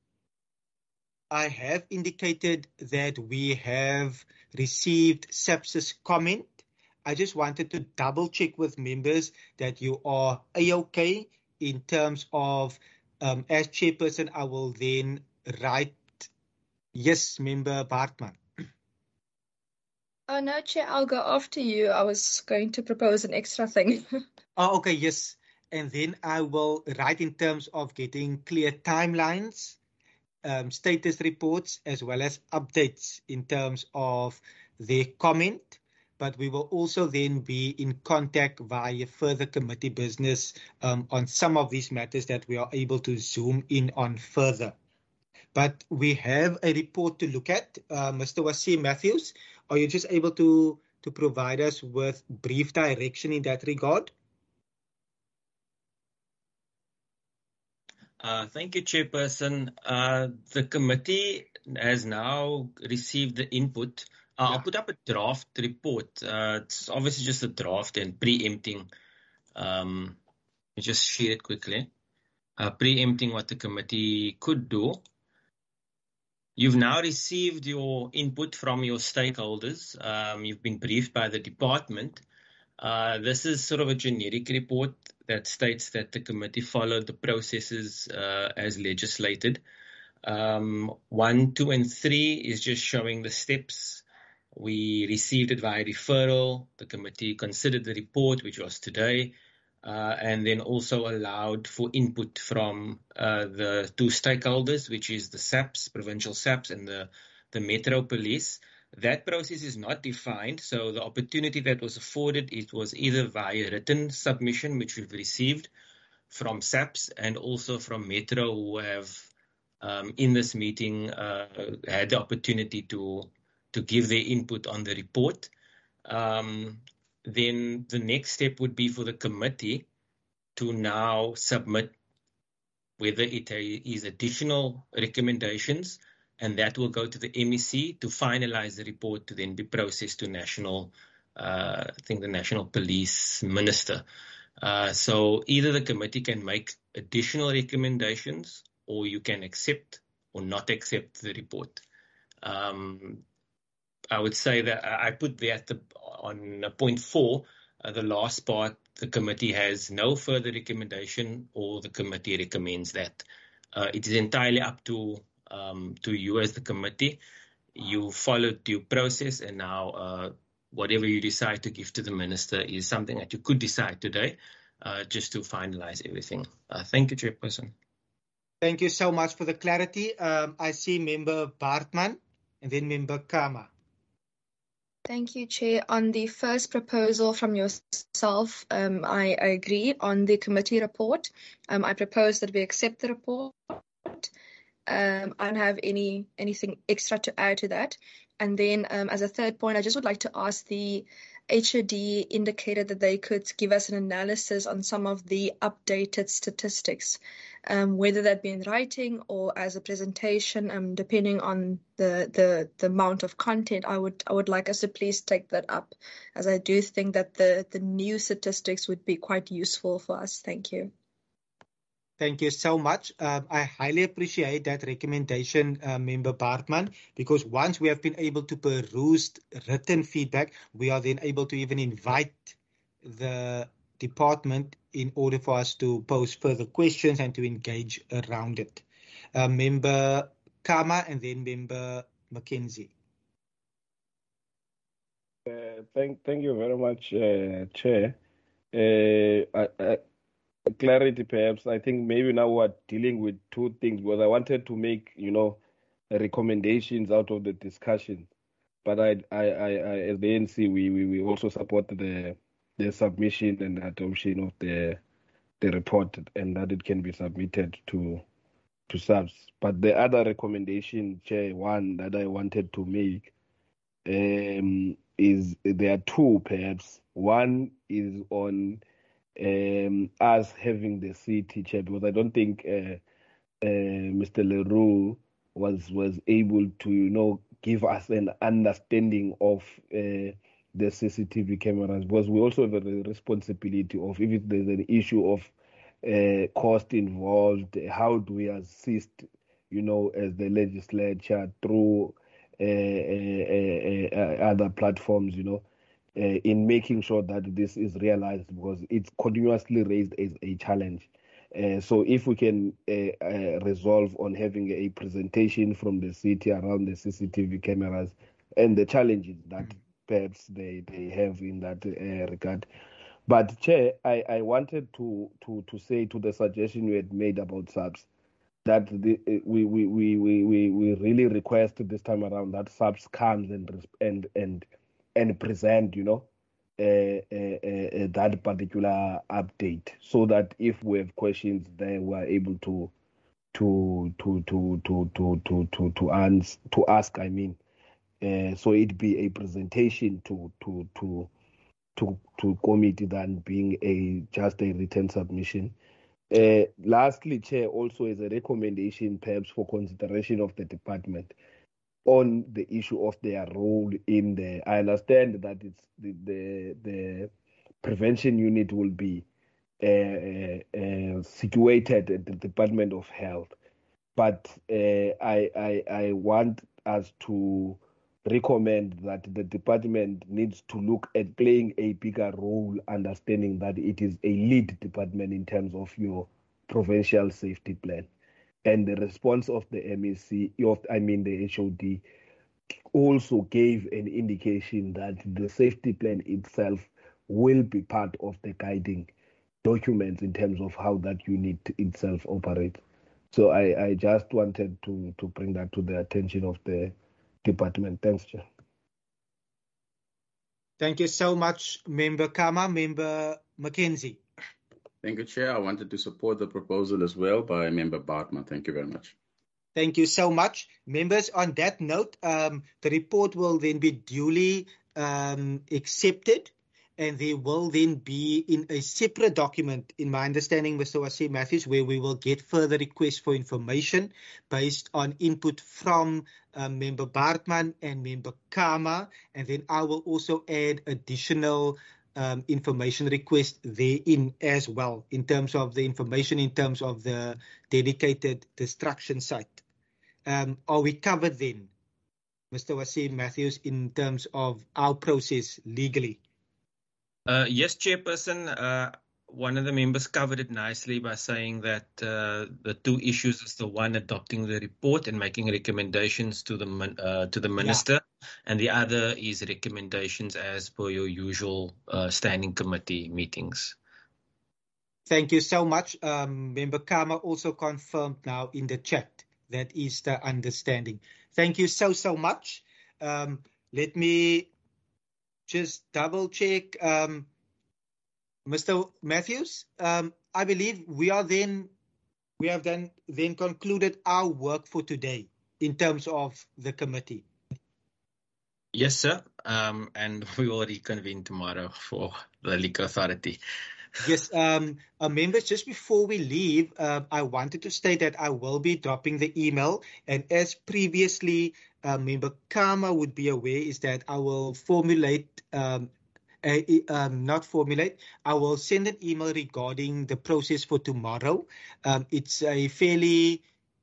Speaker 2: I have indicated that we have received SAPS's comment. I just wanted to double check with members that you are A-okay in terms of, um, as chairperson, I will then write, yes, Member Baartman.
Speaker 7: Oh, no, Chair, I'll go after you. I was going to propose an extra thing.
Speaker 2: Oh, okay, yes. And then I will write in terms of getting clear timelines, um, status reports, as well as updates in terms of their comment. But we will also then be in contact via further committee business um, on some of these matters that we are able to zoom in on further. But we have a report to look at. Uh, Mister Wasim Matthews, are you just able to, to provide us with brief direction in that regard?
Speaker 10: Uh, thank you, Chairperson. Uh, the committee has now received the input. Uh, yeah. I'll put up a draft report. Uh, it's obviously just a draft and preempting. Um, let me just share it quickly. Uh, preempting what the committee could do. You've now received your input from your stakeholders. Um, you've been briefed by the department. Uh, this is sort of a generic report that states that the committee followed the processes uh, as legislated. Um, one, two, and three is just showing the steps. We received it via referral. The committee considered the report, which was today, uh, and then also allowed for input from uh, the two stakeholders, which is the SAPS, provincial SAPS, and the, the Metro Police. That process is not defined, so the opportunity that was afforded, it was either via written submission, which we've received from SAPS and also from Metro, who have um, in this meeting uh, had the opportunity to, to give their input on the report. Um, then the next step would be for the committee to now submit whether it is additional recommendations, and that will go to the M E C to finalize the report to then be processed to national, uh, I think the National Police Minister. Uh, so either the committee can make additional recommendations, or you can accept or not accept the report. Um, I would say that I put there at the, on point four, uh, the last part, the committee has no further recommendation, or the committee recommends that. Uh, it is entirely up to Um, to you as the committee. You followed due process, and now uh, whatever you decide to give to the minister is something that you could decide today, uh, just to finalize everything. Uh, thank you, Chairperson.
Speaker 2: Thank you so much for the clarity. Um, I see Member Baartman and then Member Kama.
Speaker 7: Thank you, Chair. On the first proposal from yourself, um, I, I agree. On the committee report, um, I propose that we accept the report. Um, I don't have any anything extra to add to that. And then um, as a third point, I just would like to ask the H O D indicated that they could give us an analysis on some of the updated statistics, um, whether that be in writing or as a presentation, um, depending on the, the, the amount of content. I would I would like us to please take that up, as I do think that the, the new statistics would be quite useful for us. Thank you.
Speaker 2: Thank you so much. Um, I highly appreciate that recommendation, uh, Member Baartman, because once we have been able to peruse written feedback, we are then able to even invite the department in order for us to pose further questions and to engage around it. Uh, Member Kama and then Member Mackenzie.
Speaker 5: Uh, thank, thank you very much, uh, Chair. Uh, I, I, Clarity, perhaps. I think maybe now we're dealing with two things, because I wanted to make, you know, recommendations out of the discussion. But I, I, I, I as the A N C, we, we, we also support the the submission and adoption of the the report, and that it can be submitted to to S A P S. But the other recommendation, Chair, one that I wanted to make, um, is there are two, perhaps. One is on Um, us having the city chair, because I don't think uh, uh, Mister Leroux was was able to, you know, give us an understanding of uh, the C C T V cameras, because we also have a responsibility of, if there's an issue of uh, cost involved, how do we assist, you know, as the legislature through uh, uh, uh, uh, other platforms, you know, uh, in making sure that this is realized, because it's continuously raised as a challenge. Uh, so if we can uh, uh, resolve on having a presentation from the city around the C C T V cameras and the challenges that perhaps they, they have in that uh, regard. But Chair, I, I wanted to, to, to say to the suggestion you had made about SAPS, that the, we, we, we, we, we really request this time around that SAPS comes and and and and present, you know, uh, uh, uh, that particular update, so that if we have questions there, we are able to to to to to to to to to answer, to ask. I mean, uh, so it be a presentation to to to to to committee than being a just a written submission. Uh, lastly, Chair, also as a recommendation, perhaps for consideration of the department on the issue of their role in the. I understand that it's the the, the prevention unit will be uh, uh, situated at the Department of Health, but uh, I, I I want us to recommend that the department needs to look at playing a bigger role, understanding that it is a lead department in terms of your provincial safety plan. And the response of the M E C, of, I mean the H O D, also gave an indication that the safety plan itself will be part of the guiding documents in terms of how that unit itself operates. So I, I just wanted to, to bring that to the attention of the department. Thanks, Chair.
Speaker 2: Thank you so much, Member Kama. Member Mackenzie.
Speaker 4: Thank you, Chair. I wanted to support the proposal as well by Member Bartman. Thank you very much.
Speaker 2: Thank you so much. Members, on that note, um, the report will then be duly um, accepted, and there will then be in a separate document, in my understanding, Mister Wasim Matthews, where we will get further requests for information based on input from uh, Member Bartman and Member Kama, and then I will also add additional um, information requests therein as well, in terms of the information, in terms of the dedicated destruction site. Um, are we covered then, Mister Wasim Matthews, in terms of our process legally?
Speaker 10: Uh, yes, Chairperson. Uh, one of the members covered it nicely by saying that uh, the two issues is the one adopting the report and making recommendations to the uh, to the minister, yeah. And the other is recommendations as per your usual uh, standing committee meetings.
Speaker 2: Thank you so much. Um, Member Kama also confirmed now in the chat. That is the understanding. Thank you so, so much. Um, let me just double check. Um, Mister Matthews, um, I believe we are then, we have then, then concluded our work for today in terms of the committee.
Speaker 10: Yes, sir. Um, and we will reconvene tomorrow for the Liquor Authority.
Speaker 2: Yes, um, uh, members, just before we leave, uh, I wanted to state that I will be dropping the email. And as previously, uh, Member Kama would be aware, is that I will formulate, um, a, um, not formulate, I will send an email regarding the process for tomorrow. Um, it's a fairly...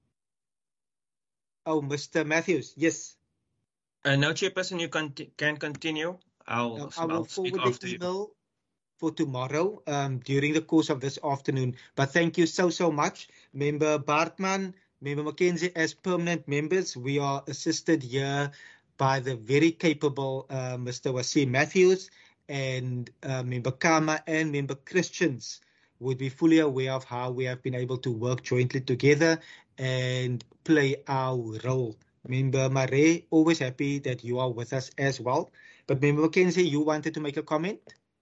Speaker 2: Oh, Mister Matthews, yes.
Speaker 10: Uh, no, Chairperson, you can, can continue. I'll,
Speaker 2: uh, I will
Speaker 10: I'll speak
Speaker 2: forward
Speaker 10: after
Speaker 2: the
Speaker 10: you.
Speaker 2: email for tomorrow um, during the course of this afternoon. But thank you so, so much. Member Bartman, Member Mackenzie, as permanent members, we are assisted here by the very capable uh, Mister Wasim Matthews, and uh, Member Kama and Member Christians would be fully aware of how we have been able to work jointly together and play our role. Member Mare, always happy that you are with us as well. But Member Mackenzie, you wanted to make a comment?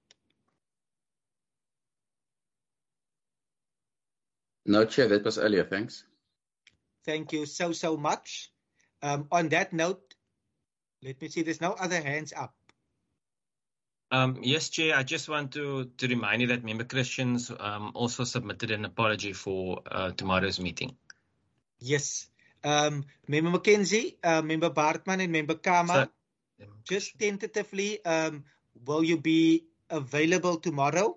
Speaker 4: No, Chair, that was earlier. Thanks.
Speaker 2: Thank you so, so much. Um, on that note, let me see, there's no other hands up.
Speaker 10: Um, yes, Chair, I just want to, to remind you that Member Christians um, also submitted an apology for uh, tomorrow's meeting.
Speaker 2: Yes. Um, Member Mackenzie, uh, Member Bartman, and Member Kama,
Speaker 10: So,
Speaker 2: just tentatively, um, will you be available tomorrow?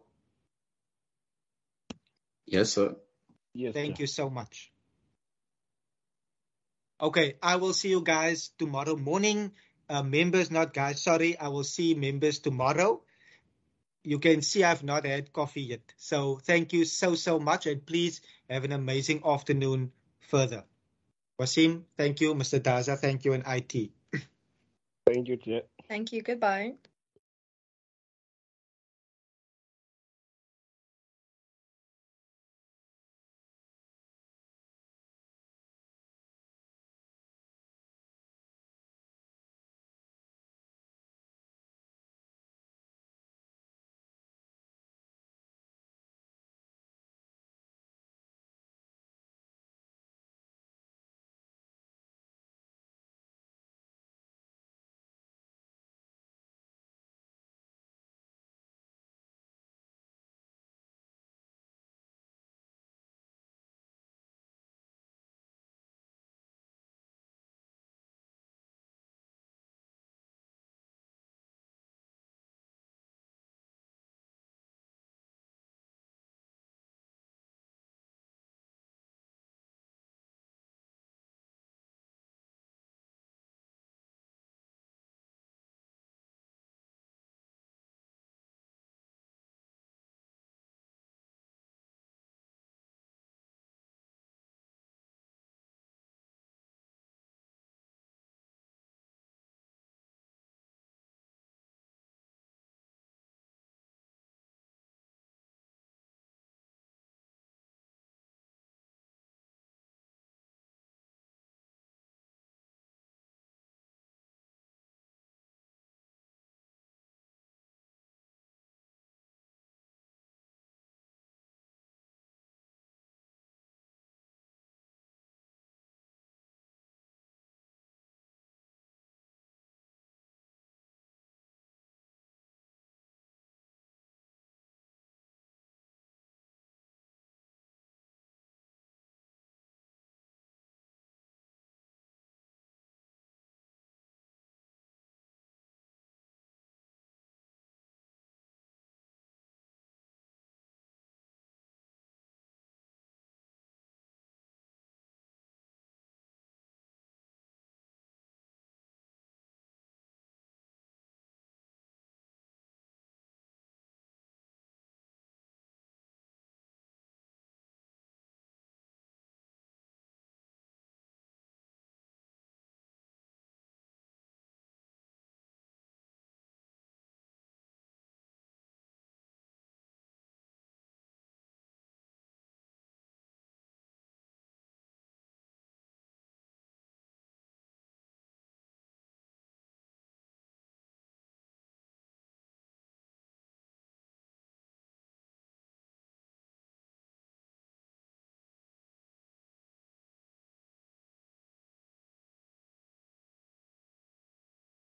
Speaker 4: Yes, sir.
Speaker 5: Yes,
Speaker 2: Thank
Speaker 5: Chair.
Speaker 2: you so much. Okay, I will see you guys tomorrow morning. Uh, members, not guys, sorry. I will see members tomorrow. You can see I've not had coffee yet. So thank you so, so much. And please have an amazing afternoon further. Wasim, thank you. Mister Daza, thank you. And I T.
Speaker 5: Thank you, Chair.
Speaker 7: Thank you. Goodbye.